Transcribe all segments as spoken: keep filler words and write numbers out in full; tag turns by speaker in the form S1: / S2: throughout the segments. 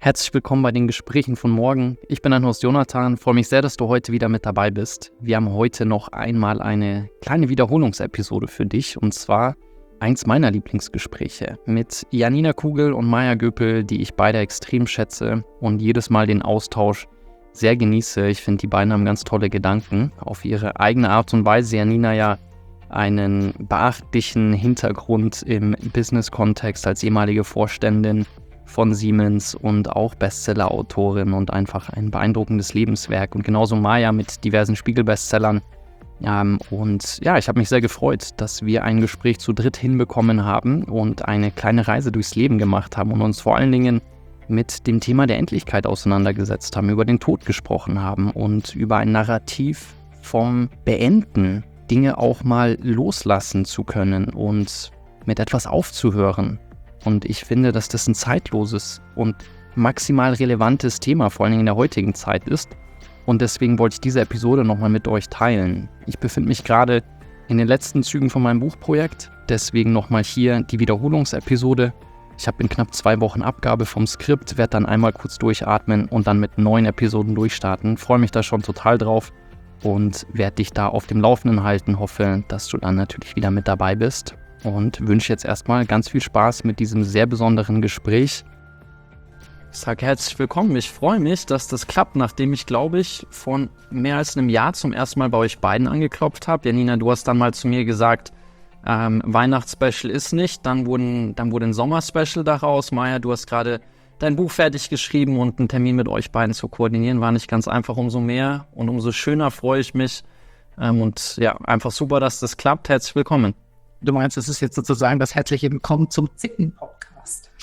S1: Herzlich willkommen bei den Gesprächen von morgen. Ich bin dein Host Jonathan, freue mich sehr, dass du heute wieder mit dabei bist. Wir haben heute noch einmal eine kleine Wiederholungsepisode für dich und zwar eins meiner Lieblingsgespräche mit Janina Kugel und Maja Göpel, die ich beide extrem schätze und jedes Mal den Austausch sehr genieße. Ich finde, die beiden haben ganz tolle Gedanken auf ihre eigene Art und Weise. Janina ja einen beachtlichen Hintergrund im Business-Kontext als ehemalige Vorständin von Siemens und auch Bestseller-Autorin und einfach ein beeindruckendes Lebenswerk. Und genauso Maja mit diversen Spiegel-Bestsellern. Ähm, und ja, ich habe mich sehr gefreut, dass wir ein Gespräch zu dritt hinbekommen haben und eine kleine Reise durchs Leben gemacht haben und uns vor allen Dingen mit dem Thema der Endlichkeit auseinandergesetzt haben, über den Tod gesprochen haben und über ein Narrativ vom Beenden, Dinge auch mal loslassen zu können und mit etwas aufzuhören. Und ich finde, dass das ein zeitloses und maximal relevantes Thema, vor allen Dingen in der heutigen Zeit ist. Und deswegen wollte ich diese Episode nochmal mit euch teilen. Ich befinde mich gerade in den letzten Zügen von meinem Buchprojekt. Deswegen nochmal hier die Wiederholungsepisode. Ich habe in knapp zwei Wochen Abgabe vom Skript, werde dann einmal kurz durchatmen und dann mit neun Episoden durchstarten. Freue mich da schon total drauf und werde dich da auf dem Laufenden halten. Hoffe, dass du dann natürlich wieder mit dabei bist. Und wünsche jetzt erstmal ganz viel Spaß mit diesem sehr besonderen Gespräch. Ich sage herzlich willkommen. Ich freue mich, dass das klappt, nachdem ich, glaube ich, vor mehr als einem Jahr zum ersten Mal bei euch beiden angeklopft habe. Janina, du hast dann mal zu mir gesagt, ähm, Weihnachtsspecial ist nicht. Dann, wurden, dann wurde ein Sommerspecial daraus. Maja, du hast gerade dein Buch fertig geschrieben und einen Termin mit euch beiden zu koordinieren war nicht ganz einfach. Umso mehr und umso schöner freue ich mich. Ähm, und ja, einfach super, dass das klappt. Herzlich willkommen.
S2: Du meinst, es ist jetzt sozusagen das herzliche Willkommen zum Zicken-Podcast.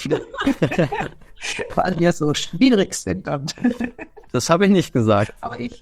S2: Weil wir so schwierig sind. Und
S1: das habe ich nicht gesagt.
S2: Aber ich.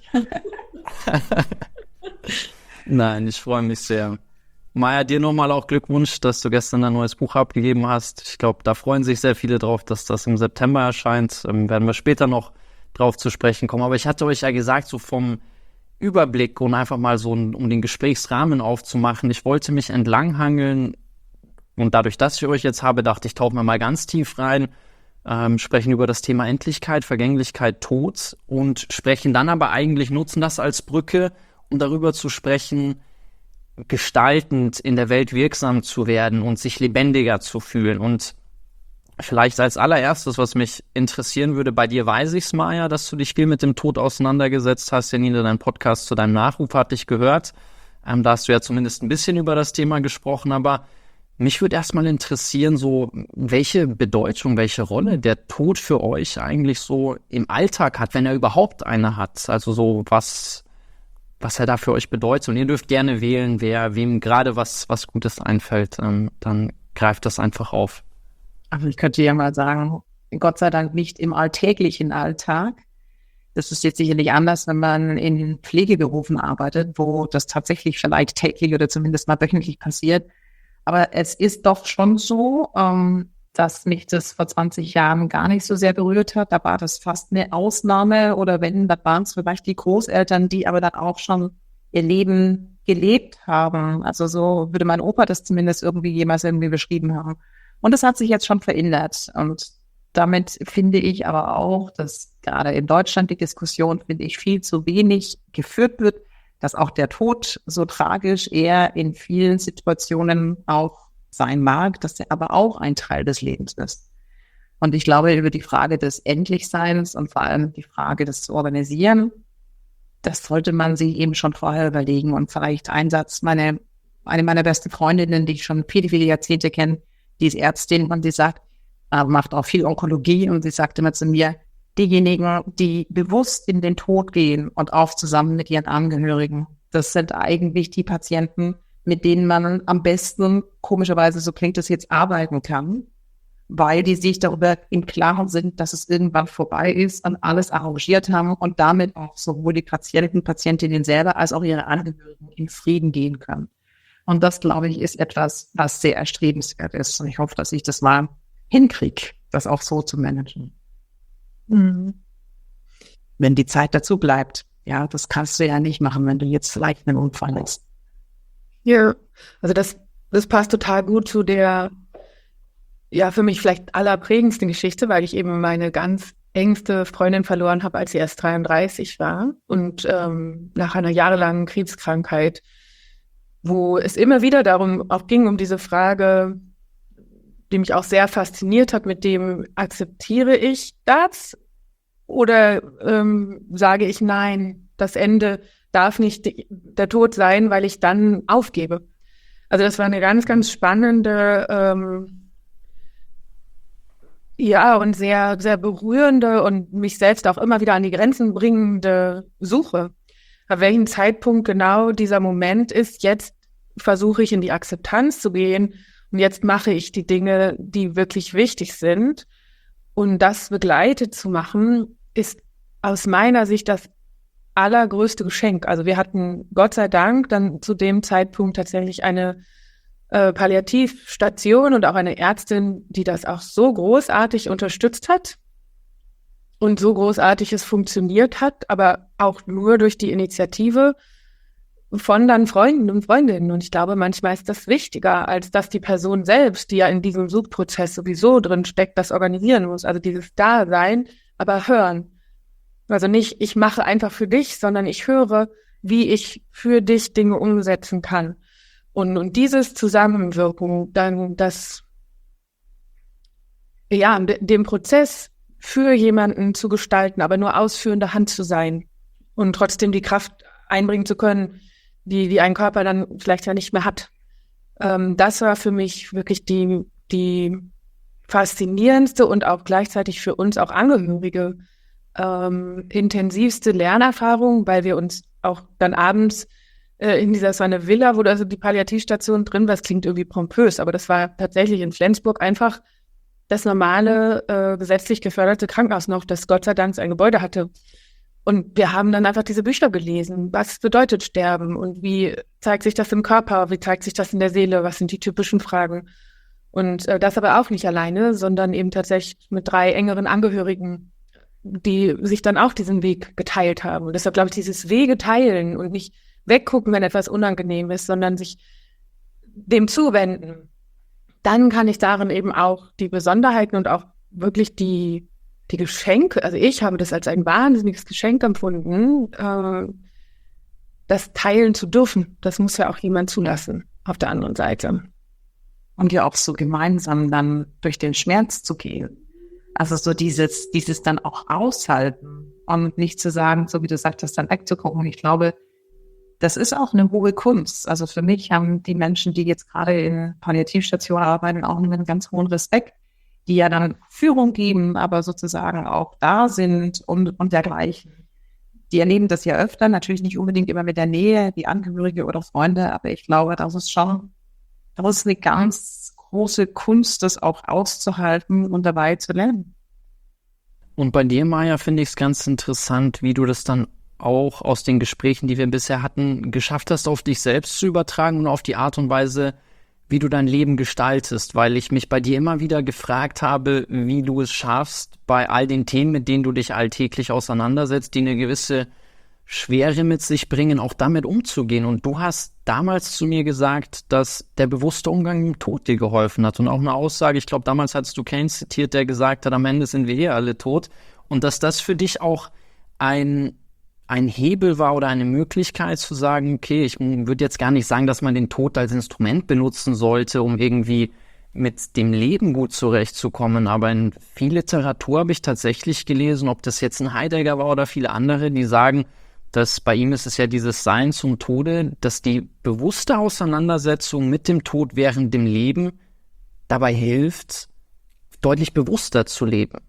S1: Nein, ich freue mich sehr. Maja, dir nochmal auch Glückwunsch, dass du gestern ein neues Buch abgegeben hast. Ich glaube, da freuen sich sehr viele drauf, dass das im September erscheint. Ähm, werden wir später noch drauf zu sprechen kommen. Aber ich hatte euch ja gesagt, so vom Überblick und einfach mal so, um den Gesprächsrahmen aufzumachen. Ich wollte mich entlanghangeln und dadurch, dass ich euch jetzt habe, dachte ich, tauchen wir mal ganz tief rein, ähm, sprechen über das Thema Endlichkeit, Vergänglichkeit, Tod und sprechen dann aber eigentlich, nutzen das als Brücke, um darüber zu sprechen, gestaltend in der Welt wirksam zu werden und sich lebendiger zu fühlen. Und vielleicht als allererstes, was mich interessieren würde, bei dir weiß ich's, Maja, dass du dich viel mit dem Tod auseinandergesetzt hast. Janina, dein Podcast zu deinem Nachruf hatte ich gehört. Ähm, da hast du ja zumindest ein bisschen über das Thema gesprochen, aber mich würde erstmal interessieren, so welche Bedeutung, welche Rolle der Tod für euch eigentlich so im Alltag hat, wenn er überhaupt eine hat. Also so was, was er da für euch bedeutet. Und ihr dürft gerne wählen, wer wem gerade was, was Gutes einfällt. Ähm, dann greift das einfach auf.
S2: Aber ich könnte ja mal sagen, Gott sei Dank nicht im alltäglichen Alltag. Das ist jetzt sicherlich anders, wenn man in Pflegeberufen arbeitet, wo das tatsächlich vielleicht täglich oder zumindest mal wöchentlich passiert. Aber es ist doch schon so, ähm, dass mich das vor zwanzig Jahren gar nicht so sehr berührt hat. Da war das fast eine Ausnahme oder wenn, dann waren es vielleicht die Großeltern, die aber dann auch schon ihr Leben gelebt haben. Also so würde mein Opa das zumindest irgendwie jemals irgendwie beschrieben haben. Und das hat sich jetzt schon verändert. Und damit finde ich aber auch, dass gerade in Deutschland die Diskussion, finde ich, viel zu wenig geführt wird, dass auch der Tod so tragisch eher in vielen Situationen auch sein mag, dass der aber auch ein Teil des Lebens ist. Und ich glaube, über die Frage des Endlichseins und vor allem die Frage des zu organisieren, das sollte man sich eben schon vorher überlegen. Und vielleicht ein Satz, meine, eine meiner besten Freundinnen, die ich schon viele, viele Jahrzehnte kenne, die ist Ärztin und sie sagt, äh, macht auch viel Onkologie und sie sagt immer zu mir, diejenigen, die bewusst in den Tod gehen und auch zusammen mit ihren Angehörigen, das sind eigentlich die Patienten, mit denen man am besten, komischerweise, so klingt es jetzt, arbeiten kann, weil die sich darüber im Klaren sind, dass es irgendwann vorbei ist und alles arrangiert haben und damit auch sowohl die Patienten, Patientinnen selber als auch ihre Angehörigen in Frieden gehen können. Und das, glaube ich, ist etwas, was sehr erstrebenswert ist. Und ich hoffe, dass ich das mal hinkriege, das auch so zu managen. Mhm. Wenn die Zeit dazu bleibt. Ja, das kannst du ja nicht machen, wenn du jetzt vielleicht einen Unfall hast.
S3: Ja, also das, das passt total gut zu der, ja, für mich vielleicht allerprägendsten Geschichte, weil ich eben meine ganz engste Freundin verloren habe, als sie erst dreiunddreißig war und ähm, nach einer jahrelangen Krebskrankheit, wo es immer wieder darum auch ging, um diese Frage, die mich auch sehr fasziniert hat, mit dem, akzeptiere ich das oder ähm, sage ich nein, das Ende darf nicht die, der Tod sein, weil ich dann aufgebe. Also das war eine ganz, ganz spannende, ähm, ja, und sehr, sehr berührende und mich selbst auch immer wieder an die Grenzen bringende Suche. An welchem Zeitpunkt genau dieser Moment ist, jetzt versuche ich in die Akzeptanz zu gehen und jetzt mache ich die Dinge, die wirklich wichtig sind. Und das begleitet zu machen, ist aus meiner Sicht das allergrößte Geschenk. Also wir hatten Gott sei Dank dann zu dem Zeitpunkt tatsächlich eine äh, Palliativstation und auch eine Ärztin, die das auch so großartig unterstützt hat und so großartig es funktioniert hat, aber auch nur durch die Initiative von dann Freunden und Freundinnen. Und ich glaube, manchmal ist das wichtiger, als dass die Person selbst, die ja in diesem Suchprozess sowieso drin steckt, das organisieren muss. Also dieses Dasein, aber hören. Also nicht, ich mache einfach für dich, sondern ich höre, wie ich für dich Dinge umsetzen kann. Und, und dieses Zusammenwirken, dann das, ja, den Prozess für jemanden zu gestalten, aber nur ausführende Hand zu sein und trotzdem die Kraft einbringen zu können, die, die ein Körper dann vielleicht ja nicht mehr hat. Ähm, das war für mich wirklich die, die faszinierendste und auch gleichzeitig für uns auch Angehörige ähm, intensivste Lernerfahrung, weil wir uns auch dann abends äh, in dieser, es war eine Villa, wo da also die Palliativstation drin war, das klingt irgendwie pompös, aber das war tatsächlich in Flensburg einfach das normale, äh, gesetzlich geförderte Krankenhaus noch, das Gott sei Dank ein Gebäude hatte. Und wir haben dann einfach diese Bücher gelesen. Was bedeutet Sterben und wie zeigt sich das im Körper? Wie zeigt sich das in der Seele? Was sind die typischen Fragen? Und äh, das aber auch nicht alleine, sondern eben tatsächlich mit drei engeren Angehörigen, die sich dann auch diesen Weg geteilt haben. Und deshalb glaube ich, dieses Wege teilen und nicht weggucken, wenn etwas unangenehm ist, sondern sich dem zuwenden. Dann kann ich darin eben auch die Besonderheiten und auch wirklich die die Geschenke, also ich habe das als ein wahnsinniges Geschenk empfunden, äh, das teilen zu dürfen. Das muss ja auch jemand zulassen auf der anderen Seite.
S2: Und ja auch so gemeinsam dann durch den Schmerz zu gehen. Also so dieses, dieses dann auch aushalten und nicht zu sagen, so wie du sagtest, dann wegzugucken. Ich glaube, das ist auch eine hohe Kunst. Also für mich haben die Menschen, die jetzt gerade in Palliativstationen arbeiten, auch einen ganz hohen Respekt, die ja dann Führung geben, aber sozusagen auch da sind und, und dergleichen. Die erleben das ja öfter, natürlich nicht unbedingt immer mit der Nähe, wie Angehörige oder Freunde, aber ich glaube, das ist schon, das ist eine ganz große Kunst, das auch auszuhalten und dabei zu lernen.
S1: Und bei dir, Maja, finde ich es ganz interessant, wie du das dann auch aus den Gesprächen, die wir bisher hatten, geschafft hast, auf dich selbst zu übertragen und auf die Art und Weise, wie du dein Leben gestaltest, weil ich mich bei dir immer wieder gefragt habe, wie du es schaffst, bei all den Themen, mit denen du dich alltäglich auseinandersetzt, die eine gewisse Schwere mit sich bringen, auch damit umzugehen. Und du hast damals zu mir gesagt, dass der bewusste Umgang mit dem Tod dir geholfen hat. Und auch eine Aussage, ich glaube, damals hattest du Keynes zitiert, der gesagt hat, am Ende sind wir hier alle tot. Und dass das für dich auch ein ein Hebel war oder eine Möglichkeit zu sagen, okay, ich würde jetzt gar nicht sagen, dass man den Tod als Instrument benutzen sollte, um irgendwie mit dem Leben gut zurechtzukommen, aber in viel Literatur habe ich tatsächlich gelesen, ob das jetzt ein Heidegger war oder viele andere, die sagen, dass bei ihm ist es ja dieses Sein zum Tode, dass die bewusste Auseinandersetzung mit dem Tod während dem Leben dabei hilft, deutlich bewusster zu leben.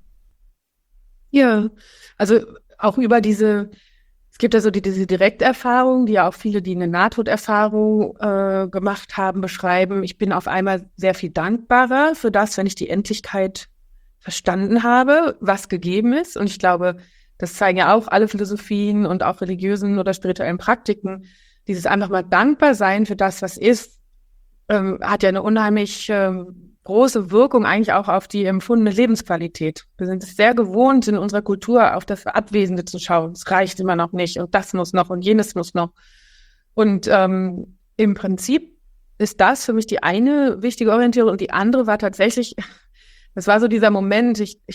S3: Ja, also auch über diese Es gibt also die, diese Direkterfahrung, die ja auch viele, die eine Nahtoderfahrung äh, gemacht haben, beschreiben. Ich bin auf einmal sehr viel dankbarer für das, wenn ich die Endlichkeit verstanden habe, was gegeben ist. Und ich glaube, das zeigen ja auch alle Philosophien und auch religiösen oder spirituellen Praktiken. Dieses einfach mal dankbar sein für das, was ist, ähm, hat ja eine unheimlich ähm, große Wirkung eigentlich auch auf die empfundene Lebensqualität. Wir sind es sehr gewohnt, in unserer Kultur auf das Abwesende zu schauen. Es reicht immer noch nicht und das muss noch und jenes muss noch. Und ähm, im Prinzip ist das für mich die eine wichtige Orientierung und die andere war tatsächlich, das war so dieser Moment, ich, ich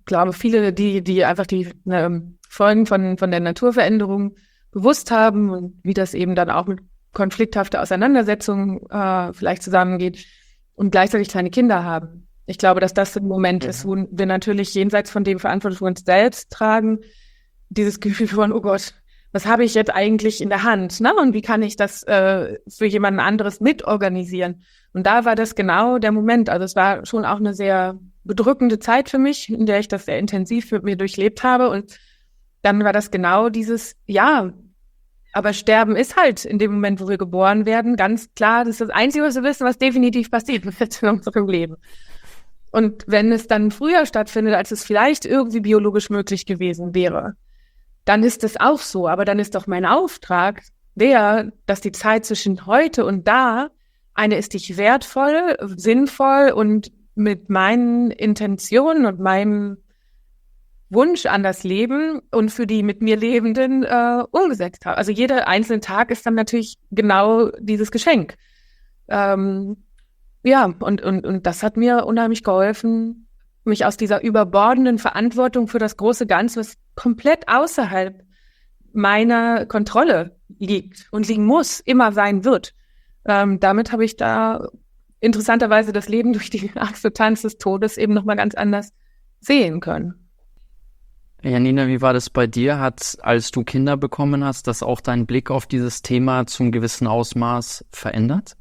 S3: glaube, viele, die, die einfach die ähm, Folgen von, von der Naturveränderung bewusst haben und wie das eben dann auch mit konflikthafter Auseinandersetzung äh, vielleicht zusammengeht und gleichzeitig kleine Kinder haben. Ich glaube, dass das ein Moment mhm. ist, wo wir natürlich jenseits von dem Verantwortung für uns selbst tragen, dieses Gefühl von, oh Gott, was habe ich jetzt eigentlich in der Hand, ne? Und wie kann ich das äh, für jemanden anderes mitorganisieren? Und da war das genau der Moment. Also es war schon auch eine sehr bedrückende Zeit für mich, in der ich das sehr intensiv mit mir durchlebt habe. Und dann war das genau dieses, ja, aber Sterben ist halt in dem Moment, wo wir geboren werden, ganz klar, das ist das Einzige, was wir wissen, was definitiv passiert wird in unserem Leben. Und wenn es dann früher stattfindet, als es vielleicht irgendwie biologisch möglich gewesen wäre, dann ist es auch so. Aber dann ist doch mein Auftrag der, dass die Zeit zwischen heute und da eine ist, die ich wertvoll, sinnvoll und mit meinen Intentionen und meinem Wunsch an das Leben und für die mit mir Lebenden äh, umgesetzt habe. Also jeder einzelne Tag ist dann natürlich genau dieses Geschenk. Ähm, ja, und, und, und das hat mir unheimlich geholfen, mich aus dieser überbordenden Verantwortung für das große Ganze, was komplett außerhalb meiner Kontrolle liegt und liegen muss, immer sein wird. Ähm, damit habe ich da interessanterweise das Leben durch die Akzeptanz des Todes eben nochmal ganz anders sehen können.
S1: Janina, wie war das bei dir? Hat, als du Kinder bekommen hast, das auch deinen Blick auf dieses Thema zum gewissen Ausmaß verändert?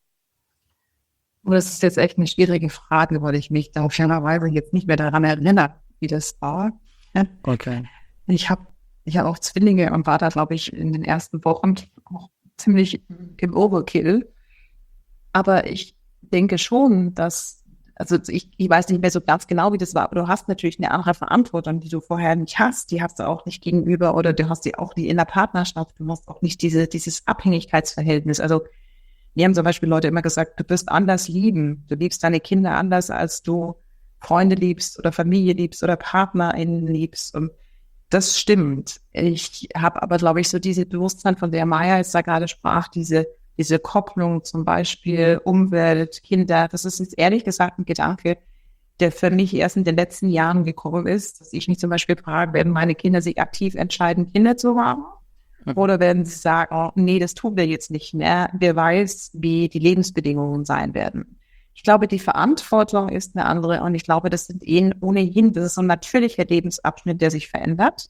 S2: Und das ist jetzt echt eine schwierige Frage, weil ich mich da fairerweise jetzt nicht mehr daran erinnere, wie das war.
S1: Okay.
S2: Ich habe ich hab auch Zwillinge und war da, glaube ich, in den ersten Wochen auch ziemlich im Overkill. Aber ich denke schon, dass, also ich, ich weiß nicht mehr so ganz genau, wie das war, aber du hast natürlich eine andere Verantwortung, die du vorher nicht hast. Die hast du auch nicht gegenüber oder du hast die auch nicht in der Partnerschaft. Du hast auch nicht diese dieses Abhängigkeitsverhältnis. Also mir haben zum Beispiel Leute immer gesagt, du wirst anders lieben. Du liebst deine Kinder anders, als du Freunde liebst oder Familie liebst oder PartnerInnen liebst. Und das stimmt. Ich habe aber, glaube ich, so diese Bewusstsein, von der Maya jetzt da gerade sprach, diese diese Kopplung zum Beispiel Umwelt, Kinder, das ist jetzt ehrlich gesagt ein Gedanke, der für mich erst in den letzten Jahren gekommen ist, dass ich mich zum Beispiel frage, werden meine Kinder sich aktiv entscheiden, Kinder zu haben? Oder werden sie sagen, oh, nee, das tun wir jetzt nicht mehr. Wer weiß, wie die Lebensbedingungen sein werden. Ich glaube, die Verantwortung ist eine andere und ich glaube, das sind eh ohnehin, das ist so ein natürlicher Lebensabschnitt, der sich verändert.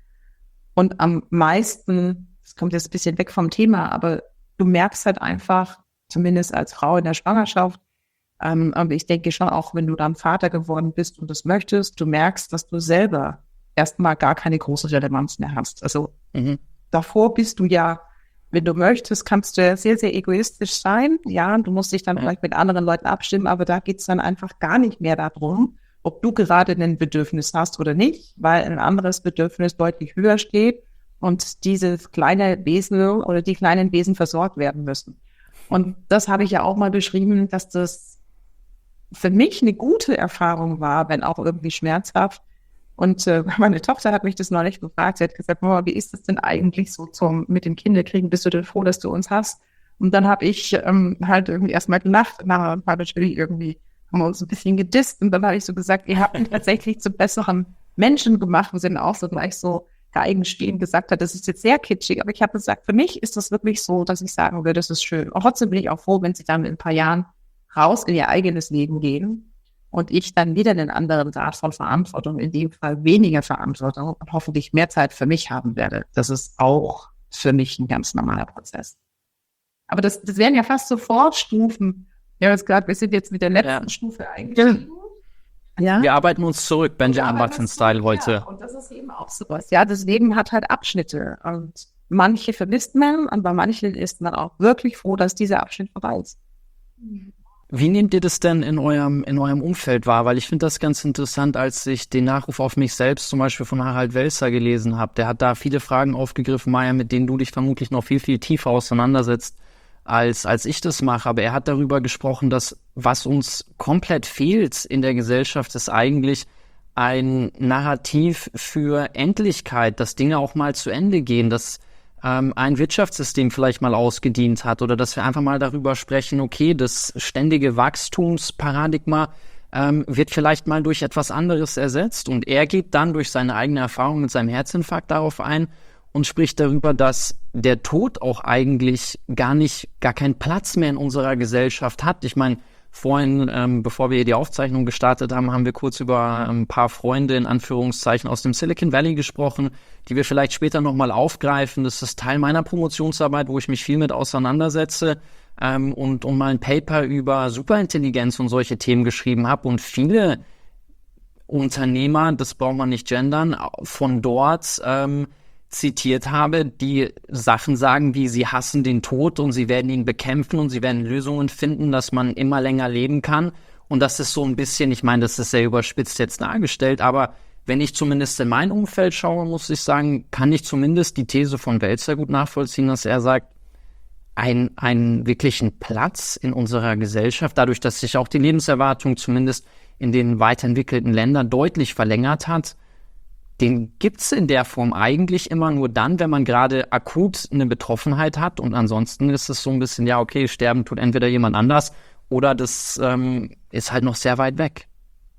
S2: Und am meisten, das kommt jetzt ein bisschen weg vom Thema, aber du merkst halt einfach, zumindest als Frau in der Schwangerschaft, ähm, aber ich denke schon auch, wenn du dann Vater geworden bist und das möchtest, du merkst, dass du selber erstmal gar keine große Relevanz mehr hast. Also mhm. davor bist du ja, wenn du möchtest, kannst du ja sehr, sehr egoistisch sein. Ja, du musst dich dann ja. vielleicht mit anderen Leuten abstimmen, aber da geht's dann einfach gar nicht mehr darum, ob du gerade ein Bedürfnis hast oder nicht, weil ein anderes Bedürfnis deutlich höher steht und dieses kleine Wesen oder die kleinen Wesen versorgt werden müssen. Und das habe ich ja auch mal beschrieben, dass das für mich eine gute Erfahrung war, wenn auch irgendwie schmerzhaft. Und äh, meine Tochter hat mich das neulich gefragt. Sie hat gesagt, Mama, wie ist das denn eigentlich so zum mit den Kinderkriegen? Bist du denn froh, dass du uns hast? Und dann habe ich ähm, halt irgendwie erstmal gelacht. Na, ein paar natürlich irgendwie haben wir uns ein bisschen gedisst. Und dann habe ich so gesagt, ihr habt ihn tatsächlich zu besseren Menschen gemacht. Wir sind auch so gleich so Geigenspielen gesagt hat, das ist jetzt sehr kitschig. Aber ich habe gesagt, für mich ist das wirklich so, dass ich sagen würde, das ist schön. Und trotzdem bin ich auch froh, wenn sie dann in ein paar Jahren raus in ihr eigenes Leben gehen. Und ich dann wieder einen anderen Grad von Verantwortung, in dem Fall weniger Verantwortung und hoffentlich mehr Zeit für mich haben werde. Das ist auch für mich ein ganz normaler Prozess. Aber das, das wären ja fast so Vorstufen. Ja, jetzt gerade, wir sind jetzt mit der letzten ja. Stufe eingestiegen.
S1: Ja. Wir arbeiten uns zurück, Benjamin Button-Style heute.
S2: Ja, und das ist eben auch sowas. Ja, das Leben hat halt Abschnitte. Und manche vermisst man, und bei manchen ist man auch wirklich froh, dass dieser Abschnitt vorbei ist.
S1: Wie nehmt ihr das denn in eurem, in eurem Umfeld wahr? Weil ich finde das ganz interessant, als ich den Nachruf auf mich selbst zum Beispiel von Harald Welzer gelesen habe. Der hat da viele Fragen aufgegriffen, Maya, mit denen du dich vermutlich noch viel, viel tiefer auseinandersetzt, als, als ich das mache. Aber er hat darüber gesprochen, dass was uns komplett fehlt in der Gesellschaft, ist eigentlich ein Narrativ für Endlichkeit, dass Dinge auch mal zu Ende gehen, dass ähm, ein Wirtschaftssystem vielleicht mal ausgedient hat oder dass wir einfach mal darüber sprechen, okay, das ständige Wachstumsparadigma ähm, wird vielleicht mal durch etwas anderes ersetzt. Und er geht dann durch seine eigene Erfahrung mit seinem Herzinfarkt darauf ein und spricht darüber, dass der Tod auch eigentlich gar nicht, gar keinen Platz mehr in unserer Gesellschaft hat. Ich meine, vorhin, ähm, bevor wir hier die Aufzeichnung gestartet haben, haben wir kurz über ein paar Freunde in Anführungszeichen aus dem Silicon Valley gesprochen, die wir vielleicht später nochmal aufgreifen. Das ist Teil meiner Promotionsarbeit, wo ich mich viel mit auseinandersetze ähm, und, und mal ein Paper über Superintelligenz und solche Themen geschrieben habe. Und viele Unternehmer, das braucht man nicht gendern, von dort ähm, zitiert habe, die Sachen sagen, wie sie hassen den Tod und sie werden ihn bekämpfen und sie werden Lösungen finden, dass man immer länger leben kann. Und das ist so ein bisschen, ich meine, das ist sehr überspitzt jetzt dargestellt, aber wenn ich zumindest in mein Umfeld schaue, muss ich sagen, kann ich zumindest die These von Welzer gut nachvollziehen, dass er sagt, ein, einen wirklichen Platz in unserer Gesellschaft, dadurch, dass sich auch die Lebenserwartung zumindest in den weiterentwickelten Ländern deutlich verlängert hat, den gibt's in der Form eigentlich immer nur dann, wenn man gerade akut eine Betroffenheit hat. Und ansonsten ist es so ein bisschen, ja, okay, sterben tut entweder jemand anders oder das ähm, ist halt noch sehr weit weg.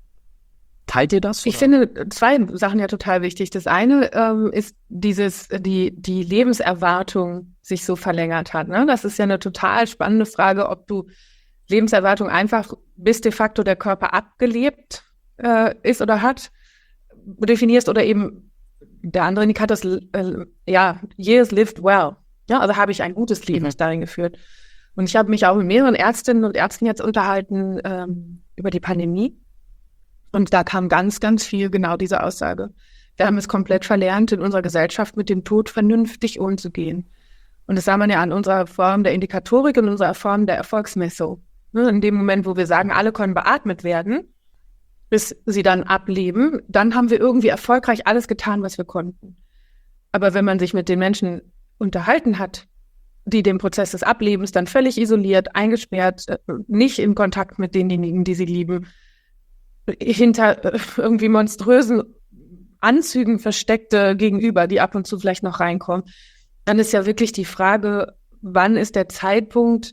S1: Teilt ihr das? Oder?
S3: Ich finde zwei Sachen ja total wichtig. Das eine ähm, ist dieses, die, die Lebenserwartung sich so verlängert hat. Ne? Das ist ja eine total spannende Frage, ob du Lebenserwartung einfach bis de facto der Körper abgelebt äh, ist oder hat, definierst oder eben der andere Indikator ist, äh, ja, years lived well. Ja, also habe ich ein gutes Leben mhm. darin geführt. Und ich habe mich auch mit mehreren Ärztinnen und Ärzten jetzt unterhalten ähm, über die Pandemie. Und da kam ganz, ganz viel genau diese Aussage. Wir haben es komplett verlernt, in unserer Gesellschaft mit dem Tod vernünftig umzugehen. Und das sah man ja an unserer Form der Indikatorik und unserer Form der Erfolgsmessung. Ne, in dem Moment, wo wir sagen, alle können beatmet werden, bis sie dann ableben, dann haben wir irgendwie erfolgreich alles getan, was wir konnten. Aber wenn man sich mit den Menschen unterhalten hat, die den Prozess des Ablebens dann völlig isoliert, eingesperrt, nicht in Kontakt mit denjenigen, die sie lieben, hinter irgendwie monströsen Anzügen versteckte Gegenüber, die ab und zu vielleicht noch reinkommen, dann ist ja wirklich die Frage, wann ist der Zeitpunkt,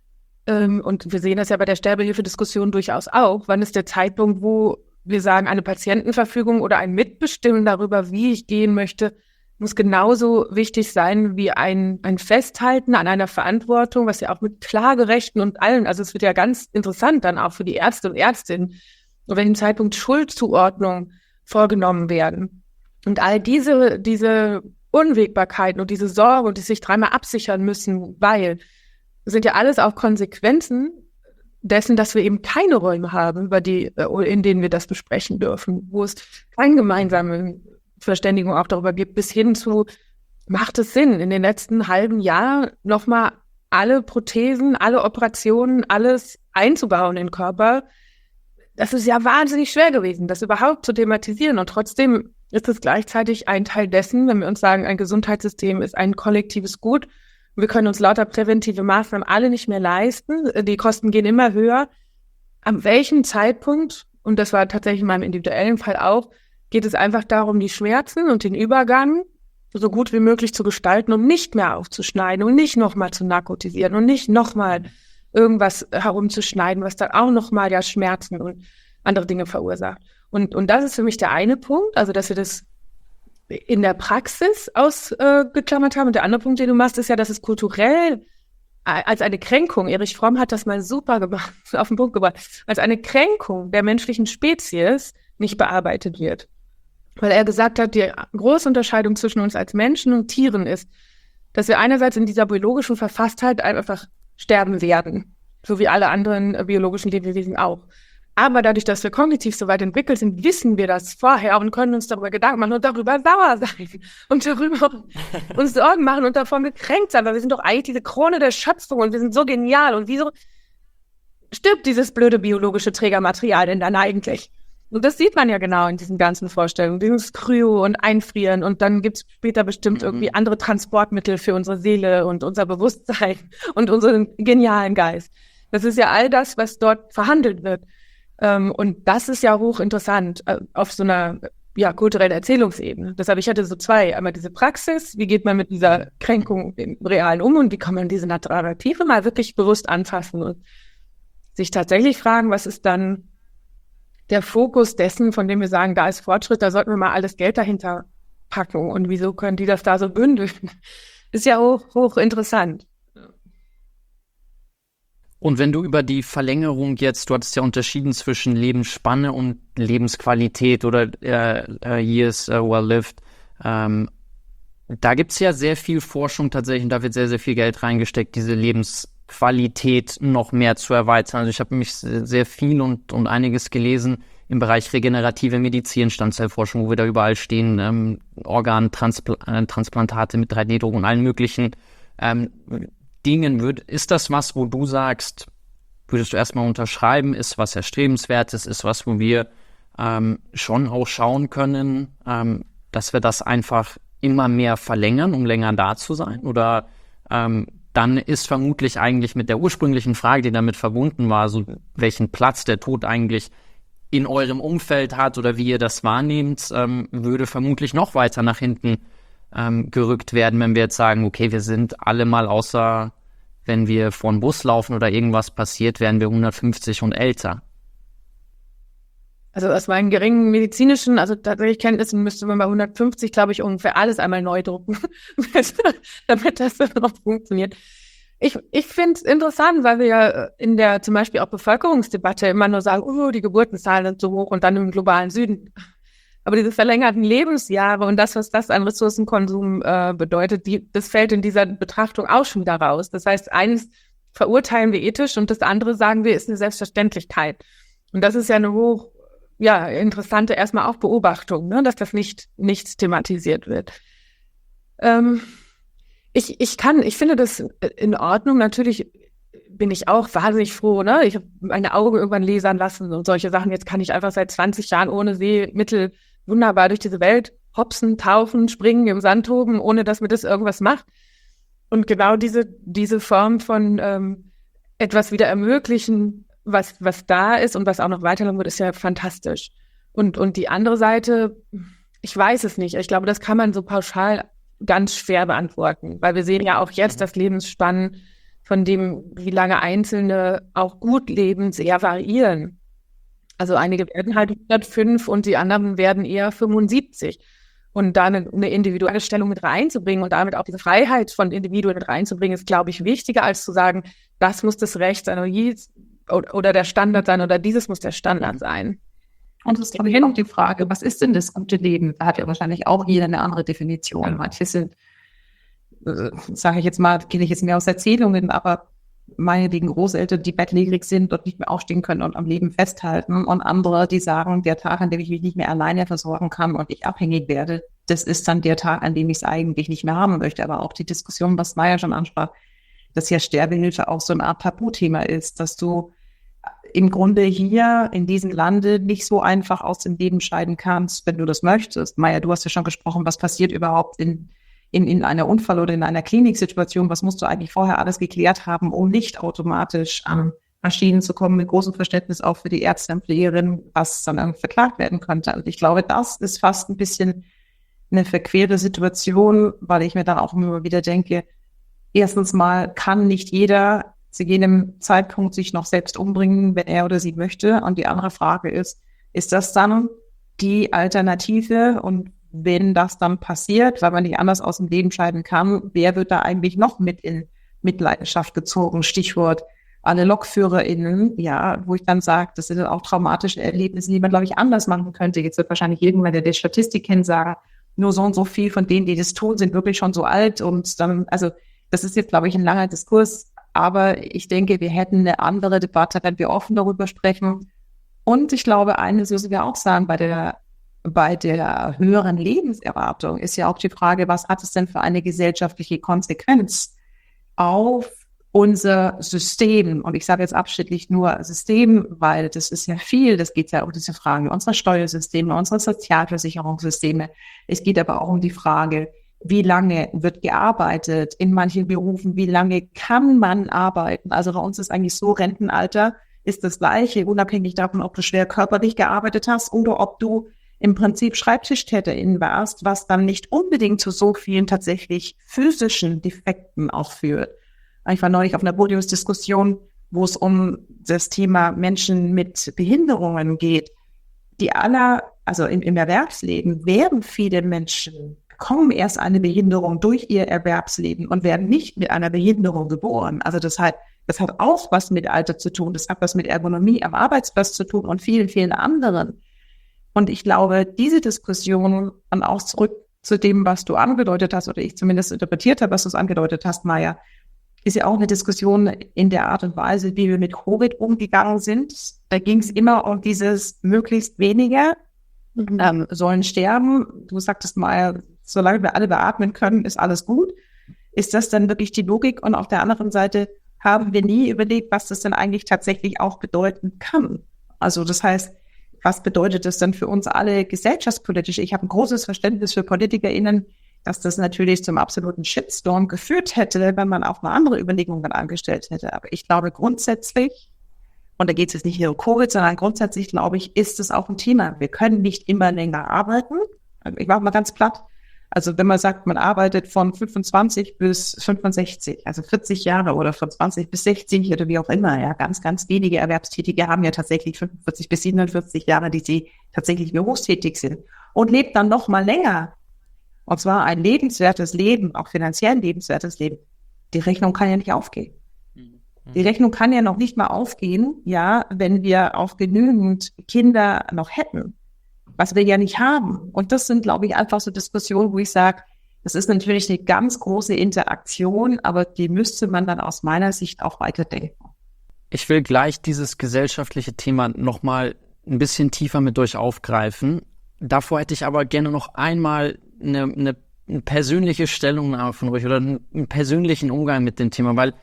S3: und wir sehen das ja bei der Sterbehilfediskussion durchaus auch, wann ist der Zeitpunkt, wo wir sagen, eine Patientenverfügung oder ein Mitbestimmen darüber, wie ich gehen möchte, muss genauso wichtig sein wie ein, ein Festhalten an einer Verantwortung, was ja auch mit Klagerechten und allen, also es wird ja ganz interessant dann auch für die Ärzte und Ärztinnen, zu welchem Zeitpunkt Schuldzuordnung vorgenommen werden. Und all diese, diese Unwägbarkeiten und diese Sorge und die sich dreimal absichern müssen, weil sind ja alles auch Konsequenzen dessen, dass wir eben keine Räume haben, über die, in denen wir das besprechen dürfen, wo es keine gemeinsame Verständigung auch darüber gibt, bis hin zu, macht es Sinn, in den letzten halben Jahr nochmal alle Prothesen, alle Operationen, alles einzubauen in den Körper. Das ist ja wahnsinnig schwer gewesen, das überhaupt zu thematisieren. Und trotzdem ist es gleichzeitig ein Teil dessen, wenn wir uns sagen, ein Gesundheitssystem ist ein kollektives Gut. Wir können uns lauter präventive Maßnahmen alle nicht mehr leisten. Die Kosten gehen immer höher. An welchem Zeitpunkt, und das war tatsächlich in meinem individuellen Fall auch, geht es einfach darum, die Schmerzen und den Übergang so gut wie möglich zu gestalten, um nicht mehr aufzuschneiden und nicht nochmal zu narkotisieren und nicht nochmal irgendwas herumzuschneiden, was dann auch nochmal ja Schmerzen und andere Dinge verursacht. Und, und das ist für mich der eine Punkt, also dass wir das in der Praxis ausgeklammert äh, haben. Und der andere Punkt, den du machst, ist ja, dass es kulturell als eine Kränkung, Erich Fromm hat das mal super gemacht, auf den Punkt gebracht, als eine Kränkung der menschlichen Spezies nicht bearbeitet wird. Weil er gesagt hat, die große Unterscheidung zwischen uns als Menschen und Tieren ist, dass wir einerseits in dieser biologischen Verfasstheit einfach sterben werden, so wie alle anderen äh, biologischen Lebewesen auch. Aber dadurch, dass wir kognitiv so weit entwickelt sind, wissen wir das vorher und können uns darüber Gedanken machen und darüber sauer sein und darüber uns Sorgen machen und davon gekränkt sein, weil wir sind doch eigentlich diese Krone der Schöpfung und wir sind so genial und wieso stirbt dieses blöde biologische Trägermaterial denn dann eigentlich? Und das sieht man ja genau in diesen ganzen Vorstellungen, dieses Kryo und Einfrieren und dann gibt's später bestimmt mhm. irgendwie andere Transportmittel für unsere Seele und unser Bewusstsein und unseren genialen Geist. Das ist ja all das, was dort verhandelt wird. Ähm, und das ist ja hochinteressant äh, auf so einer ja, kulturellen Erzählungsebene. Deshalb, ich hatte so zwei. Einmal diese Praxis, wie geht man mit dieser Kränkung im Realen um und wie kann man diese Narrative mal wirklich bewusst anfassen und sich tatsächlich fragen, was ist dann der Fokus dessen, von dem wir sagen, da ist Fortschritt, da sollten wir mal alles Geld dahinter packen. Und wieso können die das da so bündeln? Ist ja hoch, hoch interessant.
S1: Und wenn du über die Verlängerung jetzt, du hattest ja unterschieden zwischen Lebensspanne und Lebensqualität oder äh, Years uh, well lived, ähm, da gibt es ja sehr viel Forschung tatsächlich und da wird sehr, sehr viel Geld reingesteckt, diese Lebensqualität noch mehr zu erweitern. Also ich habe mich sehr viel und, und einiges gelesen im Bereich regenerative Medizin, Stammzellforschung, wo wir da überall stehen, ähm, Organtransplantate mit drei D Druck und allen möglichen ähm, Dingen. Würd, ist das was, wo du sagst, würdest du erstmal unterschreiben, ist was Erstrebenswertes, ist was, wo wir ähm, schon auch schauen können, ähm, dass wir das einfach immer mehr verlängern, um länger da zu sein? Oder ähm, dann ist vermutlich eigentlich mit der ursprünglichen Frage, die damit verbunden war, so welchen Platz der Tod eigentlich in eurem Umfeld hat oder wie ihr das wahrnehmt, ähm, würde vermutlich noch weiter nach hinten ähm, gerückt werden, wenn wir jetzt sagen, okay, wir sind alle mal, außer wenn wir vor den Bus laufen oder irgendwas passiert, werden wir hundertfünfzig und älter.
S3: Also aus meinen geringen medizinischen, also tatsächlich Kenntnissen müsste man bei hundertfünfzig, glaube ich, ungefähr alles einmal neu drucken, damit das dann noch funktioniert. Ich, ich finde es interessant, weil wir ja in der zum Beispiel auch Bevölkerungsdebatte immer nur sagen, oh, die Geburtenzahlen sind so hoch und dann im globalen Süden. Aber diese verlängerten Lebensjahre und das, was das an Ressourcenkonsum äh, bedeutet, die, das fällt in dieser Betrachtung auch schon wieder raus. Das heißt, eines verurteilen wir ethisch und das andere sagen wir, ist eine Selbstverständlichkeit. Und das ist ja eine hoch ja, interessante erstmal auch Beobachtung, ne, dass das nicht, nicht thematisiert wird. Ähm, ich, ich kann, ich finde das in Ordnung. Natürlich bin ich auch wahnsinnig froh, ne? Ich habe meine Augen irgendwann lasern lassen und solche Sachen. Jetzt kann ich einfach seit zwanzig Jahren ohne Sehmittel wunderbar durch diese Welt hopsen, tauchen, springen, im Sand toben, ohne dass mir das irgendwas macht. Und genau diese, diese Form von ähm, etwas wieder ermöglichen, was, was da ist und was auch noch weiterlaufen wird, ist ja fantastisch. Und, und die andere Seite, ich weiß es nicht. Ich glaube, das kann man so pauschal ganz schwer beantworten, weil wir sehen ja auch jetzt, dass Lebensspannen von dem, wie lange Einzelne auch gut leben, sehr variieren. Also einige werden halt hundertfünf und die anderen werden eher fünfundsiebzig. Und da eine, eine individuelle Stellung mit reinzubringen und damit auch diese Freiheit von Individuen mit reinzubringen, ist, glaube ich, wichtiger, als zu sagen, das muss das Recht sein oder, oder der Standard sein oder dieses muss der Standard sein.
S2: Und es ist, glaube ich, noch die Frage, was ist denn das gute Leben? Da hat ja wahrscheinlich auch jeder eine andere Definition. Manche sind, äh, sage ich jetzt mal, kenne ich jetzt mehr aus Erzählungen, aber meinetwegen Großeltern, die bettlägerig sind und nicht mehr aufstehen können und am Leben festhalten. Und andere, die sagen, der Tag, an dem ich mich nicht mehr alleine versorgen kann und ich abhängig werde, das ist dann der Tag, an dem ich es eigentlich nicht mehr haben möchte. Aber auch die Diskussion, was Maya schon ansprach, dass ja Sterbehilfe auch so eine Art Tabuthema ist, dass du im Grunde hier in diesem Lande nicht so einfach aus dem Leben scheiden kannst, wenn du das möchtest. Maya, du hast ja schon gesprochen, was passiert überhaupt in, in, in einer Unfall- oder in einer Kliniksituation? Was musst du eigentlich vorher alles geklärt haben, um nicht automatisch an Maschinen zu kommen, mit großem Verständnis auch für die Ärzte und Pflegerinnen, was dann verklagt werden könnte. Und ich glaube, das ist fast ein bisschen eine verquere Situation, weil ich mir dann auch immer wieder denke, erstens mal kann nicht jeder zu jedem Zeitpunkt sich noch selbst umbringen, wenn er oder sie möchte. Und die andere Frage ist, ist das dann die Alternative? Und wenn das dann passiert, weil man nicht anders aus dem Leben scheiden kann, wer wird da eigentlich noch mit in Mitleidenschaft gezogen? Stichwort alle LokführerInnen, ja, wo ich dann sage, das sind auch traumatische Erlebnisse, die man, glaube ich, anders machen könnte. Jetzt wird wahrscheinlich irgendwann, der die Statistik kennt, sagen, nur so und so viel von denen, die das tun, sind wirklich schon so alt. Und dann, also das ist jetzt, glaube ich, ein langer Diskurs. Aber ich denke, wir hätten eine andere Debatte, wenn wir offen darüber sprechen. Und ich glaube, eines müssen wir auch sagen, bei der, bei der höheren Lebenserwartung ist ja auch die Frage, was hat es denn für eine gesellschaftliche Konsequenz auf unser System? Und ich sage jetzt abschnittlich nur System, weil das ist ja viel. Das geht ja um diese Frage unserer Steuersysteme, unserer Sozialversicherungssysteme. Es geht aber auch um die Frage, wie lange wird gearbeitet in manchen Berufen, wie lange kann man arbeiten? Also bei uns ist eigentlich so, Rentenalter ist das Gleiche, unabhängig davon, ob du schwer körperlich gearbeitet hast oder ob du im Prinzip Schreibtischtäterin warst, was dann nicht unbedingt zu so vielen tatsächlich physischen Defekten auch führt. Ich war neulich auf einer Podiumsdiskussion, wo es um das Thema Menschen mit Behinderungen geht. die aller, also im, im Erwerbsleben werden viele Menschen, bekommen erst eine Behinderung durch ihr Erwerbsleben und werden nicht mit einer Behinderung geboren. Also das hat, das hat auch was mit Alter zu tun, das hat was mit Ergonomie am Arbeitsplatz zu tun und vielen, vielen anderen. Und ich glaube, diese Diskussion, und auch zurück zu dem, was du angedeutet hast, oder ich zumindest interpretiert habe, was du angedeutet hast, Maja, ist ja auch eine Diskussion in der Art und Weise, wie wir mit Covid umgegangen sind. Da ging es immer um dieses möglichst weniger mhm. ähm, sollen sterben. Du sagtest mal, solange wir alle beatmen können, ist alles gut. Ist das dann wirklich die Logik? Und auf der anderen Seite haben wir nie überlegt, was das denn eigentlich tatsächlich auch bedeuten kann. Also das heißt, was bedeutet das dann für uns alle gesellschaftspolitisch? Ich habe ein großes Verständnis für PolitikerInnen, dass das natürlich zum absoluten Shitstorm geführt hätte, wenn man auch mal andere Überlegungen angestellt hätte. Aber ich glaube grundsätzlich, und da geht es jetzt nicht hier um Covid, sondern grundsätzlich, glaube ich, ist es auch ein Thema. Wir können nicht immer länger arbeiten. Ich mache mal ganz platt. Also wenn man sagt, man arbeitet von fünfundzwanzig bis fünfundsechzig, also vierzig Jahre oder von zwanzig bis sechzig oder wie auch immer, ja, ganz, ganz wenige Erwerbstätige haben ja tatsächlich fünfundvierzig bis siebenundvierzig Jahre, die sie tatsächlich berufstätig sind und lebt dann noch mal länger. Und zwar ein lebenswertes Leben, auch finanziell lebenswertes Leben. Die Rechnung kann ja nicht aufgehen. Die Rechnung kann ja noch nicht mal aufgehen, ja, wenn wir auch genügend Kinder noch hätten, was wir ja nicht haben. Und das sind, glaube ich, einfach so Diskussionen, wo ich sage, das ist natürlich eine ganz große Interaktion, aber die müsste man dann aus meiner Sicht auch weiterdenken.
S1: Ich will gleich dieses gesellschaftliche Thema nochmal ein bisschen tiefer mit euch aufgreifen. Davor hätte ich aber gerne noch einmal eine, eine, eine persönliche Stellungnahme von euch oder einen, einen persönlichen Umgang mit dem Thema, weil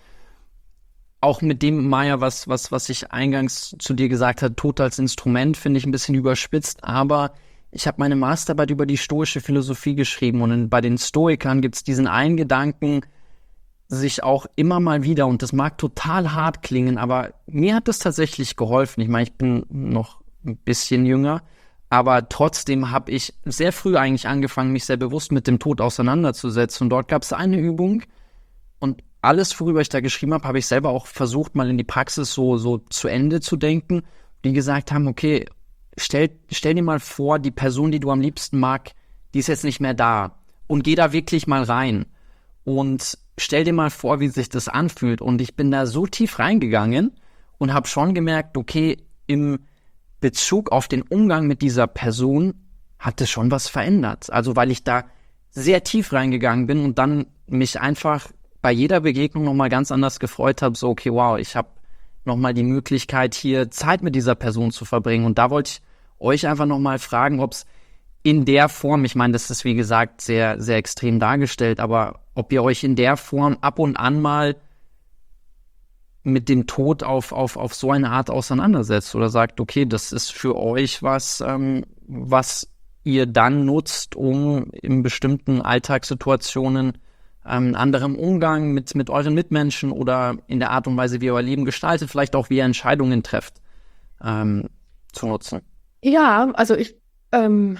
S1: auch mit dem, Maja, was, was, was ich eingangs zu dir gesagt habe, Tod als Instrument, finde ich ein bisschen überspitzt, aber ich habe meine Masterarbeit über die stoische Philosophie geschrieben und in, bei den Stoikern gibt es diesen einen Gedanken, sich auch immer mal wieder, und das mag total hart klingen, aber mir hat das tatsächlich geholfen. Ich meine, ich bin noch ein bisschen jünger, aber trotzdem habe ich sehr früh eigentlich angefangen, mich sehr bewusst mit dem Tod auseinanderzusetzen. Und dort gab es eine Übung und alles, worüber ich da geschrieben habe, habe ich selber auch versucht, mal in die Praxis so, so zu Ende zu denken, die gesagt haben, okay, stell, stell dir mal vor, die Person, die du am liebsten magst, die ist jetzt nicht mehr da. Und geh da wirklich mal rein. Und stell dir mal vor, wie sich das anfühlt. Und ich bin da so tief reingegangen und habe schon gemerkt, okay, im Bezug auf den Umgang mit dieser Person hat es schon was verändert. Also weil ich da sehr tief reingegangen bin und dann mich einfach bei jeder Begegnung nochmal ganz anders gefreut habe, so okay, wow, ich habe nochmal die Möglichkeit, hier Zeit mit dieser Person zu verbringen. Und da wollte ich euch einfach nochmal fragen, ob es in der Form, ich meine, das ist wie gesagt sehr, sehr extrem dargestellt, aber ob ihr euch in der Form ab und an mal mit dem Tod auf, auf, auf so eine Art auseinandersetzt oder sagt, okay, das ist für euch was, ähm, was ihr dann nutzt, um in bestimmten Alltagssituationen ähm, anderem Umgang mit, mit euren Mitmenschen oder in der Art und Weise, wie ihr euer Leben gestaltet, vielleicht auch wie ihr Entscheidungen trefft, ähm, zu nutzen.
S3: Ja, also ich, ähm,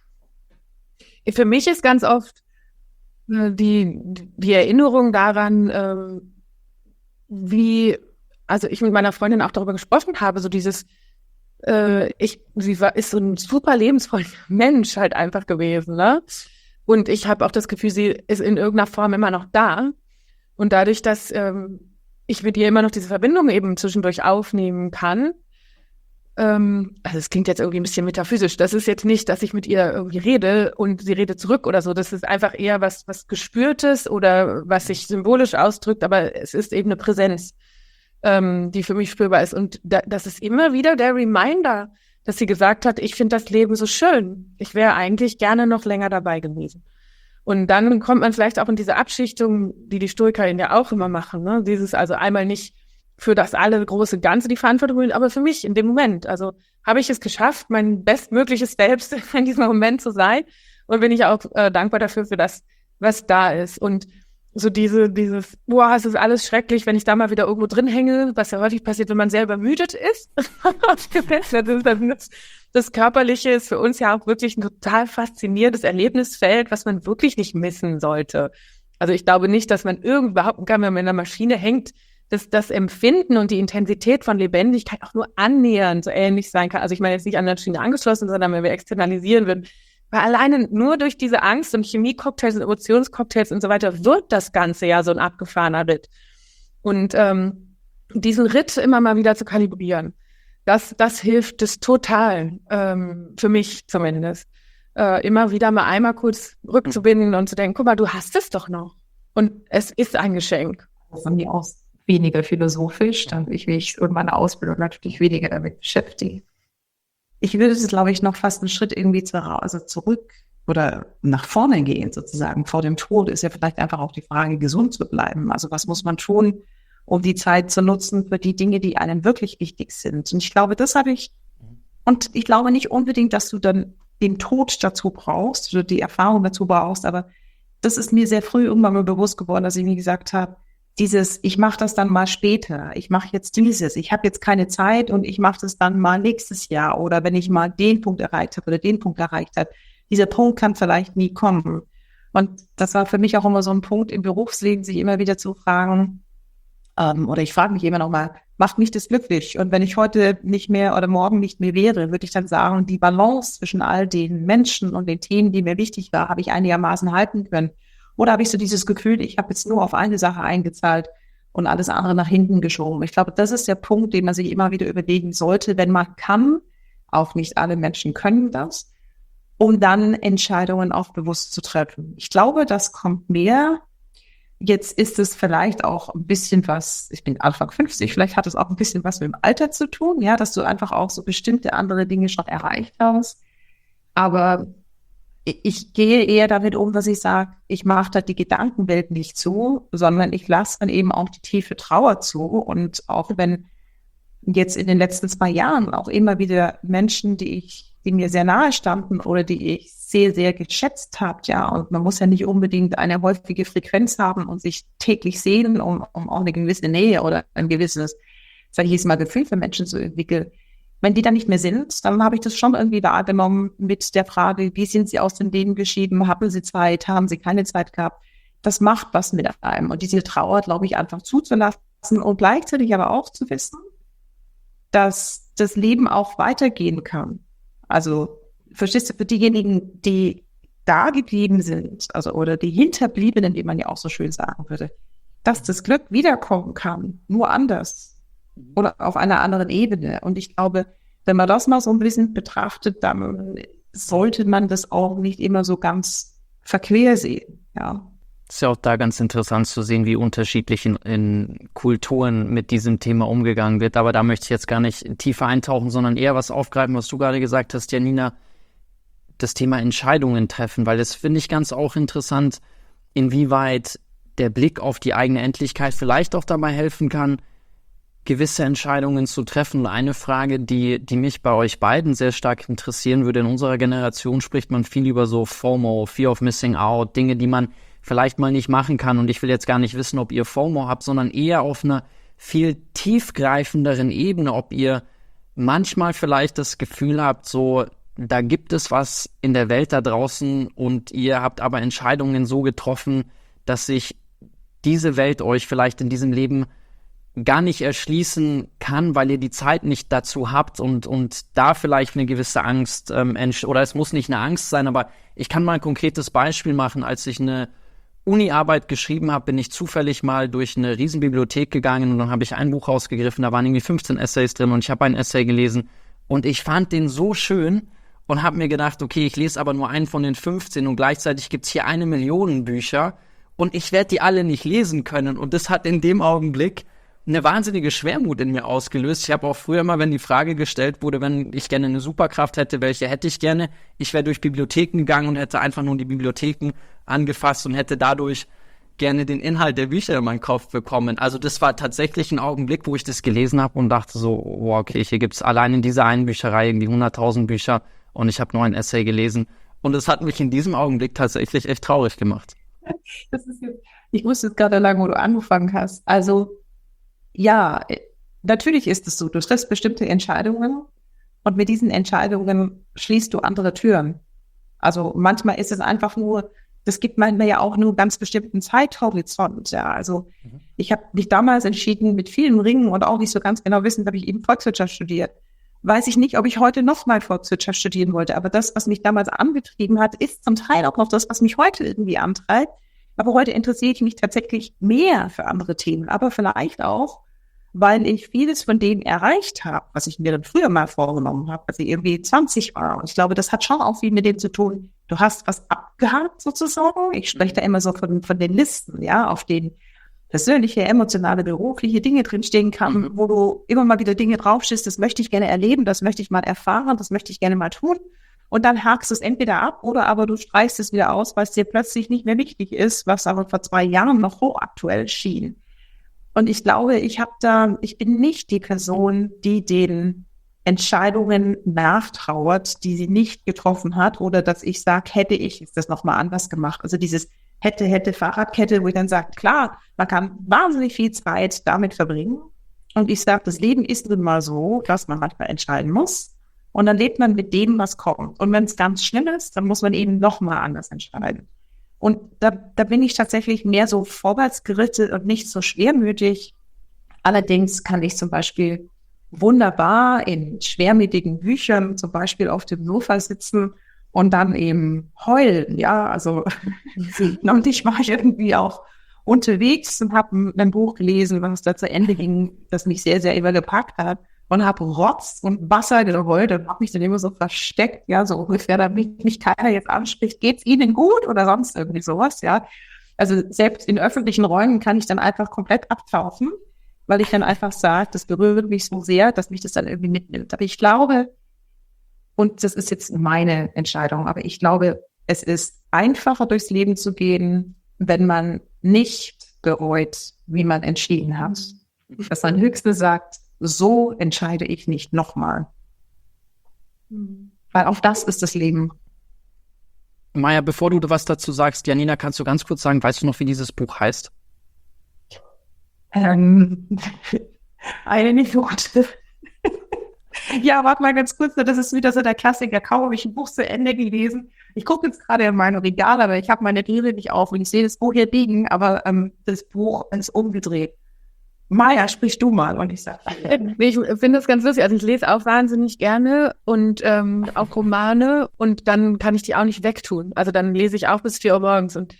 S3: für mich ist ganz oft äh, die, die Erinnerung daran, ähm, wie, also ich mit meiner Freundin auch darüber gesprochen habe, so dieses, äh, ich, sie war, ist so ein super lebensfreudiger Mensch halt einfach gewesen, ne? Und ich habe auch das Gefühl, sie ist in irgendeiner Form immer noch da. Und dadurch, dass ähm, ich mit ihr immer noch diese Verbindung eben zwischendurch aufnehmen kann, ähm, also es klingt jetzt irgendwie ein bisschen metaphysisch, das ist jetzt nicht, dass ich mit ihr irgendwie rede und sie redet zurück oder so, das ist einfach eher was, was Gespürtes oder was sich symbolisch ausdrückt, aber es ist eben eine Präsenz, ähm, die für mich spürbar ist. Und da, das ist immer wieder der Reminder, dass sie gesagt hat, ich finde das Leben so schön. Ich wäre eigentlich gerne noch länger dabei gewesen. Und dann kommt man vielleicht auch in diese Abschichtung, die die StoikerInnen ja auch immer machen, ne? Dieses also einmal nicht für das alle große Ganze die Verantwortung holen, aber für mich in dem Moment. Also habe ich es geschafft, mein bestmögliches Selbst in diesem Moment zu sein und bin ich auch äh, dankbar dafür, für das, was da ist. Und so diese, dieses, boah, es ist alles schrecklich, wenn ich da mal wieder irgendwo drin hänge, was ja häufig passiert, wenn man sehr übermüdet ist. das, das Körperliche ist für uns ja auch wirklich ein total faszinierendes Erlebnisfeld, was man wirklich nicht missen sollte. Also ich glaube nicht, dass man überhaupt, wenn man in einer Maschine hängt, dass das Empfinden und die Intensität von Lebendigkeit auch nur annähernd so ähnlich sein kann. Also ich meine jetzt nicht an der Schiene angeschlossen, sondern wenn wir externalisieren würden. Weil alleine nur durch diese Angst und Chemie-Cocktails und Emotionscocktails und so weiter wird das Ganze ja so ein abgefahrener Ritt. Und ähm, diesen Ritt immer mal wieder zu kalibrieren, das, das hilft es total, ähm, für mich zumindest. Äh, immer wieder mal einmal kurz rückzubinden und zu denken, guck mal, du hast es doch noch. Und es ist ein Geschenk.
S2: Von mir aus weniger philosophisch, dann ich mich und meine Ausbildung natürlich weniger damit beschäftige. Ich würde es, glaube ich, noch fast einen Schritt irgendwie zu, also zurück oder nach vorne gehen, sozusagen. Vor dem Tod ist ja vielleicht einfach auch die Frage, gesund zu bleiben. Also was muss man tun, um die Zeit zu nutzen für die Dinge, die einem wirklich wichtig sind? Und ich glaube, das habe ich, und ich glaube nicht unbedingt, dass du dann den Tod dazu brauchst oder die Erfahrung dazu brauchst, aber das ist mir sehr früh irgendwann mal bewusst geworden, dass ich mir gesagt habe, dieses, ich mache das dann mal später, ich mache jetzt dieses, ich habe jetzt keine Zeit und ich mache das dann mal nächstes Jahr oder wenn ich mal den Punkt erreicht habe oder den Punkt erreicht habe, dieser Punkt kann vielleicht nie kommen. Und das war für mich auch immer so ein Punkt im Berufsleben, sich immer wieder zu fragen, ähm, oder ich frage mich immer noch mal, macht mich das glücklich? Und wenn ich heute nicht mehr oder morgen nicht mehr wäre, würde ich dann sagen, die Balance zwischen all den Menschen und den Themen, die mir wichtig war, habe ich einigermaßen halten können. Oder habe ich so dieses Gefühl, ich habe jetzt nur auf eine Sache eingezahlt und alles andere nach hinten geschoben. Ich glaube, das ist der Punkt, den man sich immer wieder überlegen sollte, wenn man kann, auch nicht alle Menschen können das, um dann Entscheidungen auch bewusst zu treffen. Ich glaube, das kommt mehr. Jetzt ist es vielleicht auch ein bisschen was, ich bin Anfang fünfzig, vielleicht hat es auch ein bisschen was mit dem Alter zu tun, ja, dass du einfach auch so bestimmte andere Dinge schon erreicht hast. Aber ich gehe eher damit um, dass ich sage, ich mache da die Gedankenwelt nicht zu, sondern ich lasse dann eben auch die tiefe Trauer zu. Und auch wenn jetzt in den letzten zwei Jahren auch immer wieder Menschen, die ich, die mir sehr nahe standen oder die ich sehr, sehr geschätzt habe, ja, und man muss ja nicht unbedingt eine häufige Frequenz haben und sich täglich sehen, um, um auch eine gewisse Nähe oder ein gewisses, sag ich jetzt mal, Gefühl für Menschen zu entwickeln. Wenn die dann nicht mehr sind, dann habe ich das schon irgendwie wahrgenommen mit der Frage, wie sind sie aus dem Leben geschieden, haben sie Zeit, haben sie keine Zeit gehabt. Das macht was mit einem. Und diese Trauer, glaube ich, einfach zuzulassen und gleichzeitig aber auch zu wissen, dass das Leben auch weitergehen kann. Also, verstehst du, für diejenigen, die da geblieben sind, also oder die Hinterbliebenen, wie man ja auch so schön sagen würde, dass das Glück wiederkommen kann, nur anders. Oder auf einer anderen Ebene. Und ich glaube, wenn man das mal so ein bisschen betrachtet, dann sollte man das auch nicht immer so ganz verquer sehen. Ja.
S1: Ist ja auch da ganz interessant zu sehen, wie unterschiedlich in, in Kulturen mit diesem Thema umgegangen wird. Aber da möchte ich jetzt gar nicht tiefer eintauchen, sondern eher was aufgreifen, was du gerade gesagt hast, Janina, das Thema Entscheidungen treffen, weil das finde ich ganz auch interessant, inwieweit der Blick auf die eigene Endlichkeit vielleicht auch dabei helfen kann, gewisse Entscheidungen zu treffen. Und eine Frage, die, die mich bei euch beiden sehr stark interessieren würde, in unserer Generation spricht man viel über so FOMO, Fear of Missing Out, Dinge, die man vielleicht mal nicht machen kann. Und ich will jetzt gar nicht wissen, ob ihr FOMO habt, sondern eher auf einer viel tiefgreifenderen Ebene, ob ihr manchmal vielleicht das Gefühl habt, so, da gibt es was in der Welt da draußen und ihr habt aber Entscheidungen so getroffen, dass sich diese Welt euch vielleicht in diesem Leben gar nicht erschließen kann, weil ihr die Zeit nicht dazu habt und, und da vielleicht eine gewisse Angst ähm, entsteht. Oder es muss nicht eine Angst sein, aber ich kann mal ein konkretes Beispiel machen. Als ich eine Uni-Arbeit geschrieben habe, bin ich zufällig mal durch eine Riesenbibliothek gegangen und dann habe ich ein Buch rausgegriffen, da waren irgendwie fünfzehn Essays drin und ich habe ein Essay gelesen und ich fand den so schön und habe mir gedacht, okay, ich lese aber nur einen von den fünfzehn und gleichzeitig gibt es hier eine Million Bücher und ich werde die alle nicht lesen können. Und das hat in dem Augenblick eine wahnsinnige Schwermut in mir ausgelöst. Ich habe auch früher mal, wenn die Frage gestellt wurde, wenn ich gerne eine Superkraft hätte, welche hätte ich gerne? Ich wäre durch Bibliotheken gegangen und hätte einfach nur die Bibliotheken angefasst und hätte dadurch gerne den Inhalt der Bücher in meinen Kopf bekommen. Also das war tatsächlich ein Augenblick, wo ich das gelesen habe und dachte so, oh, okay, hier gibt es allein in dieser einen Bücherei irgendwie hunderttausend Bücher und ich habe nur ein Essay gelesen. Und es hat mich in diesem Augenblick tatsächlich echt traurig gemacht.
S2: Das ist jetzt, ich wusste jetzt gerade lange, wo du angefangen hast. Also ja, natürlich ist es so, du triffst bestimmte Entscheidungen und mit diesen Entscheidungen schließt du andere Türen. Also manchmal ist es einfach nur das gibt manchmal ja auch nur einen ganz bestimmten Zeithorizont. Ja, also mhm. ich habe mich damals entschieden, mit vielen Ringen und auch nicht so ganz genau wissen, habe ich eben Volkswirtschaft studiert. Weiß ich nicht, ob ich heute noch mal Volkswirtschaft studieren wollte. Aber das, was mich damals angetrieben hat, ist zum Teil auch noch das, was mich heute irgendwie antreibt. Aber heute interessiere ich mich tatsächlich mehr für andere Themen. Aber vielleicht auch, weil ich vieles von denen erreicht habe, was ich mir dann früher mal vorgenommen habe, als ich irgendwie zwanzig war. Und ich glaube, das hat schon auch viel mit dem zu tun. Du hast was abgehakt sozusagen. Ich spreche da immer so von, von den Listen, ja, auf denen persönliche, emotionale, berufliche Dinge drinstehen kann, mhm. wo du immer mal wieder Dinge draufstehst, das möchte ich gerne erleben, das möchte ich mal erfahren, das möchte ich gerne mal tun. Und dann hakst du es entweder ab oder aber du streichst es wieder aus, weil es dir plötzlich nicht mehr wichtig ist, was aber vor zwei Jahren noch hochaktuell schien. Und ich glaube, ich habe da, ich bin nicht die Person, die den Entscheidungen nachtrauert, die sie nicht getroffen hat, oder dass ich sage, hätte ich das nochmal anders gemacht. Also dieses hätte, hätte, Fahrradkette, wo ich dann sage, klar, man kann wahnsinnig viel Zeit damit verbringen. Und ich sage, das Leben ist nun mal so, dass man manchmal entscheiden muss. Und dann lebt man mit dem, was kommt. Und wenn es ganz schlimm ist, dann muss man eben nochmal anders entscheiden. Und da, da bin ich tatsächlich mehr so vorwärtsgerichtet und nicht so schwermütig. Allerdings kann ich zum Beispiel wunderbar in schwermütigen Büchern zum Beispiel auf dem Sofa sitzen und dann eben heulen, ja, also und ich war irgendwie auch unterwegs und habe ein Buch gelesen, was da zu Ende ging, das mich sehr, sehr übergepackt hat, und habe Rotz und Wasser geheult und habe mich dann immer so versteckt, ja, so ungefähr, damit mich keiner jetzt anspricht, geht's Ihnen gut oder sonst irgendwie sowas, ja. Also selbst in öffentlichen Räumen kann ich dann einfach komplett abtauchen, weil ich dann einfach sage, das berührt mich so sehr, dass mich das dann irgendwie mitnimmt. Aber ich glaube, und das ist jetzt meine Entscheidung, aber ich glaube, es ist einfacher durchs Leben zu gehen, wenn man nicht bereut, wie man entschieden hat. Dass man höchstens sagt, so entscheide ich nicht nochmal. Mhm. Weil auch das ist das Leben.
S1: Maja, bevor du was dazu sagst, Janina, kannst du ganz kurz sagen, weißt du noch, wie dieses Buch heißt?
S2: Ähm, eine Minute. Ja, warte mal ganz kurz, das ist wieder so der Klassiker. Kaum habe ich ein Buch zu Ende gelesen. Ich gucke jetzt gerade in meine Regale, aber ich habe meine Brille nicht auf und ich sehe das Buch hier liegen, aber ähm, das Buch ist umgedreht. Maja, sprich du mal. Und ich sage,
S3: ich finde das ganz lustig. Also ich lese auch wahnsinnig gerne und ähm, auch Romane, und dann kann ich die auch nicht wegtun. Also dann lese ich auch bis vier Uhr morgens, und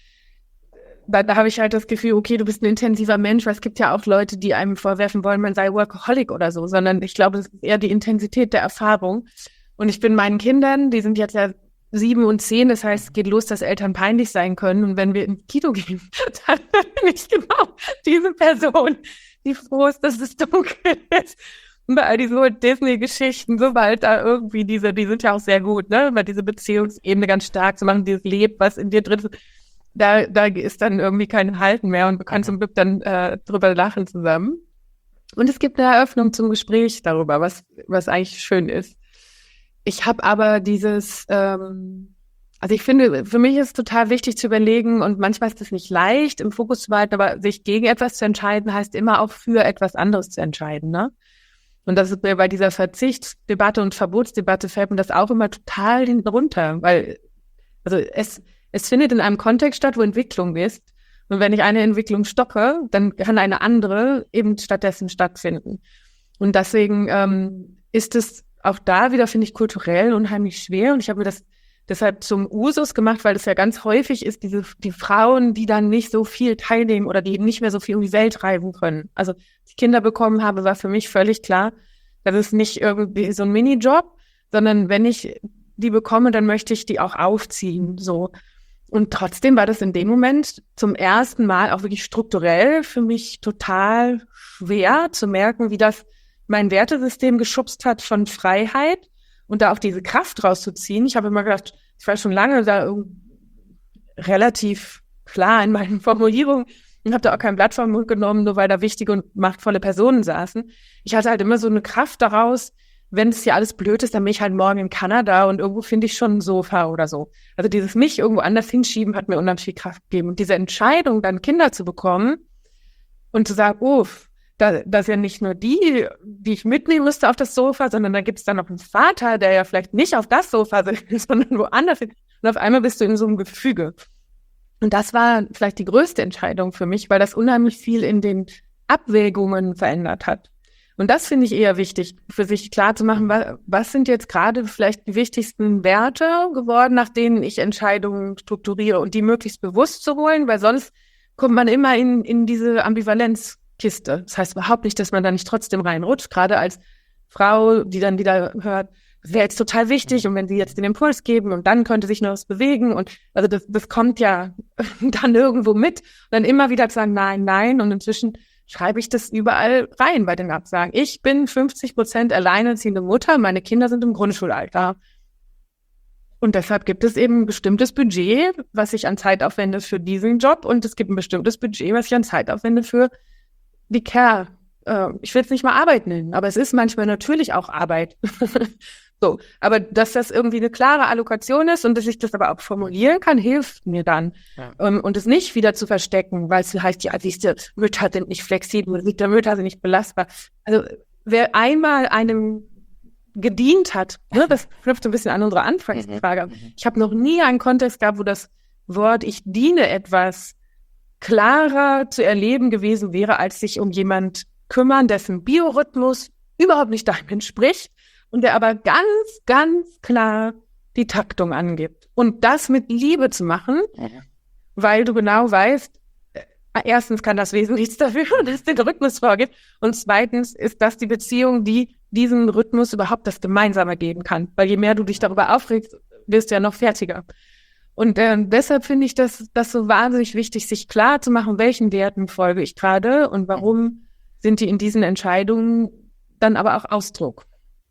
S3: da, da habe ich halt das Gefühl, okay, du bist ein intensiver Mensch, weil es gibt ja auch Leute, die einem vorwerfen wollen, man sei Workaholic oder so, sondern ich glaube, das ist eher die Intensität der Erfahrung. Und ich bin meinen Kindern, die sind jetzt ja sieben und zehn, das heißt, es geht los, dass Eltern peinlich sein können. Und wenn wir ins Kino gehen, dann bin ich genau diese Person, die froh ist, dass es dunkel ist. Und bei all diesen Disney-Geschichten, sobald da irgendwie diese, die sind ja auch sehr gut, ne, über diese Beziehungsebene ganz stark zu machen, dieses Leben, was in dir drin ist, da, da ist dann irgendwie kein Halten mehr, und wir können zum Glück dann äh, drüber lachen zusammen. Und es gibt eine Eröffnung zum Gespräch darüber, was, was eigentlich schön ist. Ich habe aber dieses, ähm, also ich finde, für mich ist es total wichtig zu überlegen, und manchmal ist es nicht leicht, im Fokus zu behalten, aber sich gegen etwas zu entscheiden, heißt immer auch für etwas anderes zu entscheiden, ne? Und das ist mir bei dieser Verzichtsdebatte und Verbotsdebatte fällt mir das auch immer total hinten runter, weil, also es, es findet in einem Kontext statt, wo Entwicklung ist. Und wenn ich eine Entwicklung stoppe, dann kann eine andere eben stattdessen stattfinden. Und deswegen ähm, ist es auch da wieder, finde ich, kulturell unheimlich schwer. Und ich habe mir das deshalb zum Usus gemacht, weil das ja ganz häufig ist, diese die Frauen, die dann nicht so viel teilnehmen oder die eben nicht mehr so viel um die Welt reisen können. Also, als ich Kinder bekommen habe, war für mich völlig klar, das ist nicht irgendwie so ein Minijob, sondern wenn ich die bekomme, dann möchte ich die auch aufziehen, so. Und trotzdem war das in dem Moment zum ersten Mal auch wirklich strukturell für mich total schwer zu merken, wie das mein Wertesystem geschubst hat von Freiheit und da auch diese Kraft rauszuziehen. Ich habe immer gedacht, ich war schon lange da relativ klar in meinen Formulierungen und habe da auch kein Blatt vom Mund genommen, nur weil da wichtige und machtvolle Personen saßen. Ich hatte halt immer so eine Kraft daraus, wenn es hier alles blöd ist, dann bin ich halt morgen in Kanada und irgendwo finde ich schon ein Sofa oder so. Also dieses mich irgendwo anders hinschieben hat mir unheimlich viel Kraft gegeben. Und diese Entscheidung, dann Kinder zu bekommen und zu sagen, oh, da, das ist ja nicht nur die, die ich mitnehmen müsste auf das Sofa, sondern da gibt es dann noch einen Vater, der ja vielleicht nicht auf das Sofa sitzt, sondern woanders. Und auf einmal bist du in so einem Gefüge. Und das war vielleicht die größte Entscheidung für mich, weil das unheimlich viel in den Abwägungen verändert hat. Und das finde ich eher wichtig, für sich klar zu machen, was, was sind jetzt gerade vielleicht die wichtigsten Werte geworden, nach denen ich Entscheidungen strukturiere und die möglichst bewusst zu holen, weil sonst kommt man immer in, in diese Ambivalenzkiste. Das heißt überhaupt nicht, dass man da nicht trotzdem reinrutscht, gerade als Frau, die dann wieder hört, das wäre jetzt total wichtig und wenn sie jetzt den Impuls geben und dann könnte sich noch was bewegen und also das, das kommt ja dann irgendwo mit und dann immer wieder zu sagen, nein, nein und inzwischen schreibe ich das überall rein bei den Absagen. Ich bin fünfzig Prozent alleinerziehende Mutter, meine Kinder sind im Grundschulalter. Und deshalb gibt es eben ein bestimmtes Budget, was ich an Zeit aufwende für diesen Job und es gibt ein bestimmtes Budget, was ich an Zeit aufwende für die Care. Äh, ich will es nicht mal Arbeit nennen, aber es ist manchmal natürlich auch Arbeit. So, aber dass das irgendwie eine klare Allokation ist und dass ich das aber auch formulieren kann, hilft mir dann. Ja. Um, und es nicht wieder zu verstecken, weil es heißt, ja, siehst du, Mütter sind nicht flexibel, die Mütter sind nicht belastbar. Also wer einmal einem gedient hat, ne, das knüpft ein bisschen an unsere Anfangsfrage. Ich habe noch nie einen Kontext gehabt, wo das Wort ich diene etwas klarer zu erleben gewesen wäre, als sich um jemand kümmern, dessen Biorhythmus überhaupt nicht deinem entspricht. Und der aber ganz, ganz klar die Taktung angibt. Und das mit Liebe zu machen, ja. Weil du genau weißt, erstens kann das Wesen nichts dafür, dass es den Rhythmus vorgibt. Und zweitens ist das die Beziehung, die diesen Rhythmus überhaupt das Gemeinsame geben kann. Weil je mehr du dich darüber aufregst, wirst du ja noch fertiger. Und äh, deshalb finde ich das, das so wahnsinnig wichtig, sich klar zu machen, welchen Werten folge ich gerade und warum sind die in diesen Entscheidungen dann aber auch Ausdruck.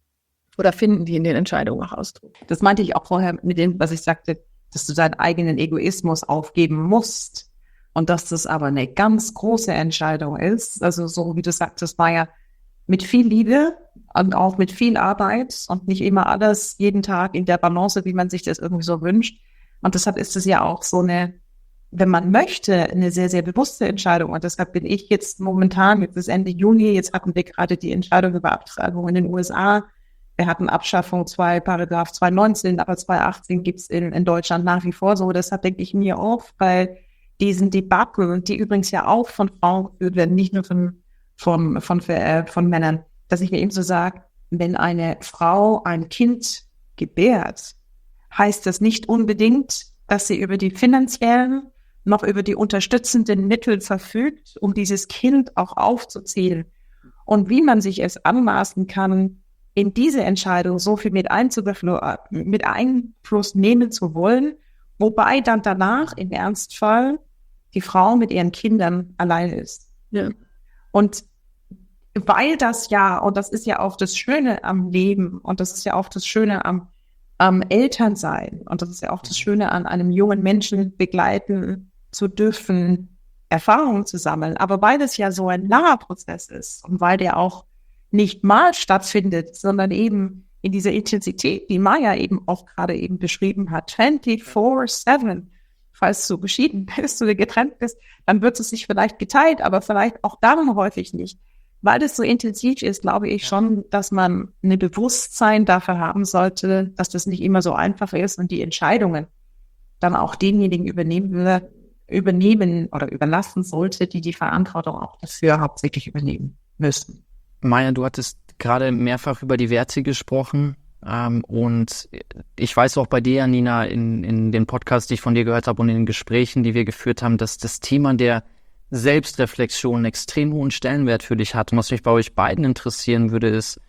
S3: Oder finden die in den Entscheidungen auch Ausdruck?
S2: Das meinte ich auch vorher mit dem, was ich sagte, dass du deinen eigenen Egoismus aufgeben musst. Und dass das aber eine ganz große Entscheidung ist. Also so wie du sagtest, war ja mit viel Liebe und auch mit viel Arbeit und nicht immer alles jeden Tag in der Balance, wie man sich das irgendwie so wünscht. Und deshalb ist es ja auch so eine, wenn man möchte, eine sehr, sehr bewusste Entscheidung. Und deshalb bin ich jetzt momentan, jetzt ist Ende Juni, jetzt hatten wir gerade die Entscheidung über Abtreibung in den U S A. Wir hatten Abschaffung zwei, Paragraph zweihundertneunzehn, aber zweihundertachtzehn gibt es in, in Deutschland nach wie vor so. Deshalb denke ich mir oft bei diesen Debatten, die übrigens ja auch von Frauen geführt werden, nicht nur von, von, von, von, äh, von Männern, dass ich mir eben so sage, wenn eine Frau ein Kind gebärt, heißt das nicht unbedingt, dass sie über die finanziellen noch über die unterstützenden Mittel verfügt, um dieses Kind auch aufzuziehen. Und wie man sich es anmaßen kann, in diese Entscheidung so viel mit, mit Einfluss nehmen zu wollen, wobei dann danach im Ernstfall die Frau mit ihren Kindern allein ist. Ja. Und weil das ja, und das ist ja auch das Schöne am Leben und das ist ja auch das Schöne am, am Elternsein und das ist ja auch das Schöne an einem jungen Menschen begleiten zu dürfen, Erfahrungen zu sammeln. Aber weil das ja so ein langer Prozess ist und weil der auch nicht mal stattfindet, sondern eben in dieser Intensität, die Maya eben auch gerade eben beschrieben hat, vierundzwanzig sieben. Falls du geschieden bist oder getrennt bist, dann wird es sich vielleicht geteilt, aber vielleicht auch dann häufig nicht. Weil das so intensiv ist, glaube ich schon, dass man ein Bewusstsein dafür haben sollte, dass das nicht immer so einfach ist und die Entscheidungen dann auch denjenigen übernehmen, übernehmen oder überlassen sollte, die die Verantwortung auch dafür hauptsächlich übernehmen müssen.
S1: Maya, du hattest gerade mehrfach über die Werte gesprochen ähm, und ich weiß auch bei dir, Nina, in, in den Podcasts, die ich von dir gehört habe und in den Gesprächen, die wir geführt haben, dass das Thema der Selbstreflexion einen extrem hohen Stellenwert für dich hat. Und was mich bei euch beiden interessieren würde, ist,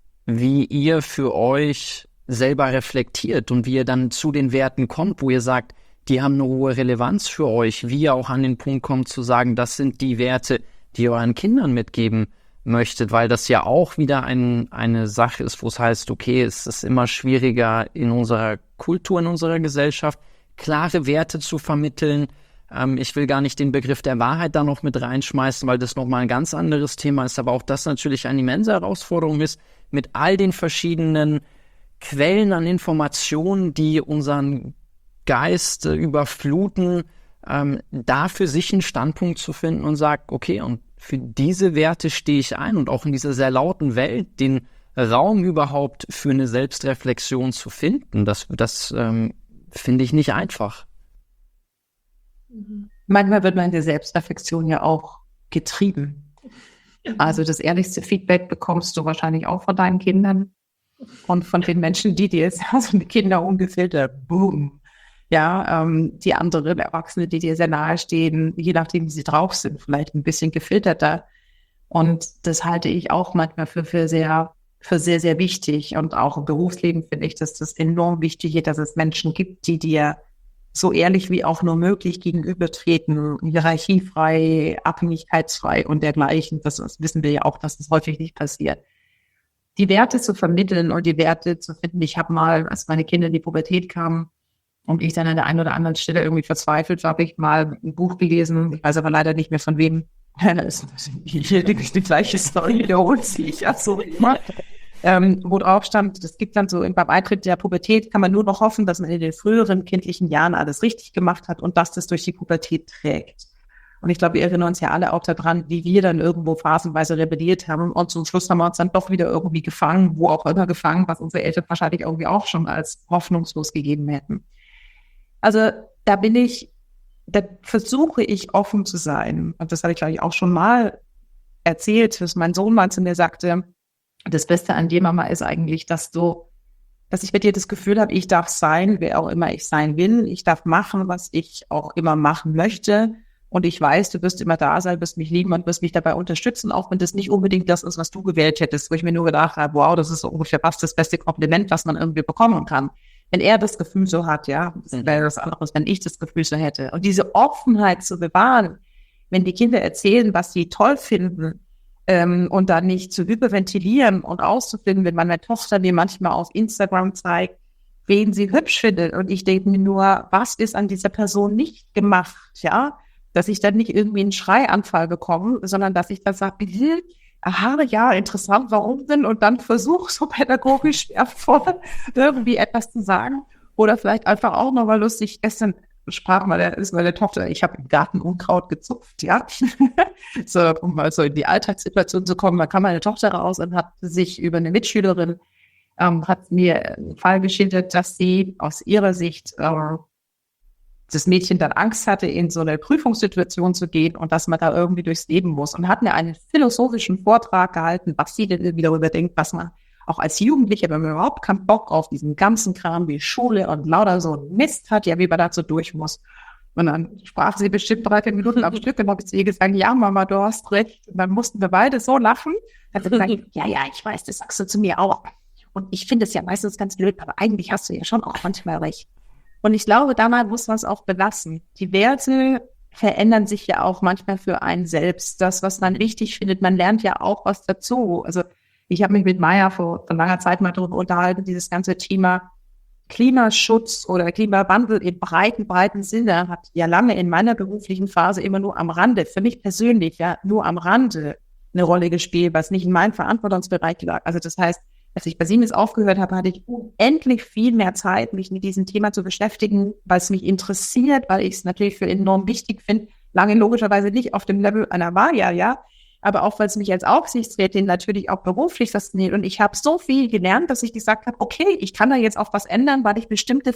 S1: wie ihr für euch selber reflektiert und wie ihr dann zu den Werten kommt, wo ihr sagt, die haben eine hohe Relevanz für euch, wie ihr auch an den Punkt kommt zu sagen, das sind die Werte, die ihr euren Kindern mitgeben möchtet, weil das ja auch wieder ein, eine Sache ist, wo es heißt, okay, es ist immer schwieriger in unserer Kultur, in unserer Gesellschaft, klare Werte zu vermitteln. Ähm, ich will gar nicht den Begriff der Wahrheit da noch mit reinschmeißen, weil das nochmal ein ganz anderes Thema ist, aber auch das natürlich eine immense Herausforderung ist, mit all den verschiedenen Quellen an Informationen, die unseren Geist äh, überfluten, ähm, da für sich einen Standpunkt zu finden und sagt, okay, und für diese Werte stehe ich ein und auch in dieser sehr lauten Welt den Raum überhaupt für eine Selbstreflexion zu finden, das, das ähm, finde ich nicht einfach.
S2: manchmal wird man in der Selbstreflexion ja auch getrieben. Also das ehrlichste Feedback bekommst du wahrscheinlich auch von deinen Kindern und von den Menschen, die dir jetzt, also die Kinder ungefiltert, boom. Ja, ähm, die anderen Erwachsene, die dir sehr nahe stehen, je nachdem, wie sie drauf sind, vielleicht ein bisschen gefilterter. Und das halte ich auch manchmal für, für sehr, für sehr, sehr wichtig. Und auch im Berufsleben finde ich, dass das enorm wichtig ist, dass es Menschen gibt, die dir so ehrlich wie auch nur möglich gegenübertreten, hierarchiefrei, abhängigkeitsfrei und dergleichen. Das, das wissen wir ja auch, dass das häufig nicht passiert. Die Werte zu vermitteln und die Werte zu finden. Ich habe mal, als meine Kinder in die Pubertät kamen und ich dann an der einen oder anderen Stelle irgendwie verzweifelt war, habe ich mal ein Buch gelesen, ich weiß aber leider nicht mehr von wem. Das ist die, die, die gleiche Story wiederholt sich. Also immer. Ähm, wo drauf stand, das gibt dann so beim Eintritt der Pubertät, kann man nur noch hoffen, dass man in den früheren kindlichen Jahren alles richtig gemacht hat und dass das durch die Pubertät trägt. Und ich glaube, wir erinnern uns ja alle auch daran, wie wir dann irgendwo phasenweise rebelliert haben und zum Schluss haben wir uns dann doch wieder irgendwie gefangen, wo auch immer gefangen, was unsere Eltern wahrscheinlich irgendwie auch schon als hoffnungslos gegeben hätten. Also da bin ich, da versuche ich offen zu sein. Und das hatte ich, glaube ich, auch schon mal erzählt, dass mein Sohn mal zu mir sagte, das Beste an dir, Mama, ist eigentlich, dass du, dass ich mit dir das Gefühl habe, ich darf sein, wer auch immer ich sein will. Ich darf machen, was ich auch immer machen möchte. Und ich weiß, du wirst immer da sein, wirst mich lieben und wirst mich dabei unterstützen, auch wenn das nicht unbedingt das ist, was du gewählt hättest, wo ich mir nur gedacht habe, wow, das ist so ungefähr fast das beste Kompliment, was man irgendwie bekommen kann. Wenn er das Gefühl so hat, ja, das wäre das anderes, wenn ich das Gefühl so hätte. Und diese Offenheit zu bewahren, wenn die Kinder erzählen, was sie toll finden, Ähm, und dann nicht zu hyperventilieren und auszufinden, wenn meine Tochter mir manchmal auf Instagram zeigt, wen sie hübsch findet. Und ich denke mir nur, was ist an dieser Person nicht gemacht, ja? Dass ich dann nicht irgendwie einen Schreianfall bekomme, sondern dass ich dann sage, aha, ja, interessant, warum denn? Und dann versuche so pädagogisch wertvoll irgendwie etwas zu sagen. Oder vielleicht einfach auch nochmal lustig, gestern sprach mal, ist meine Tochter, ich habe im Garten Unkraut gezupft, ja. So, um mal so in die Alltagssituation zu kommen, da kam meine Tochter raus und hat sich über eine Mitschülerin, ähm, hat mir einen Fall geschildert, dass sie aus ihrer Sicht, äh, das Mädchen dann Angst hatte, in so eine Prüfungssituation zu gehen und dass man da irgendwie durchs Leben muss. Und hat mir einen philosophischen Vortrag gehalten, was sie denn irgendwie darüber denkt, was man auch als Jugendliche, wenn man überhaupt keinen Bock auf diesen ganzen Kram wie Schule und lauter so Mist hat, ja, wie man dazu durch muss. Und dann sprach sie bestimmt drei, vier Minuten am Stück und habe ich zu ihr gesagt, ja, Mama, du hast recht. Und dann mussten wir beide so lachen. Dann hat sie gesagt, ja, ja, ich weiß, das sagst du zu mir auch. Und ich finde es ja meistens ganz blöd, aber eigentlich hast du ja schon auch manchmal recht. Und ich glaube, damals muss man es auch belassen. Die Werte verändern sich ja auch manchmal für einen selbst. Das, was man wichtig findet, man lernt ja auch was dazu. Also ich habe mich mit Maya vor, vor langer Zeit mal darüber unterhalten, dieses ganze Thema Klimaschutz oder Klimawandel im breiten, breiten Sinne hat ja lange in meiner beruflichen Phase immer nur am Rande, für mich persönlich ja nur am Rande eine Rolle gespielt, was nicht in meinem Verantwortungsbereich lag. Also das heißt, als ich bei Siemens aufgehört habe, hatte ich unendlich viel mehr Zeit, mich mit diesem Thema zu beschäftigen, weil es mich interessiert, weil ich es natürlich für enorm wichtig finde, lange logischerweise nicht auf dem Level einer Maya, ja, aber auch, weil es mich als Aufsichtsrätin natürlich auch beruflich fasziniert. Und ich habe so viel gelernt, dass ich gesagt habe, okay, ich kann da jetzt auch was ändern, weil ich bestimmte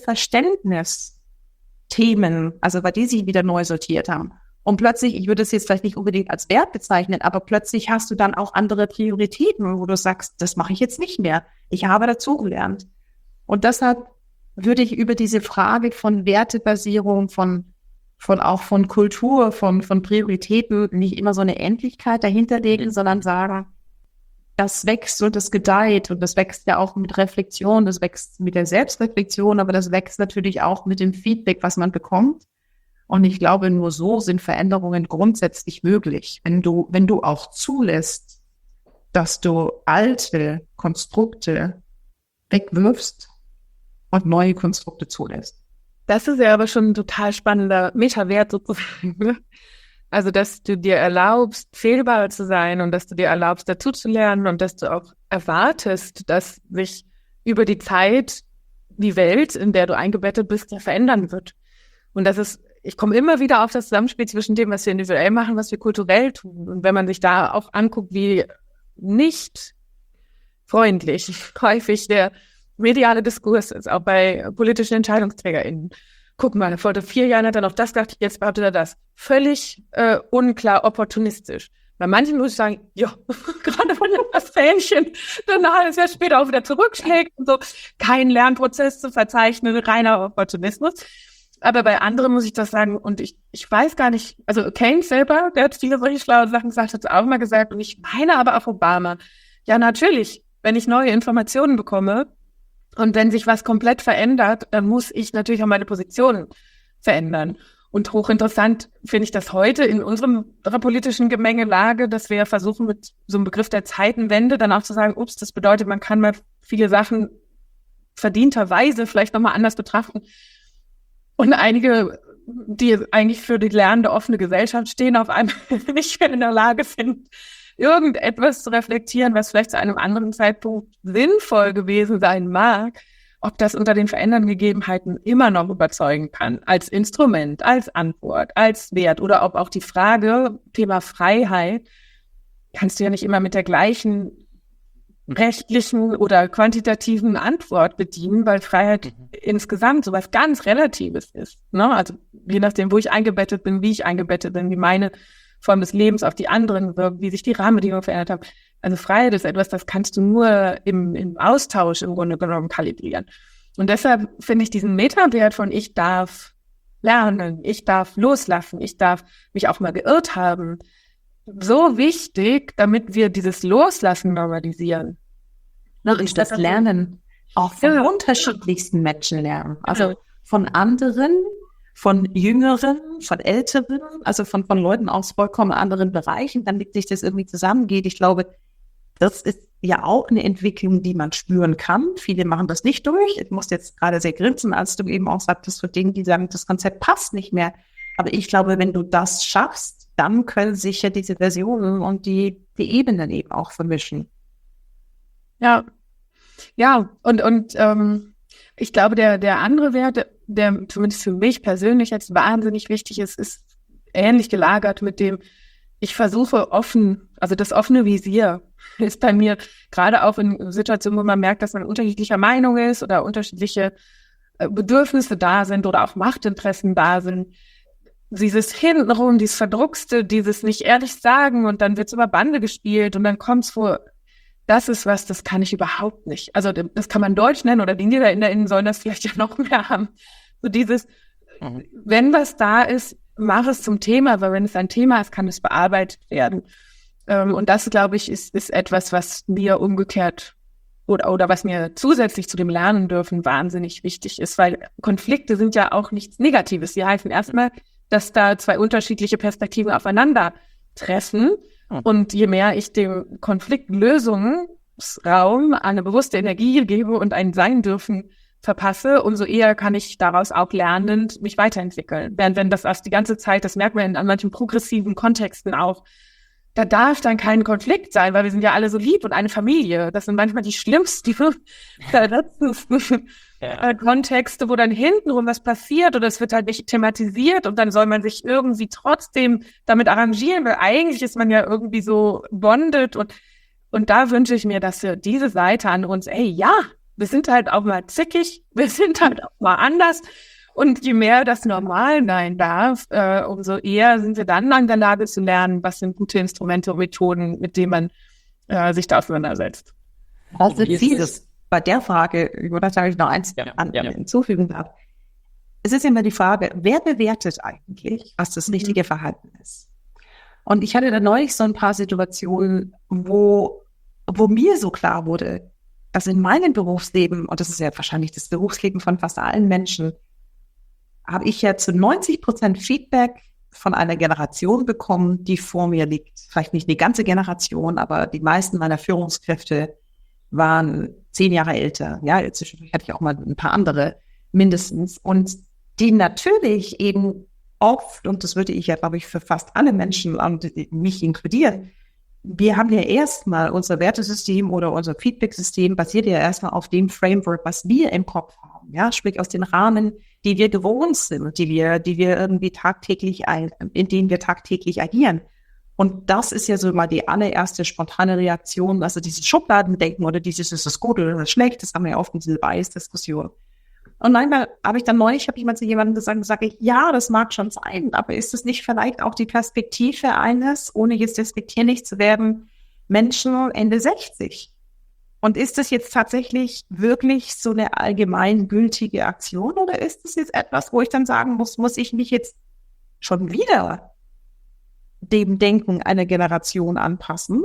S2: Verständnisthemen, also weil die sich wieder neu sortiert haben. Und plötzlich, ich würde es jetzt vielleicht nicht unbedingt als Wert bezeichnen, aber plötzlich hast du dann auch andere Prioritäten, wo du sagst, das mache ich jetzt nicht mehr. Ich habe dazugelernt. Und deshalb würde ich über diese Frage von Wertebasierung, von von auch von Kultur, von von Prioritäten nicht immer so eine Endlichkeit dahinter legen, sondern sagen, das wächst und das gedeiht und das wächst ja auch mit Reflexion, das wächst mit der Selbstreflexion, aber das wächst natürlich auch mit dem Feedback, was man bekommt. Und ich glaube, nur so sind Veränderungen grundsätzlich möglich, wenn du wenn du auch zulässt, dass du alte Konstrukte wegwirfst und neue Konstrukte zulässt.
S3: Das ist ja aber schon ein total spannender Metawert sozusagen. Ne? Also, dass du dir erlaubst, fehlbar zu sein und dass du dir erlaubst, dazu zu lernen und dass du auch erwartest, dass sich über die Zeit die Welt, in der du eingebettet bist, ja verändern wird. Und das ist, ich komme immer wieder auf das Zusammenspiel zwischen dem, was wir individuell machen, was wir kulturell tun. Und wenn man sich da auch anguckt, wie nicht freundlich häufig der mediale Diskurs ist, auch bei politischen EntscheidungsträgerInnen. guck mal, vor vier Jahren hat er noch das gedacht, jetzt behauptet er das. Völlig äh, unklar, opportunistisch. Bei manchen muss ich sagen, ja, gerade wenn das Fähnchen dann ein halbes Jahr später auch wieder zurückschlägt und so, kein Lernprozess zu verzeichnen, reiner Opportunismus. Aber bei anderen muss ich das sagen, und ich ich weiß gar nicht, also Keynes selber, der hat viele solche schlaue Sachen gesagt, hat es auch mal gesagt, und ich meine aber auch Obama. Ja, natürlich, wenn ich neue Informationen bekomme und wenn sich was komplett verändert, dann muss ich natürlich auch meine Position verändern. Und hochinteressant finde ich das heute in unserem, unserer politischen Gemengelage, dass wir versuchen, mit so einem Begriff der Zeitenwende dann auch zu sagen, ups, das bedeutet, man kann mal viele Sachen verdienterweise vielleicht nochmal anders betrachten. Und einige, die eigentlich für die lernende offene Gesellschaft stehen, auf einmal nicht mehr in der Lage sind, irgendetwas zu reflektieren, was vielleicht zu einem anderen Zeitpunkt sinnvoll gewesen sein mag, ob das unter den verändernden Gegebenheiten immer noch überzeugen kann, als Instrument, als Antwort, als Wert, oder ob auch die Frage, Thema Freiheit, kannst du ja nicht immer mit der gleichen rechtlichen oder quantitativen Antwort bedienen, weil Freiheit mhm. insgesamt so was ganz Relatives ist. Ne? Also je nachdem, wo ich eingebettet bin, wie ich eingebettet bin, wie meine Form des Lebens auf die anderen wirkt, wie sich die Rahmenbedingungen verändert haben. Also Freiheit ist etwas, das kannst du nur im, im Austausch im Grunde genommen kalibrieren. Und deshalb finde ich diesen Metawert von ich darf lernen, ich darf loslassen, ich darf mich auch mal geirrt haben, so wichtig, damit wir dieses Loslassen normalisieren.
S2: Und das Lernen auch von ja. unterschiedlichsten Menschen lernen. Also von anderen, von Jüngeren, von Älteren, also von, von Leuten aus vollkommen anderen Bereichen, damit sich das irgendwie zusammengeht. Ich glaube, das ist ja auch eine Entwicklung, die man spüren kann. Viele machen das nicht durch. Ich muss jetzt gerade sehr grinsen, als du eben auch sagtest, für denen, die sagen, das Konzept passt nicht mehr. Aber ich glaube, wenn du das schaffst, dann können sich ja diese Versionen und die, die Ebenen eben auch vermischen.
S3: Ja, ja, und, und ähm, ich glaube, der, der andere Wert, der zumindest für mich persönlich jetzt wahnsinnig wichtig ist, ist ähnlich gelagert mit dem, ich versuche offen, also das offene Visier ist bei mir gerade auch in Situationen, wo man merkt, dass man unterschiedlicher Meinung ist oder unterschiedliche Bedürfnisse da sind oder auch Machtinteressen da sind. Dieses hintenrum, dieses Verdruckste, dieses nicht ehrlich sagen und dann wird's über Bande gespielt und dann kommt's vor, das ist was, das kann ich überhaupt nicht. Also das kann man Deutsch nennen oder die NiederländerInnen sollen das vielleicht ja noch mehr haben. So dieses, mhm. wenn was da ist, mach es zum Thema, weil wenn es ein Thema ist, kann es bearbeitet werden. Ähm, und das, glaube ich, ist, ist etwas, was mir umgekehrt oder, oder was mir zusätzlich zu dem Lernen dürfen wahnsinnig wichtig ist, weil Konflikte sind ja auch nichts Negatives. Sie heißen erstmal, dass da zwei unterschiedliche Perspektiven aufeinandertreffen. Mhm. Und je mehr ich dem Konfliktlösungsraum eine bewusste Energie gebe und ein Sein dürfen verpasse, umso eher kann ich daraus auch lernend mich weiterentwickeln. Während wenn das erst die ganze Zeit, das merkt man in manchen progressiven Kontexten auch, da darf dann kein Konflikt sein, weil wir sind ja alle so lieb und eine Familie. Das sind manchmal die schlimmsten, verletzendsten ja. Kontexte, wo dann hintenrum was passiert oder es wird halt nicht thematisiert und dann soll man sich irgendwie trotzdem damit arrangieren, weil eigentlich ist man ja irgendwie so bonded und, und da wünsche ich mir, dass wir diese Seite an uns, ey, ja, wir sind halt auch mal zickig, wir sind halt auch mal anders. Und je mehr das normal sein darf, äh, umso eher sind wir dann in der Lage zu lernen, was sind gute Instrumente und Methoden, mit denen man äh, sich da auseinandersetzt.
S2: Was ist dieses? Bei der Frage, Jonathan, habe ich noch eins
S1: ja,
S2: an,
S1: ja.
S2: hinzufügen darf. Es ist immer die Frage, wer bewertet eigentlich, was das richtige Verhalten ist? Und ich hatte da neulich so ein paar Situationen, wo, wo mir so klar wurde, dass in meinem Berufsleben, und das ist ja wahrscheinlich das Berufsleben von fast allen Menschen, habe ich ja zu neunzig Prozent Feedback von einer Generation bekommen, die vor mir liegt. Vielleicht nicht die ganze Generation, aber die meisten meiner Führungskräfte waren zehn Jahre älter. Ja, zwischendurch hatte ich auch mal ein paar andere mindestens. Und die natürlich eben oft, und das würde ich ja, glaube ich, für fast alle Menschen und mich inkludieren, wir haben ja erstmal unser Wertesystem oder unser Feedback-System basiert ja erstmal auf dem Framework, was wir im Kopf haben. Ja, sprich aus den Rahmen, die wir gewohnt sind, die wir, die wir irgendwie tagtäglich ein, in denen wir tagtäglich agieren. Und das ist ja so mal die allererste spontane Reaktion, also dieses Schubladendenken oder dieses, ist das gut oder ist das schlecht, das haben wir ja oft in dieser Bias-Diskussion. Und manchmal habe ich dann neulich, habe ich mal zu jemandem gesagt, sage ich, ja, das mag schon sein, aber ist es nicht vielleicht auch die Perspektive eines, ohne jetzt despektierlich zu werden, Menschen Ende sechzig? Und ist das jetzt tatsächlich wirklich so eine allgemeingültige Aktion oder ist es jetzt etwas, wo ich dann sagen muss, muss ich mich jetzt schon wieder dem Denken einer Generation anpassen,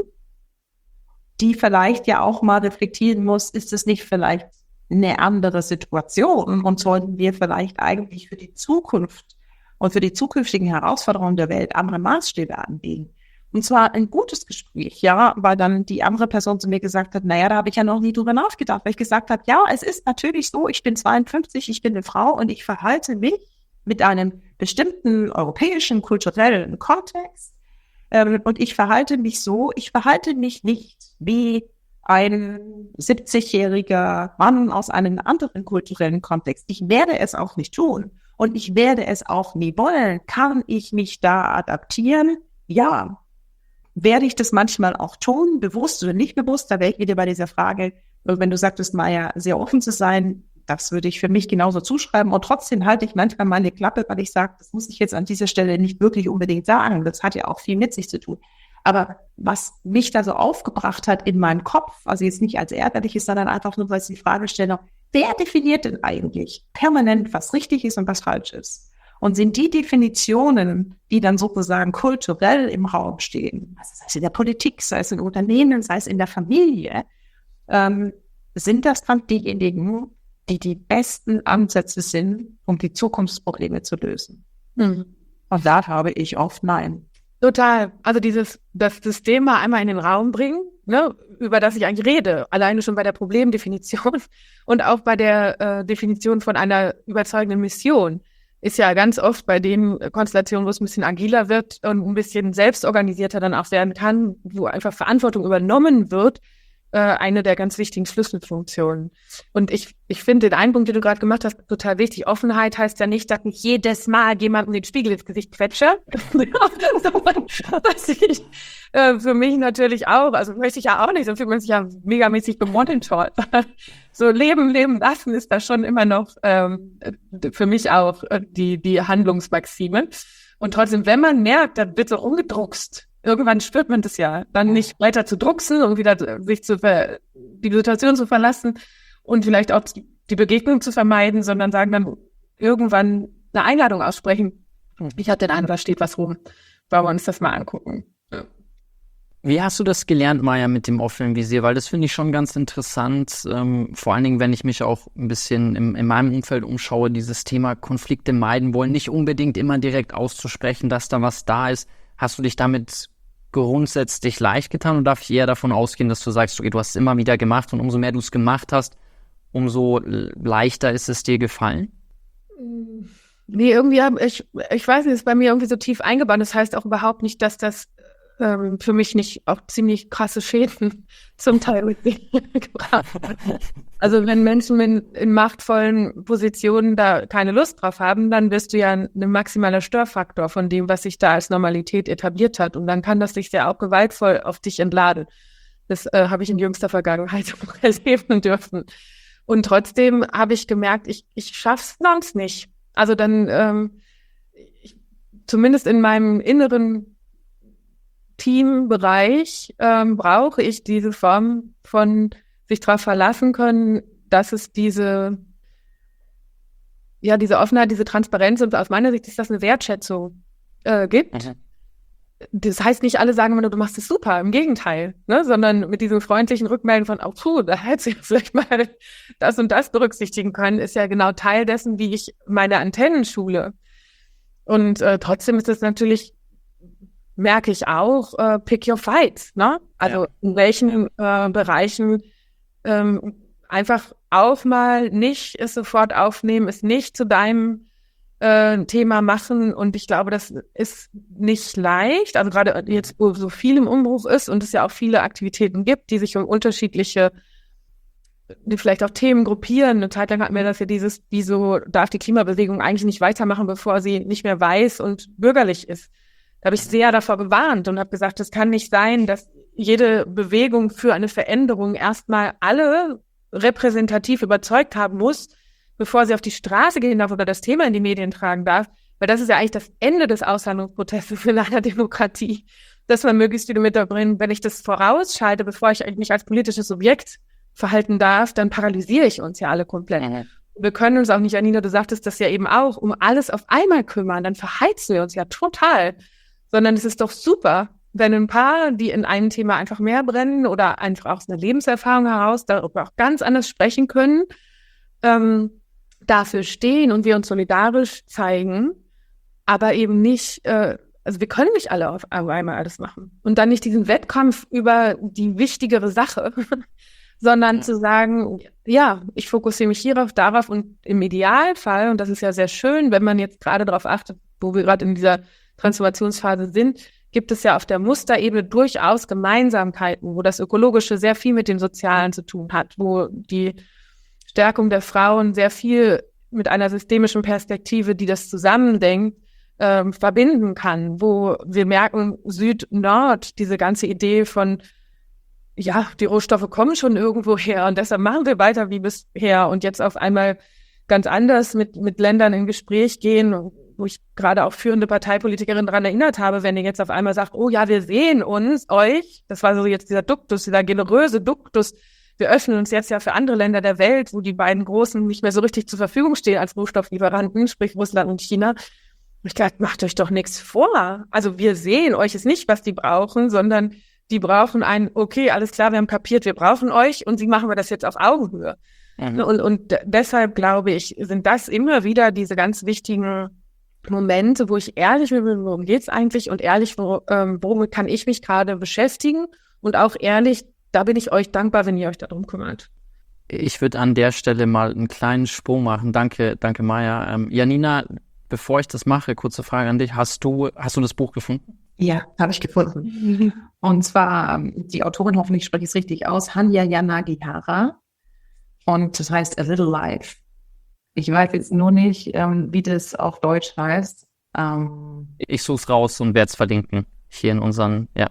S2: die vielleicht ja auch mal reflektieren muss, ist es nicht vielleicht eine andere Situation und sollten wir vielleicht eigentlich für die Zukunft und für die zukünftigen Herausforderungen der Welt andere Maßstäbe anlegen. Und zwar ein gutes Gespräch, ja, weil dann die andere Person zu mir gesagt hat, naja, da habe ich ja noch nie drüber nachgedacht, weil ich gesagt habe, ja, es ist natürlich so, ich bin zweiundfünfzig, ich bin eine Frau und ich verhalte mich mit einem bestimmten europäischen, kulturellen Kontext ähm, und ich verhalte mich so, ich verhalte mich nicht wie ein siebzigjähriger Mann aus einem anderen kulturellen Kontext. Ich werde es auch nicht tun und ich werde es auch nie wollen. Kann ich mich da adaptieren? Ja. Werde ich das manchmal auch tun, bewusst oder nicht bewusst? Da wäre ich wieder bei dieser Frage, wenn du sagtest, Maja, sehr offen zu sein, das würde ich für mich genauso zuschreiben. Und trotzdem halte ich manchmal meine Klappe, weil ich sage, das muss ich jetzt an dieser Stelle nicht wirklich unbedingt sagen. Das hat ja auch viel mit sich zu tun. Aber was mich da so aufgebracht hat in meinem Kopf, also jetzt nicht als ärgerliches, sondern einfach nur, weil ich die Frage stelle, wer definiert denn eigentlich permanent, was richtig ist und was falsch ist? Und sind die Definitionen, die dann sozusagen kulturell im Raum stehen, also sei es in der Politik, sei es in Unternehmen, sei es in der Familie, ähm, sind das dann diejenigen, die die besten Ansätze sind, um die Zukunftsprobleme zu lösen? Mhm. Und da habe ich oft Nein.
S3: Total. Also dieses, das System mal einmal in den Raum bringen, ne, über das ich eigentlich rede, alleine schon bei der Problemdefinition und auch bei der äh, Definition von einer überzeugenden Mission. Ist ja ganz oft bei den Konstellationen, wo es ein bisschen agiler wird und ein bisschen selbstorganisierter dann auch werden kann, wo einfach Verantwortung übernommen wird, äh, eine der ganz wichtigen Schlüsselfunktionen. Und ich ich finde den einen Punkt, den du gerade gemacht hast, total wichtig. Offenheit heißt ja nicht, dass ich jedes Mal jemandem den Spiegel ins Gesicht quetsche. Das ich, äh, für mich natürlich auch, also möchte ich ja auch nicht, so fühlt man sich ja megamäßig gemonitort. So leben, leben lassen ist da schon immer noch ähm, für mich auch äh, die die Handlungsmaxime. Und trotzdem, wenn man merkt, dann wird so rumgedruckst. Irgendwann spürt man das ja, dann nicht weiter zu drucksen und wieder sich zu ver- die Situation zu verlassen und vielleicht auch die Begegnung zu vermeiden, sondern sagen dann irgendwann eine Einladung aussprechen. Ich hatte den Eindruck, da steht was rum. Wollen wir uns das mal angucken. Ja.
S1: Wie hast du das gelernt, Maja, mit dem offenen Visier? Weil das finde ich schon ganz interessant, ähm, vor allen Dingen, wenn ich mich auch ein bisschen im, in meinem Umfeld umschaue, dieses Thema Konflikte meiden wollen, nicht unbedingt immer direkt auszusprechen, dass da was da ist. Hast du dich damit grundsätzlich leicht getan und darf ich eher davon ausgehen, dass du sagst, okay, du hast es immer wieder gemacht und umso mehr du es gemacht hast, umso leichter ist es dir gefallen?
S3: Nee, irgendwie, ich, ich weiß nicht, ist bei mir irgendwie so tief eingebaut. Das heißt auch überhaupt nicht, dass das ähm, für mich nicht auch ziemlich krasse Schäden zum Teil mit mir gebracht hat. Also wenn Menschen in, in machtvollen Positionen da keine Lust drauf haben, dann wirst du ja ein, ein maximaler Störfaktor von dem, was sich da als Normalität etabliert hat. Und dann kann das sich ja auch gewaltvoll auf dich entladen. Das äh, habe ich in jüngster Vergangenheit erleben dürfen. Und trotzdem habe ich gemerkt, ich, ich schaff's sonst nicht. Also dann, ähm, ich, zumindest in meinem inneren Teambereich ähm, brauche ich diese Form von sich darauf verlassen können, dass es diese, ja, diese Offenheit, diese Transparenz und aus meiner Sicht ist das eine Wertschätzung äh, gibt. Mhm. Das heißt nicht, alle sagen immer nur, du machst es super, im Gegenteil, ne? Sondern mit diesen freundlichen Rückmelden von, oh, puh, da hätte ich vielleicht mal das und das berücksichtigen können, ist ja genau Teil dessen, wie ich meine Antennen schule. Und äh, trotzdem ist es natürlich, merke ich auch, äh, pick your fights, ne? Also ja. In welchen äh, Bereichen ähm, einfach auch mal nicht es sofort aufnehmen, es nicht zu deinem äh, Thema machen. Und ich glaube, das ist nicht leicht. Also gerade jetzt, wo so viel im Umbruch ist und es ja auch viele Aktivitäten gibt, die sich um unterschiedliche, die vielleicht auch Themen gruppieren. Eine Zeit lang hatten wir das ja dieses, wieso darf die Klimabewegung eigentlich nicht weitermachen, bevor sie nicht mehr weiß und bürgerlich ist. Da habe ich sehr davor gewarnt und habe gesagt, es kann nicht sein, dass jede Bewegung für eine Veränderung erstmal alle repräsentativ überzeugt haben muss, bevor sie auf die Straße gehen darf oder das Thema in die Medien tragen darf, weil das ist ja eigentlich das Ende des Aushandlungsprozesses in einer Demokratie, dass man möglichst viele mitbringt. Wenn ich das vorausschalte, bevor ich mich als politisches Subjekt verhalten darf, dann paralysiere ich uns ja alle komplett. Mhm. Wir können uns auch nicht, Janina, du sagtest das ja eben auch, um alles auf einmal kümmern, dann verheizen wir uns ja total. Sondern es ist doch super, wenn ein Paar, die in einem Thema einfach mehr brennen oder einfach aus einer Lebenserfahrung heraus darüber auch ganz anders sprechen können, ähm, dafür stehen und wir uns solidarisch zeigen, aber eben nicht, äh, also wir können nicht alle auf einmal alles machen. Und dann nicht diesen Wettkampf über die wichtigere Sache, sondern ja. zu sagen, ja, ich fokussiere mich hierauf, darauf und im Idealfall, und das ist ja sehr schön, wenn man jetzt gerade darauf achtet, wo wir gerade in dieser Transformationsphase sind, gibt es ja auf der Musterebene durchaus Gemeinsamkeiten, wo das Ökologische sehr viel mit dem Sozialen zu tun hat, wo die Stärkung der Frauen sehr viel mit einer systemischen Perspektive, die das zusammendenkt, ähm, verbinden kann, wo wir merken, Süd-Nord, diese ganze Idee von, ja, die Rohstoffe kommen schon irgendwo her und deshalb machen wir weiter wie bisher und jetzt auf einmal ganz anders mit, mit Ländern in Gespräch gehen, wo ich gerade auch führende Parteipolitikerinnen daran erinnert habe, wenn ihr jetzt auf einmal sagt, oh ja, wir sehen uns, euch, das war so jetzt dieser Duktus, dieser generöse Duktus, wir öffnen uns jetzt ja für andere Länder der Welt, wo die beiden Großen nicht mehr so richtig zur Verfügung stehen als Rohstofflieferanten, sprich Russland und China. Ich dachte, macht euch doch nichts vor. Also wir sehen euch ist nicht, was die brauchen, sondern die brauchen ein, okay, alles klar, wir haben kapiert, wir brauchen euch und sie machen wir das jetzt auf Augenhöhe. Mhm. Und, und deshalb glaube ich, sind das immer wieder diese ganz wichtigen Momente, wo ich ehrlich bin, worum geht's eigentlich und ehrlich, worum kann ich mich gerade beschäftigen und auch ehrlich, da bin ich euch dankbar, wenn ihr euch darum kümmert.
S1: Ich würde an der Stelle mal einen kleinen Sprung machen. Danke, danke Maja. Ähm, Janina, bevor ich das mache, kurze Frage an dich. Hast du, hast du das Buch gefunden?
S2: Ja, habe ich gefunden. Und zwar, die Autorin, hoffentlich spreche ich es richtig aus, Hanya Yanagihara. Und das heißt A Little Life. Ich weiß jetzt nur nicht, ähm, wie das auf Deutsch heißt. Ähm,
S1: ich suche es raus und werde es verlinken. Hier in unseren, ja.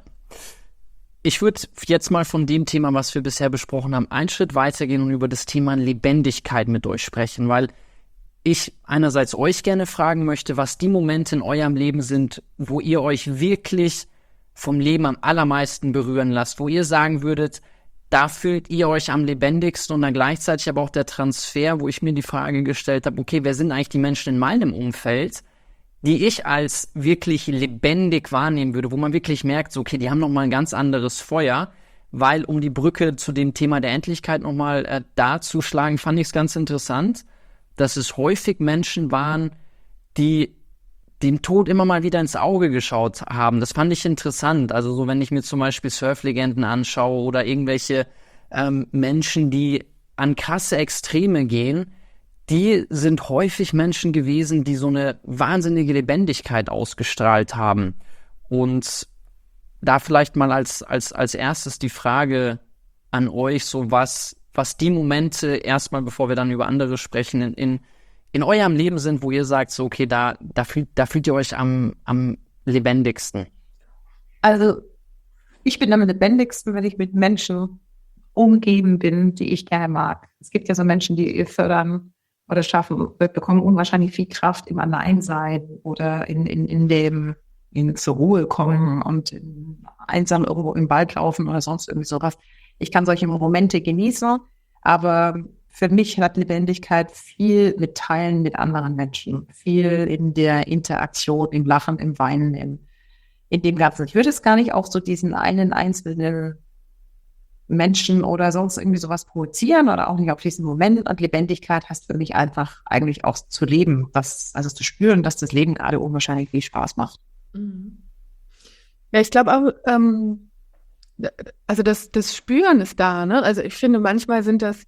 S1: Ich würde jetzt mal von dem Thema, was wir bisher besprochen haben, einen Schritt weitergehen und über das Thema Lebendigkeit mit euch sprechen, weil ich einerseits euch gerne fragen möchte, was die Momente in eurem Leben sind, wo ihr euch wirklich vom Leben am allermeisten berühren lasst, wo ihr sagen würdet, da fühlt ihr euch am lebendigsten und dann gleichzeitig aber auch der Transfer, wo ich mir die Frage gestellt habe, okay, wer sind eigentlich die Menschen in meinem Umfeld, die ich als wirklich lebendig wahrnehmen würde, wo man wirklich merkt, so, okay, die haben nochmal ein ganz anderes Feuer, weil um die Brücke zu dem Thema der Endlichkeit nochmal äh, darzuschlagen, fand ich es ganz interessant, dass es häufig Menschen waren, die dem Tod immer mal wieder ins Auge geschaut haben. Das fand ich interessant. Also so, wenn ich mir zum Beispiel Surflegenden anschaue oder irgendwelche ähm, Menschen, die an krasse Extreme gehen, die sind häufig Menschen gewesen, die so eine wahnsinnige Lebendigkeit ausgestrahlt haben. Und da vielleicht mal als, als, als erstes die Frage an euch, so was, was die Momente erstmal, bevor wir dann über andere sprechen, in, in, in eurem Leben sind, wo ihr sagt, so okay, da, da, fühlt, da fühlt ihr euch am, am lebendigsten.
S2: Also ich bin am lebendigsten, wenn ich mit Menschen umgeben bin, die ich gerne mag. Es gibt ja so Menschen, die fördern oder schaffen, bekommen unwahrscheinlich viel Kraft im Alleinsein oder in, in, in dem, in zur Ruhe kommen und einsam irgendwo im Wald laufen oder sonst irgendwie sowas. Ich kann solche Momente genießen, aber für mich hat Lebendigkeit viel mit Teilen mit anderen Menschen, viel in der Interaktion, im Lachen, im Weinen, im, in dem Ganzen. Ich würde es gar nicht auch so diesen einen einzelnen Menschen oder sonst irgendwie sowas provozieren oder auch nicht auf diesen Moment. Und Lebendigkeit heißt für mich einfach eigentlich auch zu leben, dass, also zu spüren, dass das Leben gerade unwahrscheinlich viel Spaß macht.
S3: Ja, ich glaube auch, ähm, also das, das Spüren ist da, ne? Also ich finde, manchmal sind das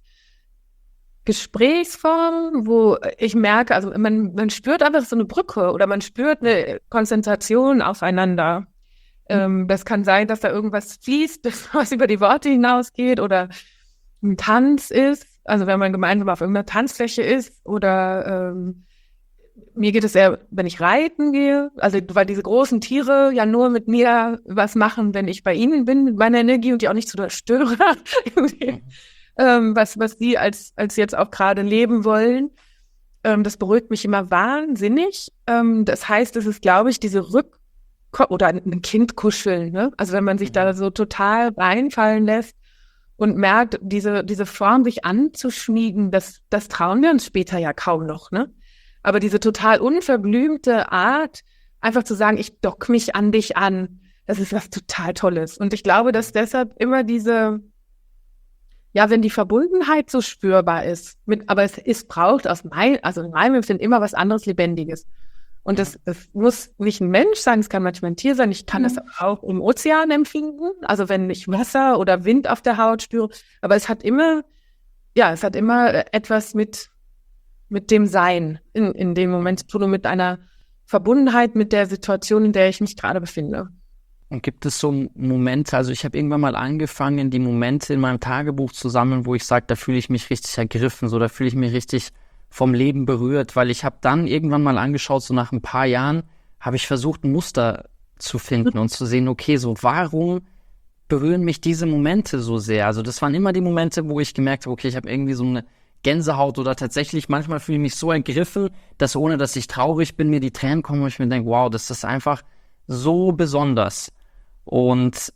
S3: Gesprächsformen, wo ich merke, also man, man spürt einfach so eine Brücke oder man spürt eine Konzentration aufeinander. Ähm, das kann sein, dass da irgendwas fließt, was über die Worte hinausgeht oder ein Tanz ist, also wenn man gemeinsam auf irgendeiner Tanzfläche ist oder ähm, mir geht es eher, wenn ich reiten gehe, also weil diese großen Tiere ja nur mit mir was machen, wenn ich bei ihnen bin, mit meiner Energie und die auch nicht zu störe, ähm, was was die als als jetzt auch gerade leben wollen. ähm, das beruhigt mich immer wahnsinnig. Ähm, das heißt, es ist, glaube ich, diese Rück- oder ein Kind kuscheln, ne? Also wenn man sich da so total reinfallen lässt und merkt, diese, diese Form sich anzuschmiegen, das, das trauen wir uns später ja kaum noch, ne? Aber diese total unverblümte Art, einfach zu sagen, ich dock mich an dich an, das ist was total Tolles. Und ich glaube, dass deshalb immer diese, ja, wenn die Verbundenheit so spürbar ist, mit, aber es, es braucht aus mein, also in meinem Empfinden immer was anderes Lebendiges. Und das, das muss nicht ein Mensch sein, es kann manchmal ein Tier sein. Ich kann das auch im Ozean empfinden, also wenn ich Wasser oder Wind auf der Haut spüre. Aber es hat immer, ja, es hat immer etwas mit, mit dem Sein in, in dem Moment zu tun und mit einer Verbundenheit mit der Situation, in der ich mich gerade befinde.
S1: Und gibt es so Momente, also ich habe irgendwann mal angefangen, die Momente in meinem Tagebuch zu sammeln, wo ich sage, da fühle ich mich richtig ergriffen, so da fühle ich mich richtig vom Leben berührt, weil ich habe dann irgendwann mal angeschaut, so nach ein paar Jahren, habe ich versucht, ein Muster zu finden und zu sehen, okay, so warum berühren mich diese Momente so sehr? Also das waren immer die Momente, wo ich gemerkt habe, okay, ich habe irgendwie so eine Gänsehaut oder tatsächlich manchmal fühle ich mich so ergriffen, dass ohne, dass ich traurig bin, mir die Tränen kommen und ich mir denke, wow, das ist einfach so besonders. Und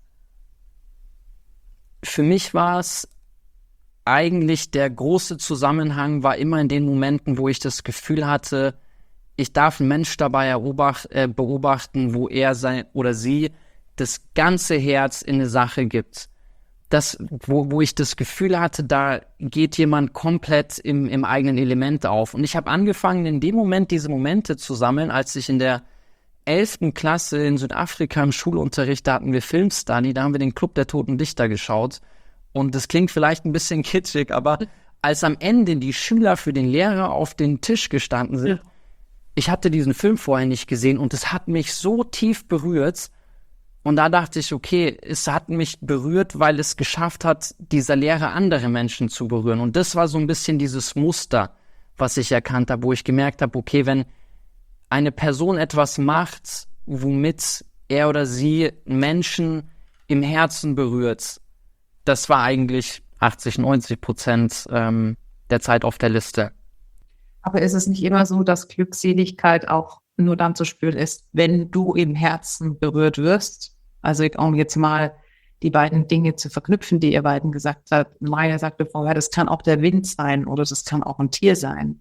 S1: für mich war es eigentlich der große Zusammenhang war immer in den Momenten, wo ich das Gefühl hatte, ich darf einen Mensch dabei erobacht, äh, beobachten, wo er sein oder sie das ganze Herz in eine Sache gibt. Das, wo, wo ich das Gefühl hatte, da geht jemand komplett im, im eigenen Element auf. Und ich habe angefangen, in dem Moment diese Momente zu sammeln, als ich in der elften Klasse in Südafrika im Schulunterricht, da hatten wir Filmstudy, da haben wir den Club der Toten Dichter geschaut. Und das klingt vielleicht ein bisschen kitschig, aber als am Ende die Schüler für den Lehrer auf den Tisch gestanden sind, ja. Ich hatte diesen Film vorher nicht gesehen und es hat mich so tief berührt. Und da dachte ich, okay, es hat mich berührt, weil es geschafft hat, dieser Lehrer andere Menschen zu berühren. Und das war so ein bisschen dieses Muster, was ich erkannt habe, wo ich gemerkt habe, okay, wenn eine Person etwas macht, womit er oder sie Menschen im Herzen berührt, das war eigentlich achtzig, neunzig Prozent ähm, der Zeit auf der Liste.
S2: Aber ist es nicht immer so, dass Glückseligkeit auch nur dann zu spüren ist, wenn du im Herzen berührt wirst? Also um jetzt mal die beiden Dinge zu verknüpfen, die ihr beiden gesagt habt. Maya sagte vorher, das kann auch der Wind sein oder das kann auch ein Tier sein.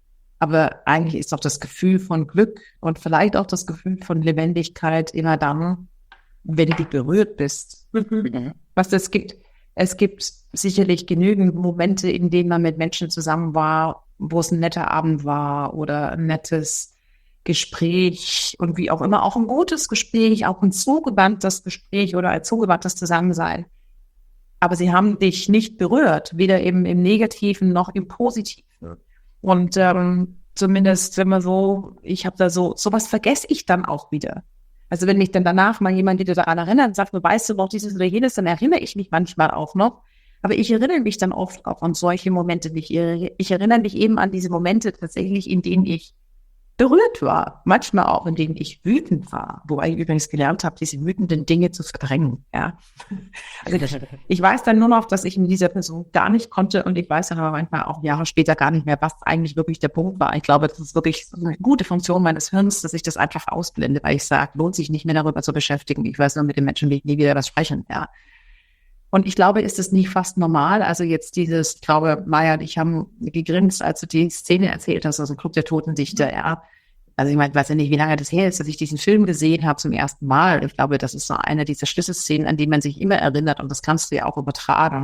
S2: Aber eigentlich ist doch das Gefühl von Glück und vielleicht auch das Gefühl von Lebendigkeit immer dann, wenn du berührt bist. Mhm. Was es gibt, es gibt sicherlich genügend Momente, in denen man mit Menschen zusammen war, wo es ein netter Abend war oder ein nettes Gespräch und wie auch immer, auch ein gutes Gespräch, auch ein zugewandtes Gespräch oder ein zugewandtes Zusammensein. Aber sie haben dich nicht berührt, weder eben im Negativen noch im Positiven. Ja. Und ähm, zumindest, wenn man so, ich habe da so, sowas vergesse ich dann auch wieder. Also wenn mich dann danach mal jemand wieder daran erinnert und sagt, weißt du noch dieses oder jenes, dann erinnere ich mich manchmal auch noch. Aber ich erinnere mich dann oft auch an solche Momente nicht. Ich erinnere mich eben an diese Momente tatsächlich, in denen ich berührt war. Manchmal auch, in denen ich wütend war. Wobei ich übrigens gelernt habe, diese wütenden Dinge zu verdrängen. Ja. Also ich, ich weiß dann nur noch, dass ich mit dieser Person gar nicht konnte und ich weiß dann aber manchmal auch Jahre später gar nicht mehr, was eigentlich wirklich der Punkt war. Ich glaube, das ist wirklich eine gute Funktion meines Hirns, dass ich das einfach ausblende, weil ich sage, lohnt sich nicht mehr darüber zu beschäftigen. Ich weiß nur, mit den Menschen will ich nie wieder was sprechen. Ja. Und ich glaube, ist es nicht fast normal? Also jetzt dieses, ich glaube, Maya und ich haben gegrinst, als du die Szene erzählt hast aus dem Club der Toten Dichter, ja. Also ich meine, ich weiß ja nicht, wie lange das her ist, dass ich diesen Film gesehen habe zum ersten Mal. Ich glaube, das ist so eine dieser Schlüsselszenen, an die man sich immer erinnert und das kannst du ja auch übertragen.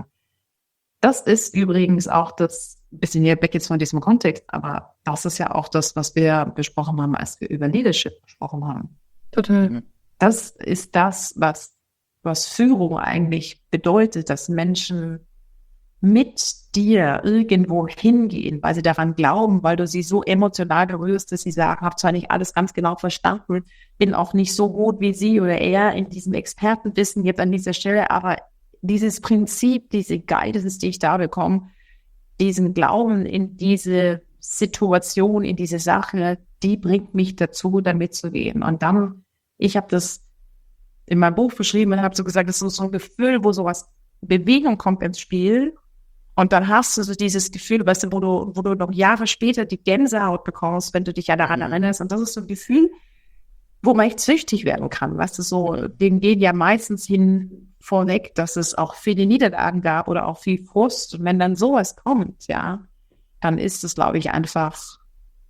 S2: Das ist übrigens auch das, ein bisschen hier weg jetzt von diesem Kontext, aber das ist ja auch das, was wir besprochen haben, als wir über Leadership gesprochen haben.
S3: Total.
S2: Das ist das, was was Führung eigentlich bedeutet, dass Menschen mit dir irgendwo hingehen, weil sie daran glauben, weil du sie so emotional berührst, dass sie sagen, habe zwar nicht alles ganz genau verstanden, bin auch nicht so gut wie sie oder er in diesem Expertenwissen jetzt an dieser Stelle, aber dieses Prinzip, diese Guidance, die ich da bekomme, diesen Glauben in diese Situation, in diese Sache, die bringt mich dazu, da mitzugehen. Und dann, ich habe das in meinem Buch beschrieben und habe so gesagt, das ist so ein Gefühl, wo sowas Bewegung kommt ins Spiel Und dann hast du so dieses Gefühl, weißt du, wo du, wo du noch Jahre später die Gänsehaut bekommst, wenn du dich ja daran erinnerst. Und das ist so ein Gefühl, wo man echt süchtig werden kann. Weißt du, so, denen gehen ja meistens hin vorweg, dass es auch viele Niederlagen gab oder auch viel Frust. Und wenn dann sowas kommt, ja, dann ist es, glaube ich, einfach,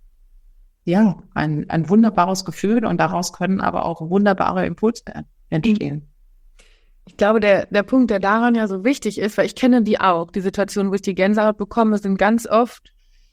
S2: ja, ein, ein wunderbares Gefühl. Und daraus können aber auch wunderbare Impulse entstehen.
S3: Ich glaube, der, der Punkt, der daran ja so wichtig ist, weil ich kenne die auch, die Situationen, wo ich die Gänsehaut bekomme, sind ganz oft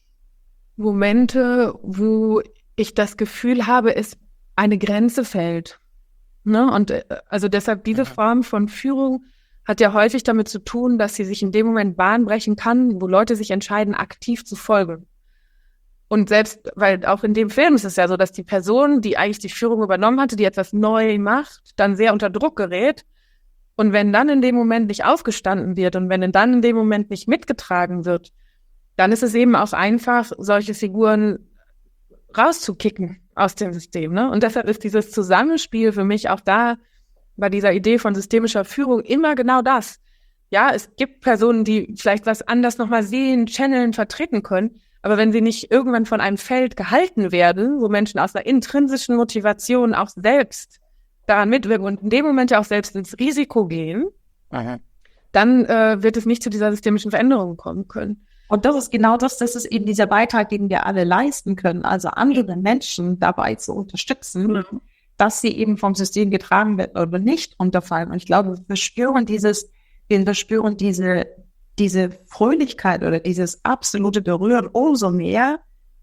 S3: Momente, wo ich das Gefühl habe, es eine Grenze fällt. Ne? Und äh, also deshalb diese ja. Form von Führung hat ja häufig damit zu tun, dass sie sich in dem Moment Bahn brechen kann, wo Leute sich entscheiden, aktiv zu folgen. Und selbst, weil auch in dem Film ist es ja so, dass die Person, die eigentlich die Führung übernommen hatte, die etwas neu macht, dann sehr unter Druck gerät. Und wenn dann in dem Moment nicht aufgestanden wird und wenn dann in dem Moment nicht mitgetragen wird, dann ist es eben auch einfach, solche Figuren rauszukicken aus dem System. Ne? Und deshalb ist dieses Zusammenspiel für mich auch da bei dieser Idee von systemischer Führung immer genau das. Ja, es gibt Personen, die vielleicht was anders nochmal sehen, channeln, vertreten können, aber wenn sie nicht irgendwann von einem Feld gehalten werden, wo Menschen aus einer intrinsischen Motivation auch selbst daran mitwirken und in dem Moment ja auch selbst ins Risiko gehen, Aha. dann äh, wird es nicht zu dieser systemischen Veränderung kommen können.
S2: Und das ist genau das, das ist eben dieser Beitrag, den wir alle leisten können, also andere Menschen dabei zu unterstützen, mhm. dass sie eben vom System getragen werden oder nicht runterfallen. Und ich glaube, wir spüren dieses, wir spüren diese, diese Fröhlichkeit oder dieses absolute Berühren umso mehr,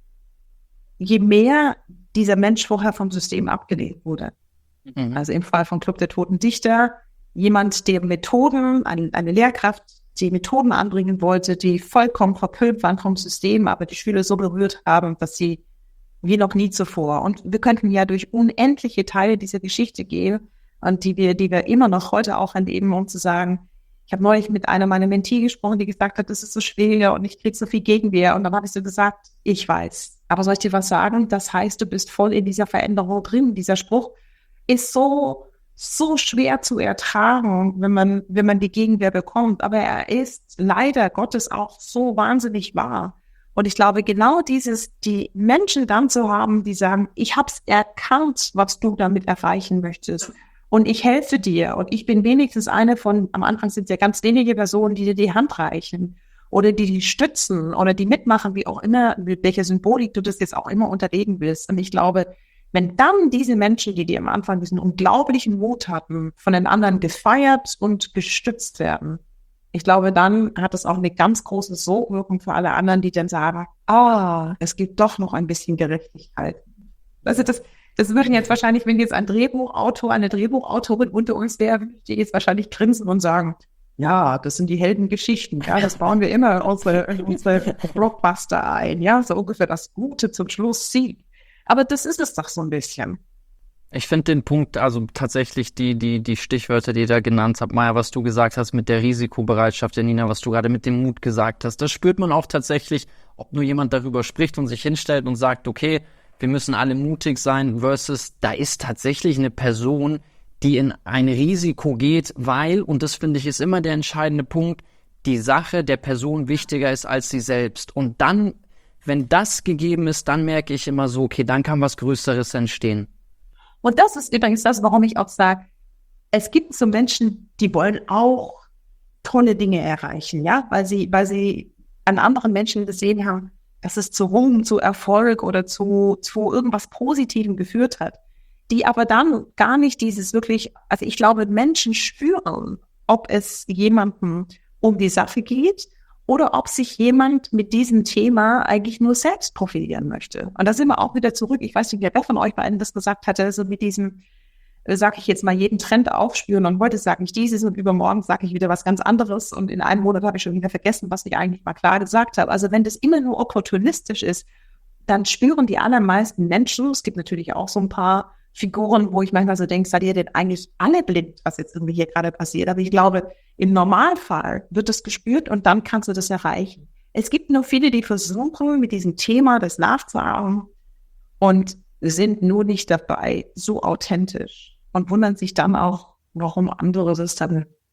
S2: je mehr dieser Mensch vorher vom System abgelehnt wurde. Mhm. Also im Fall von Club der Toten Dichter, jemand, der Methoden, eine, eine Lehrkraft, die Methoden anbringen wollte, die vollkommen verpönt waren vom System, aber die Schüler so berührt haben, dass sie wie noch nie zuvor. Und wir könnten ja durch unendliche Teile dieser Geschichte gehen, und die wir, die wir immer noch heute auch erleben, um zu sagen, ich habe neulich mit einer meiner Mentee gesprochen, die gesagt hat, das ist so schwer und ich kriege so viel Gegenwehr. Und dann habe ich so gesagt, ich weiß. Aber soll ich dir was sagen? Das heißt, du bist voll in dieser Veränderung drin. Dieser Spruch ist so, so schwer zu ertragen, wenn man, wenn man die Gegenwehr bekommt. Aber er ist leider Gottes auch so wahnsinnig wahr. Und ich glaube, genau dieses, die Menschen dann zu haben, die sagen, ich habe es erkannt, was du damit erreichen möchtest. Und ich helfe dir. Und ich bin wenigstens eine von, am Anfang sind es ja ganz wenige Personen, die dir die Hand reichen oder die die stützen oder die mitmachen, wie auch immer, mit welcher Symbolik du das jetzt auch immer unterlegen willst. Und ich glaube, wenn dann diese Menschen, die dir am Anfang diesen unglaublichen Mut hatten, von den anderen gefeiert und gestützt werden, ich glaube, dann hat es auch eine ganz große Sogwirkung für alle anderen, die dann sagen, ah, es gibt doch noch ein bisschen Gerechtigkeit. Also das, das würden jetzt wahrscheinlich, wenn jetzt ein Drehbuchautor, eine Drehbuchautorin unter uns wäre, die jetzt wahrscheinlich grinsen und sagen, ja, das sind die Heldengeschichten, ja, das bauen wir immer in unsere, in unsere Blockbuster ein, ja, so ungefähr das Gute zum Schluss siegt. Aber das ist es doch so ein bisschen.
S1: Ich finde den Punkt, also tatsächlich die, die, die Stichwörter, die ihr da genannt habt, Maja, was du gesagt hast mit der Risikobereitschaft, Janina, was du gerade mit dem Mut gesagt hast, das spürt man auch tatsächlich, ob nur jemand darüber spricht und sich hinstellt und sagt, okay, wir müssen alle mutig sein, versus da ist tatsächlich eine Person, die in ein Risiko geht, weil, und das finde ich ist immer der entscheidende Punkt, die Sache der Person wichtiger ist als sie selbst. Und dann, wenn das gegeben ist, dann merke ich immer so, okay, dann kann was Größeres entstehen.
S2: Und das ist übrigens das, warum ich auch sage, es gibt so Menschen, die wollen auch tolle Dinge erreichen, ja, weil sie, weil sie an anderen Menschen gesehen haben, dass es zu Ruhm, zu Erfolg oder zu, zu irgendwas Positivem geführt hat, die aber dann gar nicht dieses wirklich, also ich glaube, Menschen spüren, ob es jemandem um die Sache geht oder ob sich jemand mit diesem Thema eigentlich nur selbst profilieren möchte. Und da sind wir auch wieder zurück. Ich weiß nicht, wer von euch beiden das gesagt hatte, so mit diesem, sage ich jetzt mal, jeden Trend aufspüren. Und heute sage ich dieses und übermorgen sage ich wieder was ganz anderes. Und in einem Monat habe ich schon wieder vergessen, was ich eigentlich mal klar gesagt habe. Also wenn das immer nur opportunistisch ist, dann spüren die allermeisten Menschen, es gibt natürlich auch so ein paar Figuren, wo ich manchmal so denke, seid ihr denn eigentlich alle blind, was jetzt irgendwie hier gerade passiert? Aber ich glaube, im Normalfall wird das gespürt und dann kannst du das erreichen. Es gibt nur viele, die versuchen, mit diesem Thema das nachzuahmen und sind nur nicht dabei so authentisch und wundern sich dann auch, warum andere das dann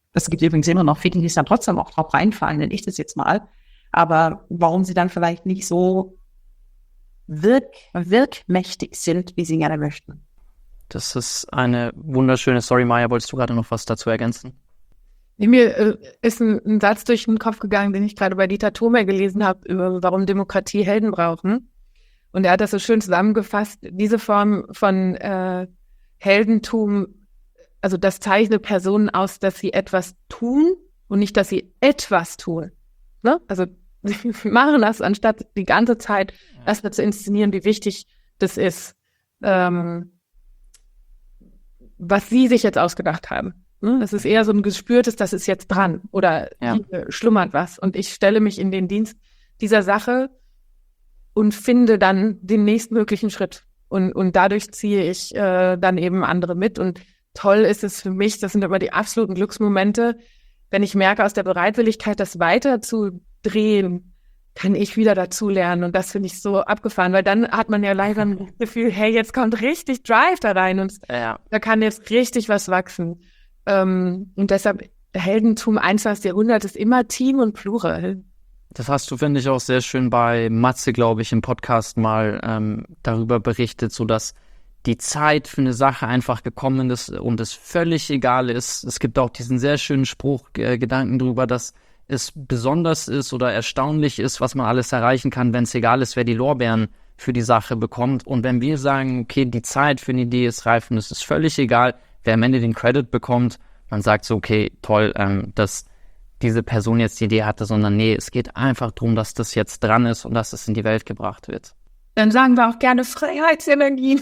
S2: Es gibt übrigens immer noch viele, die es dann trotzdem auch drauf reinfallen, nenne ich das jetzt mal. Aber warum sie dann vielleicht nicht so wirk wirkmächtig sind, wie sie gerne möchten.
S1: Das ist eine wunderschöne Story. Maya, wolltest du gerade noch was dazu ergänzen?
S3: Mir äh, ist ein, ein Satz durch den Kopf gegangen, den ich gerade bei Dieter Thome gelesen habe, über warum Demokratie Helden brauchen. Und er hat das so schön zusammengefasst. Diese Form von äh, Heldentum, also das zeichnet Personen aus, dass sie etwas tun und nicht, dass sie etwas tun. Ne? Also sie machen das, anstatt die ganze Zeit erstmal zu inszenieren, wie wichtig das ist, ähm, was sie sich jetzt ausgedacht haben. Das ist eher so ein gespürtes, das ist jetzt dran oder
S1: ja.
S3: hier schlummert was. Und ich stelle mich in den Dienst dieser Sache und finde dann den nächstmöglichen Schritt. Und, und dadurch ziehe ich äh, dann eben andere mit. Und toll ist es für mich, das sind immer die absoluten Glücksmomente, wenn ich merke, aus der Bereitwilligkeit, das weiter zu drehen, kann ich wieder dazulernen. Und das finde ich so abgefahren, weil dann hat man ja leider ein Gefühl, hey, jetzt kommt richtig Drive da rein und
S1: ja.
S3: da kann jetzt richtig was wachsen. Ähm, und deshalb Heldentum einundzwanzigsten Jahrhundert ist immer Team und Plural.
S1: Das hast du, finde ich, auch sehr schön bei Matze, glaube ich, im Podcast mal ähm, darüber berichtet, so dass die Zeit für eine Sache einfach gekommen ist und es völlig egal ist. Es gibt auch diesen sehr schönen Spruch, äh, Gedanken darüber, dass es besonders ist oder erstaunlich ist, was man alles erreichen kann, wenn es egal ist, wer die Lorbeeren für die Sache bekommt. Und wenn wir sagen, okay, die Zeit für eine Idee ist reif und es ist völlig egal, wer am Ende den Credit bekommt, man sagt so, okay, toll, ähm, dass diese Person jetzt die Idee hatte, sondern nee, es geht einfach darum, dass das jetzt dran ist und dass es in die Welt gebracht wird.
S3: Dann sagen wir auch gerne Freiheitsenergien.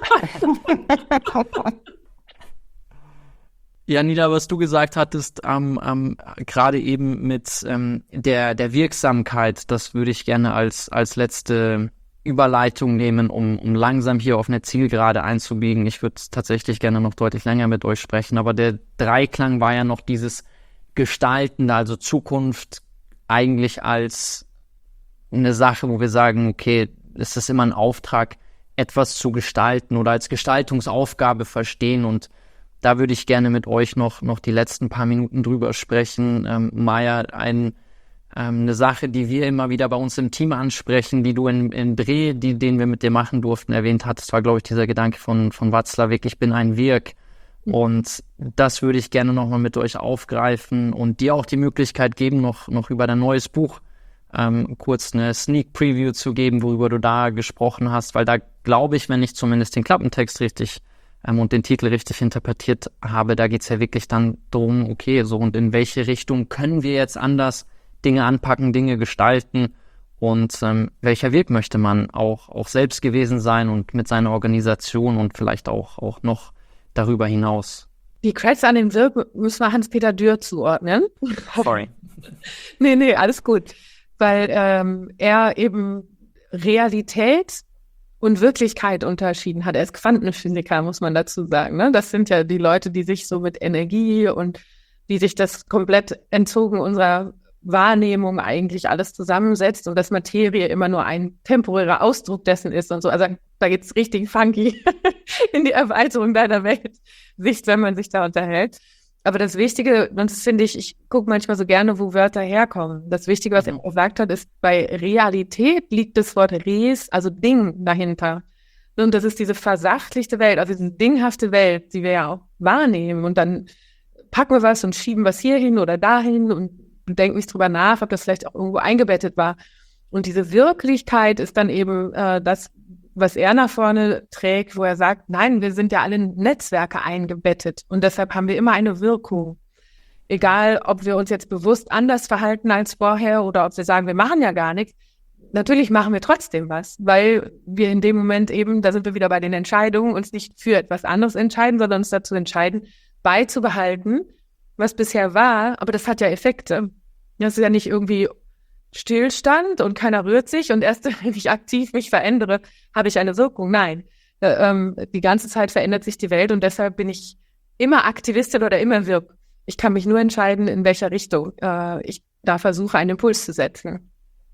S1: Ja, Nida, was du gesagt hattest, ähm, ähm, gerade eben mit ähm, der, der Wirksamkeit, das würde ich gerne als, als letzte Überleitung nehmen, um, um langsam hier auf eine Zielgerade einzubiegen. Ich würde tatsächlich gerne noch deutlich länger mit euch sprechen, aber der Dreiklang war ja noch dieses Gestaltende, also Zukunft eigentlich als eine Sache, wo wir sagen, okay, es ist immer ein Auftrag, etwas zu gestalten oder als Gestaltungsaufgabe verstehen, und da würde ich gerne mit euch noch, noch die letzten paar Minuten drüber sprechen. Ähm, Maya, ein, ähm, eine Sache, die wir immer wieder bei uns im Team ansprechen, die du in, in Bre, die, den wir mit dir machen durften, erwähnt hattest, war, glaube ich, dieser Gedanke von, von Václavík, ich bin ein Wirk. Und das würde ich gerne nochmal mit euch aufgreifen und dir auch die Möglichkeit geben, noch, noch über dein neues Buch ähm, kurz eine Sneak Preview zu geben, worüber du da gesprochen hast, weil da glaube ich, wenn ich zumindest den Klappentext richtig ähm, und den Titel richtig interpretiert habe, da geht es ja wirklich dann darum, okay, so und in welche Richtung können wir jetzt anders Dinge anpacken, Dinge gestalten und ähm, welcher Weg möchte man auch, auch selbst gewesen sein und mit seiner Organisation und vielleicht auch, auch noch darüber hinaus.
S3: Die Creds an den Wirk müssen wir Hans-Peter Dürr zuordnen.
S1: Sorry.
S3: nee, nee, alles gut. Weil ähm, er eben Realität und Wirklichkeit unterschieden hat. Er ist Quantenphysiker, muss man dazu sagen. Ne? Das sind ja die Leute, die sich so mit Energie und die sich das komplett entzogen unserer Wahrnehmung eigentlich alles zusammensetzt und dass Materie immer nur ein temporärer Ausdruck dessen ist und so. Also da geht's richtig funky in die Erweiterung deiner Weltsicht, wenn man sich da unterhält. Aber das Wichtige, und das finde ich, ich gucke manchmal so gerne, wo Wörter herkommen. Das Wichtige, was er gesagt hat, ist, bei Realität liegt das Wort Res, also Ding, dahinter. Und das ist diese versachlichte Welt, also diese dinghafte Welt, die wir ja auch wahrnehmen. Und dann packen wir was und schieben was hier hin oder dahin und denken nicht drüber nach, ob das vielleicht auch irgendwo eingebettet war. Und diese Wirklichkeit ist dann eben äh, das, was er nach vorne trägt, wo er sagt, nein, wir sind ja alle in Netzwerke eingebettet und deshalb haben wir immer eine Wirkung. Egal, ob wir uns jetzt bewusst anders verhalten als vorher oder ob wir sagen, wir machen ja gar nichts. Natürlich machen wir trotzdem was, weil wir in dem Moment eben, da sind wir wieder bei den Entscheidungen, uns nicht für etwas anderes entscheiden, sondern uns dazu entscheiden, beizubehalten, was bisher war, aber das hat ja Effekte. Das ist ja nicht irgendwie Stillstand und keiner rührt sich und erst wenn ich aktiv mich verändere, habe ich eine Wirkung. Nein, äh, ähm, die ganze Zeit verändert sich die Welt und deshalb bin ich immer Aktivistin oder immer Wirk. Ich kann mich nur entscheiden, in welcher Richtung äh, ich da versuche, einen Impuls zu setzen.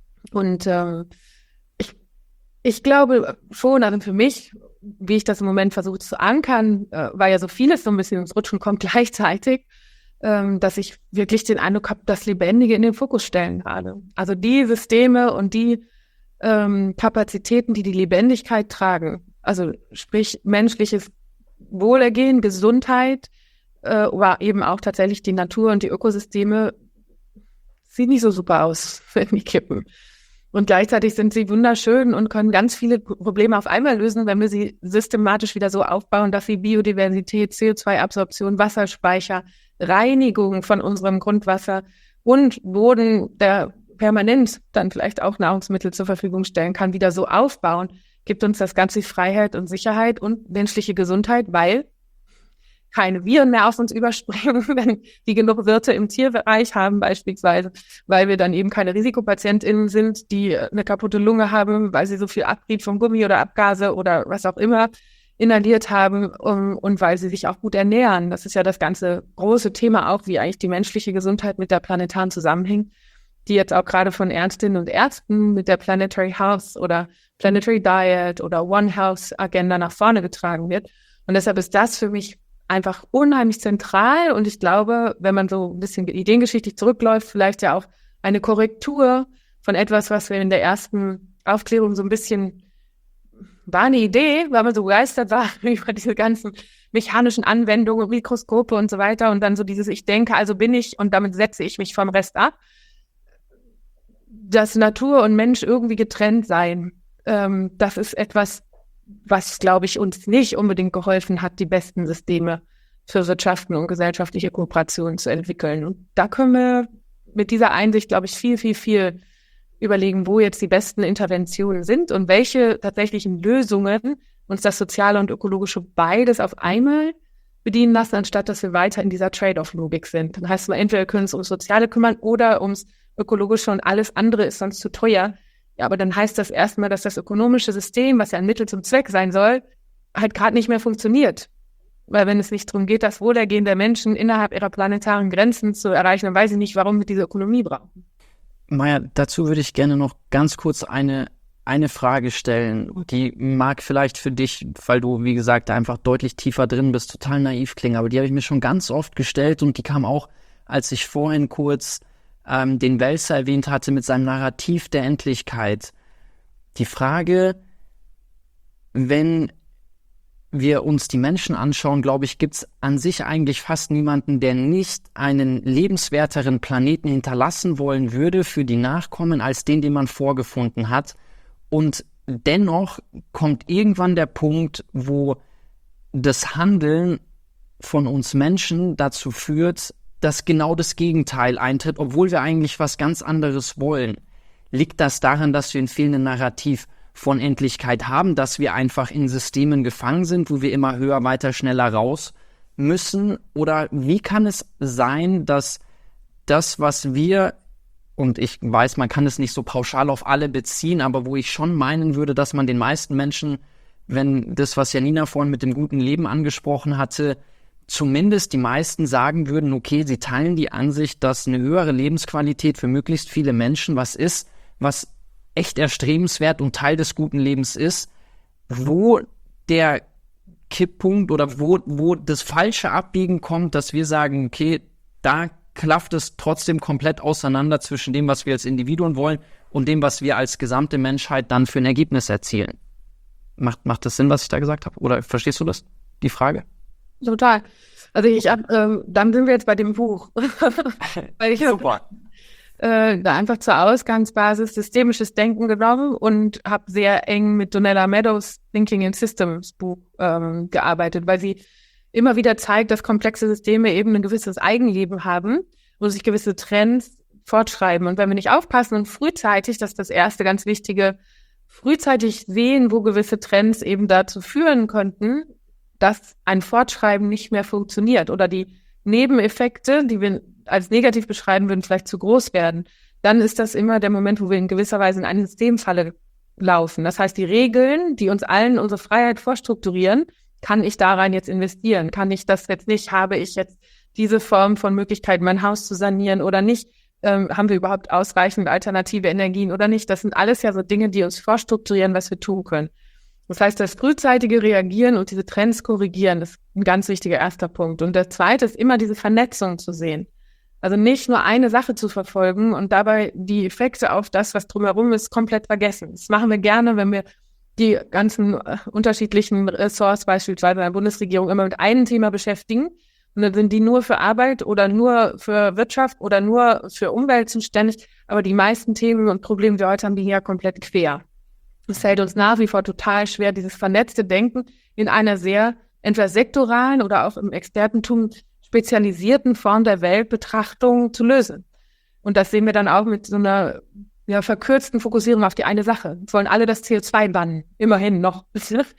S3: Und ähm, ich, ich glaube schon, also für mich, wie ich das im Moment versuche zu ankern, äh, weil ja so vieles so ein bisschen ins Rutschen kommt gleichzeitig, ähm, dass ich wirklich den Eindruck habe, das Lebendige in den Fokus stellen gerade. Also die Systeme und die ähm, Kapazitäten, die die Lebendigkeit tragen, also sprich menschliches Wohlergehen, Gesundheit, äh, aber eben auch tatsächlich die Natur und die Ökosysteme, sieht nicht so super aus, wenn die kippen. Und gleichzeitig sind sie wunderschön und können ganz viele Probleme auf einmal lösen, wenn wir sie systematisch wieder so aufbauen, dass sie Biodiversität, C O zwei Absorption, Wasserspeicher, Reinigung von unserem Grundwasser und Boden, der permanent dann vielleicht auch Nahrungsmittel zur Verfügung stellen kann, wieder so aufbauen, gibt uns das Ganze Freiheit und Sicherheit und menschliche Gesundheit, weil keine Viren mehr auf uns überspringen, wenn die genug Wirte im Tierbereich haben beispielsweise, weil wir dann eben keine RisikopatientInnen sind, die eine kaputte Lunge haben, weil sie so viel Abrieb vom Gummi oder Abgase oder was auch immer inhaliert haben um, und weil sie sich auch gut ernähren. Das ist ja das ganze große Thema auch, wie eigentlich die menschliche Gesundheit mit der planetaren zusammenhängt, die jetzt auch gerade von Ärztinnen und Ärzten mit der Planetary Health oder Planetary Diet oder One Health Agenda nach vorne getragen wird. Und deshalb ist das für mich einfach unheimlich zentral und ich glaube, wenn man so ein bisschen ideengeschichtlich zurückläuft, vielleicht ja auch eine Korrektur von etwas, was wir in der ersten Aufklärung so ein bisschen, war eine Idee, weil man so begeistert war über diese ganzen mechanischen Anwendungen, Mikroskope und so weiter und dann so dieses Ich denke, also bin ich und damit setze ich mich vom Rest ab, dass Natur und Mensch irgendwie getrennt seien. Ähm, das ist etwas, was, glaube ich, uns nicht unbedingt geholfen hat, die besten Systeme für Wirtschaften und gesellschaftliche Kooperationen zu entwickeln. Und da können wir mit dieser Einsicht, glaube ich, viel, viel, viel überlegen, wo jetzt die besten Interventionen sind und welche tatsächlichen Lösungen uns das Soziale und Ökologische beides auf einmal bedienen lassen, anstatt dass wir weiter in dieser Trade-off-Logik sind. Dann heißt es, entweder wir können uns ums Soziale kümmern oder ums Ökologische und alles andere ist sonst zu teuer. Ja, aber dann heißt das erstmal, dass das ökonomische System, was ja ein Mittel zum Zweck sein soll, halt gerade nicht mehr funktioniert. Weil wenn es nicht darum geht, das Wohlergehen der Menschen innerhalb ihrer planetaren Grenzen zu erreichen, dann weiß ich nicht, warum wir diese Ökonomie brauchen.
S1: Maja, dazu würde ich gerne noch ganz kurz eine, eine Frage stellen. Die mag vielleicht für dich, weil du, wie gesagt, einfach deutlich tiefer drin bist, total naiv klingen, aber die habe ich mir schon ganz oft gestellt und die kam auch, als ich vorhin kurz ähm, den Wälzer erwähnt hatte mit seinem Narrativ der Endlichkeit. Die Frage, wenn wir uns die Menschen anschauen, glaube ich, gibt es an sich eigentlich fast niemanden, der nicht einen lebenswerteren Planeten hinterlassen wollen würde für die Nachkommen als den, den man vorgefunden hat. Und dennoch kommt irgendwann der Punkt, wo das Handeln von uns Menschen dazu führt, dass genau das Gegenteil eintritt, obwohl wir eigentlich was ganz anderes wollen. Liegt das daran, dass wir ein fehlendes Narrativ von Endlichkeit haben, dass wir einfach in Systemen gefangen sind, wo wir immer höher, weiter, schneller raus müssen? Oder wie kann es sein, dass das, was wir, und ich weiß, man kann es nicht so pauschal auf alle beziehen, aber wo ich schon meinen würde, dass man den meisten Menschen, wenn das, was Janina vorhin mit dem guten Leben angesprochen hatte, zumindest die meisten sagen würden, okay, sie teilen die Ansicht, dass eine höhere Lebensqualität für möglichst viele Menschen was ist, was echt erstrebenswert und Teil des guten Lebens ist, wo der Kipppunkt oder wo, wo das falsche Abbiegen kommt, dass wir sagen, okay, da klafft es trotzdem komplett auseinander zwischen dem, was wir als Individuen wollen und dem, was wir als gesamte Menschheit dann für ein Ergebnis erzielen. Macht, macht das Sinn, was ich da gesagt habe? Oder verstehst du das, die Frage?
S3: Total. Also ich hab, ähm, dann sind wir jetzt bei dem Buch. Weil ich Super. Äh, da einfach zur Ausgangsbasis systemisches Denken genommen und habe sehr eng mit Donella Meadows Thinking in Systems Buch ähm, gearbeitet, weil sie immer wieder zeigt, dass komplexe Systeme eben ein gewisses Eigenleben haben, wo sich gewisse Trends fortschreiben. Und wenn wir nicht aufpassen und frühzeitig, das ist das erste ganz Wichtige, frühzeitig sehen, wo gewisse Trends eben dazu führen könnten, dass ein Fortschreiben nicht mehr funktioniert oder die Nebeneffekte, die wir als negativ beschreiben würden, vielleicht zu groß werden, dann ist das immer der Moment, wo wir in gewisser Weise in eine Systemfalle laufen. Das heißt, die Regeln, die uns allen unsere Freiheit vorstrukturieren, kann ich da rein jetzt investieren? Kann ich das jetzt nicht? Habe ich jetzt diese Form von Möglichkeit, mein Haus zu sanieren oder nicht? Ähm, haben wir überhaupt ausreichend alternative Energien oder nicht? Das sind alles ja so Dinge, die uns vorstrukturieren, was wir tun können. Das heißt, das frühzeitige Reagieren und diese Trends korrigieren, das ein ganz wichtiger erster Punkt. Und der zweite ist immer diese Vernetzung zu sehen. Also nicht nur eine Sache zu verfolgen und dabei die Effekte auf das, was drumherum ist, komplett vergessen. Das machen wir gerne, wenn wir die ganzen äh, unterschiedlichen Ressorts beispielsweise in der Bundesregierung immer mit einem Thema beschäftigen. Und dann sind die nur für Arbeit oder nur für Wirtschaft oder nur für Umwelt zuständig. Aber die meisten Themen und Probleme, die wir heute haben, die hier komplett quer. Es fällt uns nach wie vor total schwer, dieses vernetzte Denken in einer sehr entweder sektoralen oder auch im Expertentum spezialisierten Form der Weltbetrachtung zu lösen. Und das sehen wir dann auch mit so einer ja, verkürzten Fokussierung auf die eine Sache. Es wollen alle das C O zwei bannen, immerhin noch.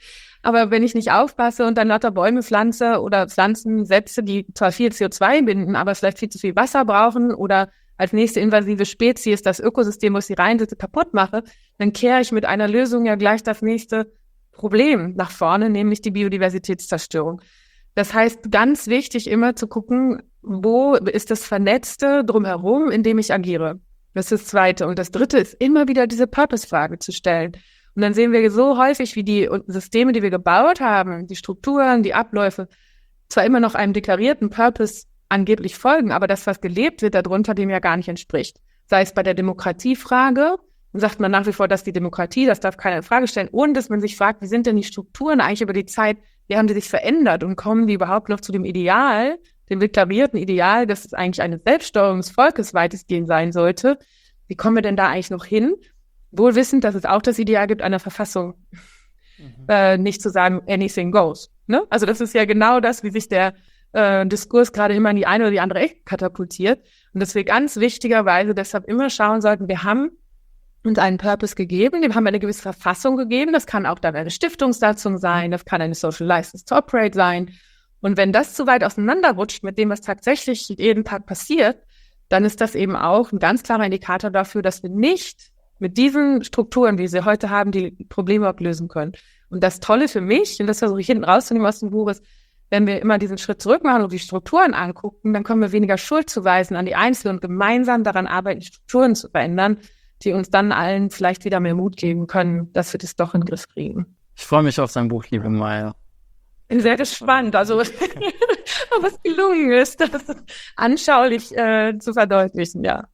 S3: Aber wenn ich nicht aufpasse und dann lauter Bäume pflanze oder Pflanzen setze, die zwar viel C O zwei binden, aber vielleicht viel zu viel Wasser brauchen oder als nächste invasive Spezies das Ökosystem, wo ich sie reinsetze, kaputt mache, dann kehre ich mit einer Lösung ja gleich das nächste Problem nach vorne, nämlich die Biodiversitätszerstörung. Das heißt, ganz wichtig immer zu gucken, wo ist das Vernetzte drumherum, in dem ich agiere. Das ist das Zweite. Und das Dritte ist immer wieder diese Purpose-Frage zu stellen. Und dann sehen wir so häufig, wie die Systeme, die wir gebaut haben, die Strukturen, die Abläufe, zwar immer noch einem deklarierten Purpose angeblich folgen, aber das, was gelebt wird, darunter dem ja gar nicht entspricht. Sei es bei der Demokratiefrage, dann sagt man nach wie vor, dass die Demokratie, das darf keiner in Frage stellen, und dass man sich fragt, wie sind denn die Strukturen eigentlich über die Zeit, wie haben die sich verändert und kommen die überhaupt noch zu dem Ideal, dem deklarierten Ideal, dass es eigentlich eine Selbststeuerung des Volkes weitestgehend sein sollte. Wie kommen wir denn da eigentlich noch hin? Wohl wissend, dass es auch das Ideal gibt, einer Verfassung mhm. äh, nicht zu sagen, anything goes. Ne? Also das ist ja genau das, wie sich der äh, Diskurs gerade immer in die eine oder die andere Ecke katapultiert. Und dass wir ganz wichtigerweise deshalb immer schauen sollten, wir haben uns einen Purpose gegeben, dem haben wir eine gewisse Verfassung gegeben. Das kann auch dann eine Stiftungssatzung sein, das kann eine Social License to Operate sein. Und wenn das zu weit auseinanderrutscht mit dem, was tatsächlich jeden Tag passiert, dann ist das eben auch ein ganz klarer Indikator dafür, dass wir nicht mit diesen Strukturen, wie sie heute haben, die Probleme auch lösen können. Und das Tolle für mich, und das versuche ich hinten rauszunehmen aus dem Buch, ist, wenn wir immer diesen Schritt zurück machen und die Strukturen angucken, dann können wir weniger Schuld zuweisen an die Einzelnen und gemeinsam daran arbeiten, die Strukturen zu verändern, die uns dann allen vielleicht wieder mehr Mut geben können, dass wir das doch in den Griff kriegen.
S1: Ich freue mich auf sein Buch, liebe Maya.
S3: Bin sehr gespannt, also ob es gelungen ist, das anschaulich äh, zu verdeutlichen, ja.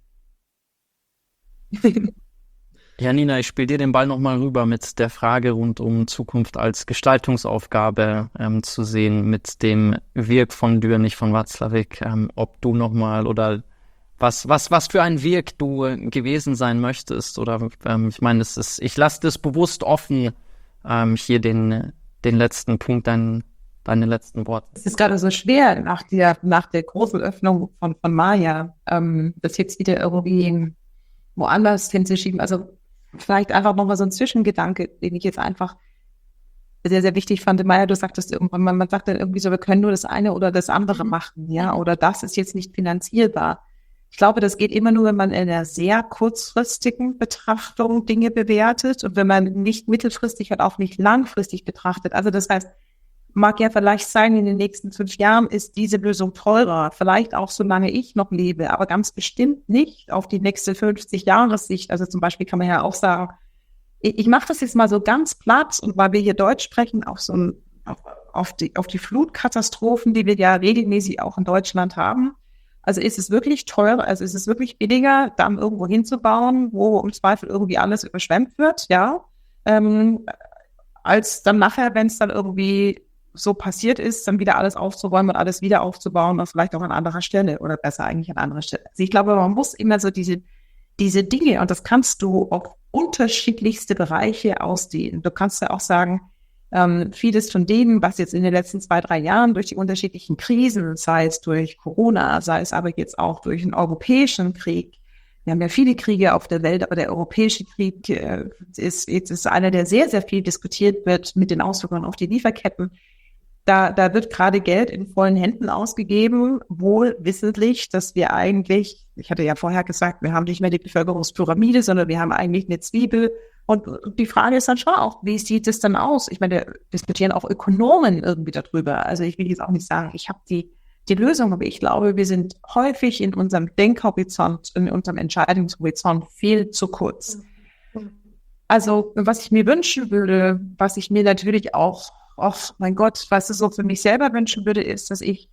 S1: Ja, Nina, ich spiele dir den Ball nochmal rüber mit der Frage rund um Zukunft als Gestaltungsaufgabe ähm, zu sehen, mit dem Wirk von Dürnich von Watzlawick, ähm, ob du nochmal oder was, was, was für ein Wirk du äh, gewesen sein möchtest. Oder ähm, ich meine, es ist, ich lasse das bewusst offen, ähm, hier den, den letzten Punkt, dein, deine letzten Worte.
S2: Es ist gerade so schwer nach der, nach der großen Öffnung von, von Maya, ähm, das jetzt wieder irgendwie woanders hinzuschieben. Also vielleicht einfach nochmal so ein Zwischengedanke, den ich jetzt einfach sehr, sehr wichtig fand. Maya, du sagtest irgendwann, man, man sagt dann irgendwie so, wir können nur das eine oder das andere machen, ja, oder das ist jetzt nicht finanzierbar. Ich glaube, das geht immer nur, wenn man in einer sehr kurzfristigen Betrachtung Dinge bewertet und wenn man nicht mittelfristig und auch nicht langfristig betrachtet. Also das heißt, mag ja vielleicht sein, in den nächsten fünf Jahren ist diese Lösung teurer, vielleicht auch solange ich noch lebe, aber ganz bestimmt nicht auf die nächste fünfzig Jahressicht. Also zum Beispiel kann man ja auch sagen, ich, ich mache das jetzt mal so ganz platt und weil wir hier Deutsch sprechen, auf so ein, auf, auf die, auf die Flutkatastrophen, die wir ja regelmäßig auch in Deutschland haben. Also ist es wirklich teurer, also ist es wirklich billiger, Damm irgendwo hinzubauen, wo im Zweifel irgendwie alles überschwemmt wird, ja, ähm, als dann nachher, wenn es dann irgendwie so passiert ist, dann wieder alles aufzuräumen und alles wieder aufzubauen und vielleicht auch an anderer Stelle oder besser eigentlich an anderer Stelle. Also ich glaube, man muss immer so diese, diese Dinge, und das kannst du auf unterschiedlichste Bereiche ausdehnen. Du kannst ja auch sagen, ähm, vieles von dem, was jetzt in den letzten zwei, drei Jahren durch die unterschiedlichen Krisen, sei es durch Corona, sei es aber jetzt auch durch einen europäischen Krieg. Wir haben ja viele Kriege auf der Welt, aber der europäische Krieg äh, ist, jetzt ist einer, der sehr, sehr viel diskutiert wird mit den Auswirkungen auf die Lieferketten. Da, da wird gerade Geld in vollen Händen ausgegeben, wohl wissentlich, dass wir eigentlich, ich hatte ja vorher gesagt, wir haben nicht mehr die Bevölkerungspyramide, sondern wir haben eigentlich eine Zwiebel. Und, und die Frage ist dann schon auch, wie sieht es dann aus? Ich meine, da diskutieren auch Ökonomen irgendwie darüber. Also ich will jetzt auch nicht sagen, ich habe die, die Lösung, aber ich glaube, wir sind häufig in unserem Denkhorizont, in unserem Entscheidungshorizont viel zu kurz. Also was ich mir wünschen würde, was ich mir natürlich auch ach, mein Gott, was es so für mich selber wünschen würde, ist, dass ich,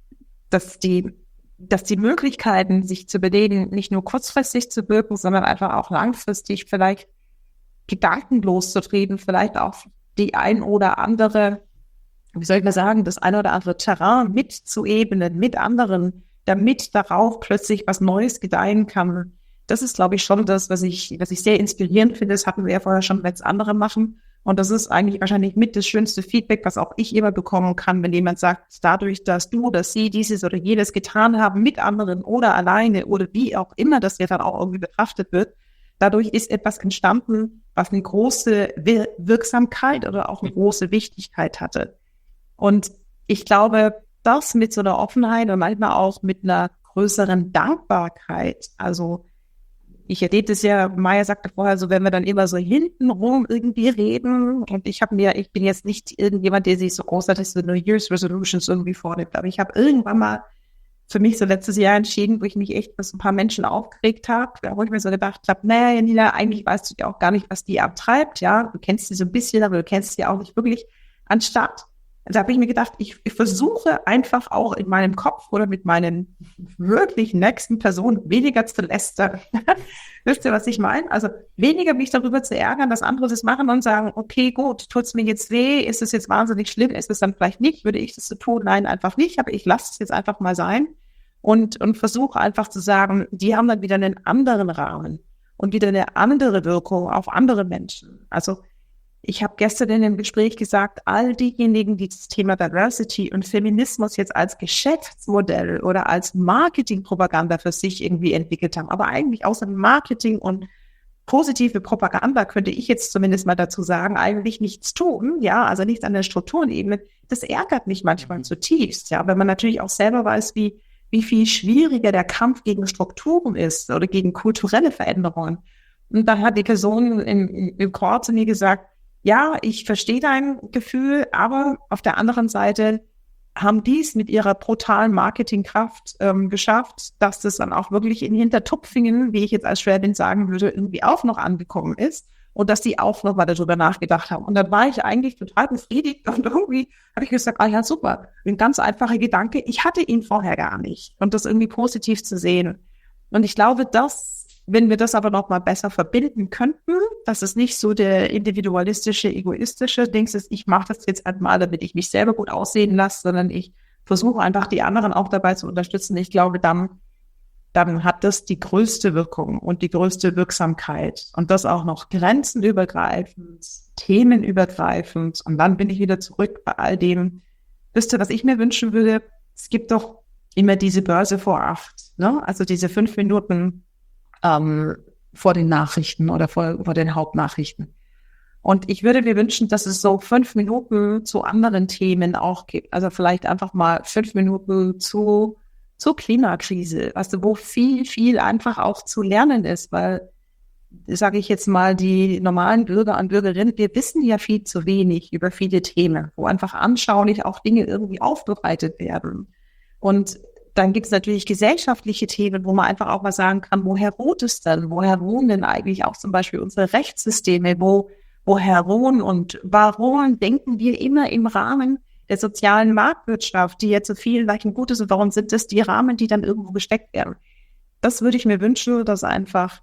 S2: dass die, dass die Möglichkeiten, sich zu belegen, nicht nur kurzfristig zu wirken, sondern einfach auch langfristig vielleicht gedankenlos zu treten, vielleicht auch die ein oder andere, wie soll ich mal sagen, das ein oder andere Terrain mitzuebnen, mit anderen, damit darauf plötzlich was Neues gedeihen kann. Das ist, glaube ich, schon das, was ich, was ich sehr inspirierend finde. Das hatten wir ja vorher schon, wenn es andere machen. Und das ist eigentlich wahrscheinlich mit das schönste Feedback, was auch ich immer bekommen kann, wenn jemand sagt, dadurch, dass du oder sie dieses oder jenes getan haben, mit anderen oder alleine oder wie auch immer das ja dann auch irgendwie betrachtet wird, dadurch ist etwas entstanden, was eine große Wir- Wirksamkeit oder auch eine große Wichtigkeit hatte. Und ich glaube, das mit so einer Offenheit und manchmal auch mit einer größeren Dankbarkeit, also ich erlebe das ja, Maya sagte vorher so, wenn wir dann immer so hintenrum irgendwie reden und ich habe mir, ich bin jetzt nicht irgendjemand, der sich so großartig so New Year's Resolutions irgendwie vornimmt, aber ich habe irgendwann mal für mich so letztes Jahr entschieden, wo ich mich echt mit so ein paar Menschen aufgeregt habe, wo ich mir so gedacht habe, naja, Janina, eigentlich weißt du ja auch gar nicht, was die abtreibt, ja, du kennst sie so ein bisschen, aber du kennst sie auch nicht wirklich, anstatt da habe ich mir gedacht, ich, ich versuche einfach auch in meinem Kopf oder mit meinen wirklich nächsten Personen weniger zu lästern. Wisst ihr, was ich meine? Also weniger mich darüber zu ärgern, dass andere das machen und sagen, okay, gut, tut's mir jetzt weh? Ist es jetzt wahnsinnig schlimm? Ist es dann vielleicht nicht? Würde ich das so tun? Nein, einfach nicht. Aber ich lasse es jetzt einfach mal sein und, und versuche einfach zu sagen, die haben dann wieder einen anderen Rahmen und wieder eine andere Wirkung auf andere Menschen. Also ich habe gestern in einem Gespräch gesagt, all diejenigen, die das Thema Diversity und Feminismus jetzt als Geschäftsmodell oder als Marketingpropaganda für sich irgendwie entwickelt haben, aber eigentlich außer Marketing und positive Propaganda könnte ich jetzt zumindest mal dazu sagen, eigentlich nichts tun, ja, also nichts an der Strukturenebene. Das ärgert mich manchmal zutiefst, ja, wenn man natürlich auch selber weiß, wie wie viel schwieriger der Kampf gegen Strukturen ist oder gegen kulturelle Veränderungen. Und dann hat die Person im, im Chor zu mir gesagt, ja, ich verstehe dein Gefühl, aber auf der anderen Seite haben die es mit ihrer brutalen Marketingkraft ähm, geschafft, dass das dann auch wirklich in Hintertupfingen, wie ich jetzt als Schwäbin sagen würde, irgendwie auch noch angekommen ist und dass die auch noch mal darüber nachgedacht haben. Und dann war ich eigentlich total befriedigt und irgendwie habe ich gesagt, ah ja, super, ein ganz einfacher Gedanke, ich hatte ihn vorher gar nicht und das irgendwie positiv zu sehen. Und ich glaube, dass wenn wir das aber noch mal besser verbinden könnten, dass es nicht so der individualistische, egoistische Dings ist, ich mache das jetzt einmal, damit ich mich selber gut aussehen lasse, sondern ich versuche einfach die anderen auch dabei zu unterstützen. Ich glaube, dann, dann hat das die größte Wirkung und die größte Wirksamkeit und das auch noch grenzenübergreifend, themenübergreifend. Und dann bin ich wieder zurück bei all dem. Wisst ihr, was ich mir wünschen würde? Es gibt doch immer diese Börse vor acht, ne? Also diese fünf Minuten Ähm, vor den Nachrichten oder vor, vor den Hauptnachrichten. Und ich würde mir wünschen, dass es so fünf Minuten zu anderen Themen auch gibt. Also vielleicht einfach mal fünf Minuten zu, zur Klimakrise, weißt du, wo viel, viel einfach auch zu lernen ist, weil, sage ich jetzt mal, die normalen Bürger und Bürgerinnen, wir wissen ja viel zu wenig über viele Themen, wo einfach anschaulich auch Dinge irgendwie aufbereitet werden. Und dann gibt es natürlich gesellschaftliche Themen, wo man einfach auch mal sagen kann, woher ruht es denn? Woher ruhen denn eigentlich auch zum Beispiel unsere Rechtssysteme? Wo, woher ruhen und warum denken wir immer im Rahmen der sozialen Marktwirtschaft, die ja zu vielen vielleicht ein Gutes und warum sind das die Rahmen, die dann irgendwo gesteckt werden? Das würde ich mir wünschen, dass einfach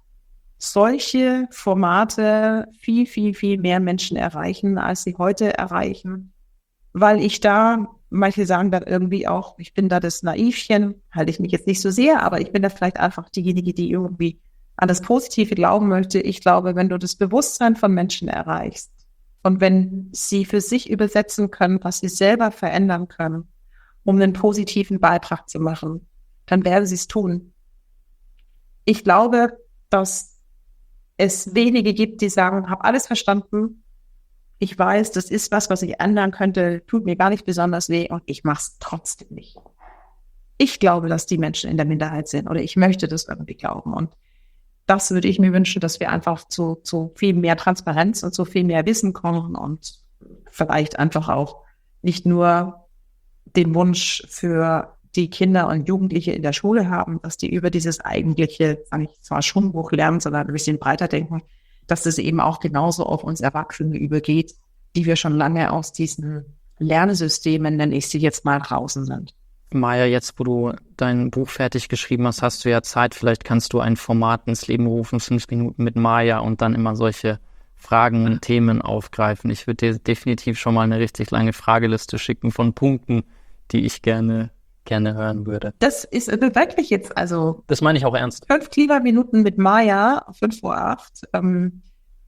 S2: solche Formate viel, viel, viel mehr Menschen erreichen, als sie heute erreichen. Weil ich da, manche sagen dann irgendwie auch, ich bin da das Naivchen, halte ich mich jetzt nicht so sehr, aber ich bin da vielleicht einfach diejenige, die irgendwie an das Positive glauben möchte. Ich glaube, wenn du das Bewusstsein von Menschen erreichst und wenn sie für sich übersetzen können, was sie selber verändern können, um einen positiven Beitrag zu machen, dann werden sie es tun. Ich glaube, dass es wenige gibt, die sagen, habe alles verstanden, ich weiß, das ist was, was ich ändern könnte, tut mir gar nicht besonders weh und ich mache es trotzdem nicht. Ich glaube, dass die Menschen in der Minderheit sind oder ich möchte das irgendwie glauben und das würde ich mir wünschen, dass wir einfach zu, zu viel mehr Transparenz und zu viel mehr Wissen kommen und vielleicht einfach auch nicht nur den Wunsch für die Kinder und Jugendliche in der Schule haben, dass die über dieses eigentliche, sage ich zwar Schulbuch lernen, sondern ein bisschen breiter denken, dass das eben auch genauso auf uns Erwachsene übergeht, die wir schon lange aus diesen Lernsystemen, nenne ich sie jetzt mal, draußen sind.
S1: Maja, jetzt wo du dein Buch fertig geschrieben hast, hast du ja Zeit. Vielleicht kannst du ein Format ins Leben rufen, fünf Minuten mit Maja und dann immer solche Fragen und Themen aufgreifen. Ich würde dir definitiv schon mal eine richtig lange Frageliste schicken von Punkten, die ich gerne, gerne hören würde.
S2: Das ist wirklich jetzt, also...
S1: Das meine ich auch ernst.
S2: Fünf Klimaminuten mit Maja, fünf vor acht. Ähm,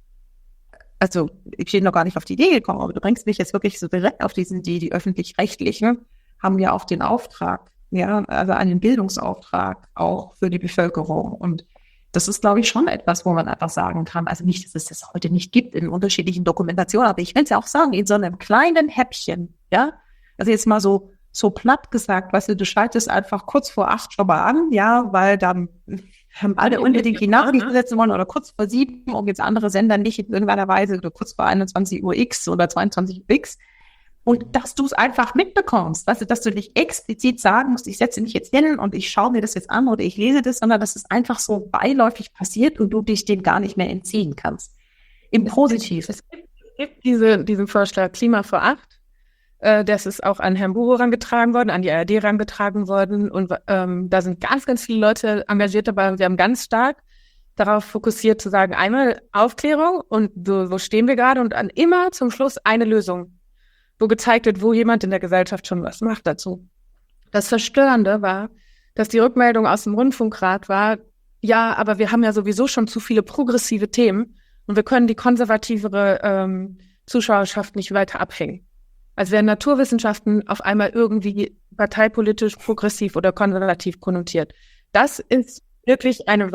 S2: also ich bin noch gar nicht auf die Idee gekommen, aber du bringst mich jetzt wirklich so direkt auf diesen, die, die Öffentlich-Rechtlichen haben ja auch den Auftrag, ja, also einen Bildungsauftrag auch für die Bevölkerung. Und das ist, glaube ich, schon etwas, wo man einfach sagen kann, also nicht, dass es das heute nicht gibt in unterschiedlichen Dokumentationen, aber ich will es ja auch sagen, in so einem kleinen Häppchen, ja, also jetzt mal so, so platt gesagt, weißt du, du schaltest einfach kurz vor acht schon mal an, ja, weil dann haben alle unbedingt die Nachrichten setzen wollen oder kurz vor sieben, um jetzt andere Sender nicht in irgendeiner Weise oder kurz vor einundzwanzig Uhr X oder zweiundzwanzig Uhr X. Und dass du es einfach mitbekommst, weißt du, dass du nicht explizit sagen musst, ich setze mich jetzt hin und ich schaue mir das jetzt an oder ich lese das, sondern dass es einfach so beiläufig passiert und du dich dem gar nicht mehr entziehen kannst. Im Positiven.
S3: Es gibt, es gibt diese, diesen Vorschlag Klima vor acht. Äh, das ist auch an Herrn Buro herangetragen worden, an die A R D herangetragen worden. Und ähm, da sind ganz, ganz viele Leute engagiert dabei. Und wir haben ganz stark darauf fokussiert zu sagen, einmal Aufklärung und so, wo stehen wir gerade und dann immer zum Schluss eine Lösung, wo gezeigt wird, wo jemand in der Gesellschaft schon was macht dazu. Das Verstörende war, dass die Rückmeldung aus dem Rundfunkrat war, ja, aber wir haben ja sowieso schon zu viele progressive Themen und wir können die konservativere ähm, Zuschauerschaft nicht weiter abhängen. Als wären Naturwissenschaften auf einmal irgendwie parteipolitisch progressiv oder konservativ konnotiert. Das ist wirklich eine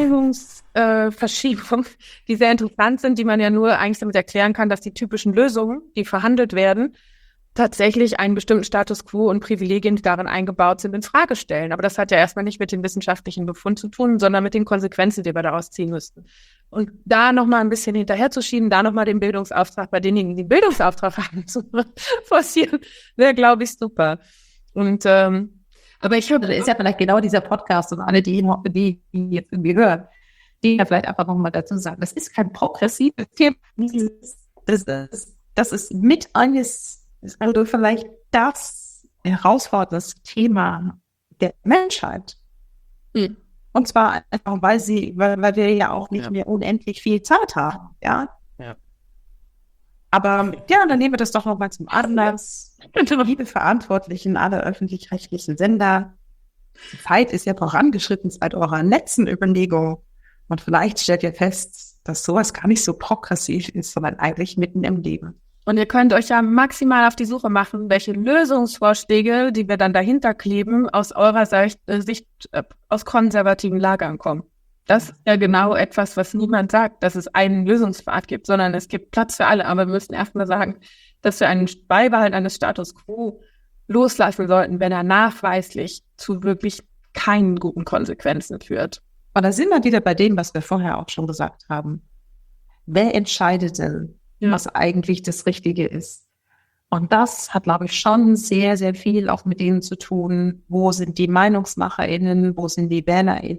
S3: Wahrnehmungsverschiebung, äh, die sehr interessant sind, die man ja nur eigentlich damit erklären kann, dass die typischen Lösungen, die verhandelt werden, tatsächlich einen bestimmten Status quo und Privilegien, die darin eingebaut sind, in Frage stellen. Aber das hat ja erstmal nicht mit dem wissenschaftlichen Befund zu tun, sondern mit den Konsequenzen, die wir daraus ziehen müssten. Und da nochmal ein bisschen hinterherzuschieben, da nochmal den Bildungsauftrag bei denjenigen, die den Bildungsauftrag haben, zu forcieren, wäre, glaube ich, super. Und ähm, aber ich habe,
S2: das ist ja vielleicht genau dieser Podcast und alle, die, die, die jetzt irgendwie hören, die ja vielleicht einfach nochmal dazu sagen, das ist kein progressives Thema, das ist, das ist mit eines, also vielleicht das herausfordernde Thema der Menschheit.
S3: Hm.
S2: Und zwar einfach, weil sie, weil, weil wir ja auch nicht
S1: Ja.
S2: mehr unendlich viel Zeit haben, ja.
S1: Ja.
S2: Aber ja, dann nehmen wir das doch nochmal zum Anlass. Liebe Verantwortlichen aller öffentlich-rechtlichen Sender, die Zeit ist ja vorangeschritten seit eurer letzten Überlegung. Und vielleicht stellt ihr fest, dass sowas gar nicht so progressiv ist, sondern eigentlich mitten im Leben.
S3: Und ihr könnt euch ja maximal auf die Suche machen, welche Lösungsvorschläge, die wir dann dahinter kleben, aus eurer Sicht, äh, Sicht äh, aus konservativen Lagern kommen. Das ist ja genau etwas, was niemand sagt, dass es einen Lösungspfad gibt, sondern es gibt Platz für alle. Aber wir müssen erstmal sagen, dass wir einen Beibehalten eines Status quo loslassen sollten, wenn er nachweislich zu wirklich keinen guten Konsequenzen führt.
S2: Und da sind wir wieder bei dem, was wir vorher auch schon gesagt haben. Wer entscheidet denn,
S3: Ja.
S2: was eigentlich das Richtige ist? Und das hat, glaube ich, schon sehr, sehr viel auch mit denen zu tun, wo sind die MeinungsmacherInnen, wo sind die WählerInnen?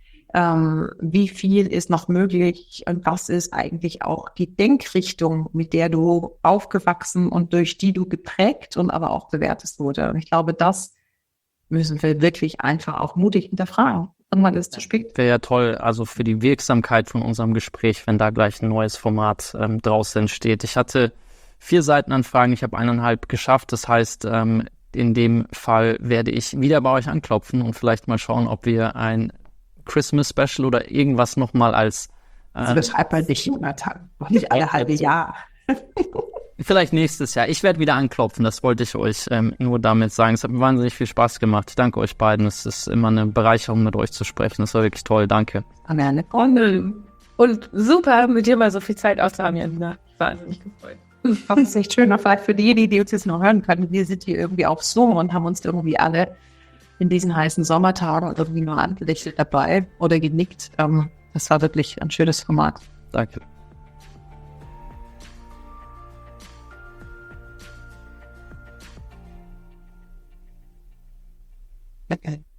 S2: Ähm, wie viel ist noch möglich und was ist eigentlich auch die Denkrichtung, mit der du aufgewachsen und durch die du geprägt und aber auch bewertet wurde. Und ich glaube, das müssen wir wirklich einfach auch mutig hinterfragen. Irgendwann ist es zu spät.
S1: Wäre ja toll, also für die Wirksamkeit von unserem Gespräch, wenn da gleich ein neues Format ähm, draus entsteht. Ich hatte vier Seitenanfragen, ich habe eineinhalb geschafft. Das heißt, ähm, in dem Fall werde ich wieder bei euch anklopfen und vielleicht mal schauen, ob wir ein Christmas Special oder irgendwas nochmal als äh,
S2: Also beschreibt man nicht Jonathan, noch nicht alle halbe Jahr.
S1: vielleicht nächstes Jahr. Ich werde wieder anklopfen, das wollte ich euch ähm, nur damit sagen. Es hat mir wahnsinnig viel Spaß gemacht. Ich danke euch beiden. Es ist immer eine Bereicherung, mit euch zu sprechen. Das war wirklich toll. Danke.
S2: Gerne.
S3: Und, und super, mit dir mal so viel Zeit auszuhaben, Janina. Wahnsinnig gefreut.
S2: Das ist echt schön. Auch vielleicht für diejenigen, die uns jetzt noch hören können. Wir sind hier irgendwie auf Zoom und haben uns irgendwie alle in diesen heißen Sommertagen irgendwie nur angelächelt dabei oder genickt. Ähm, das war wirklich ein schönes Format.
S1: Danke.
S2: Okay.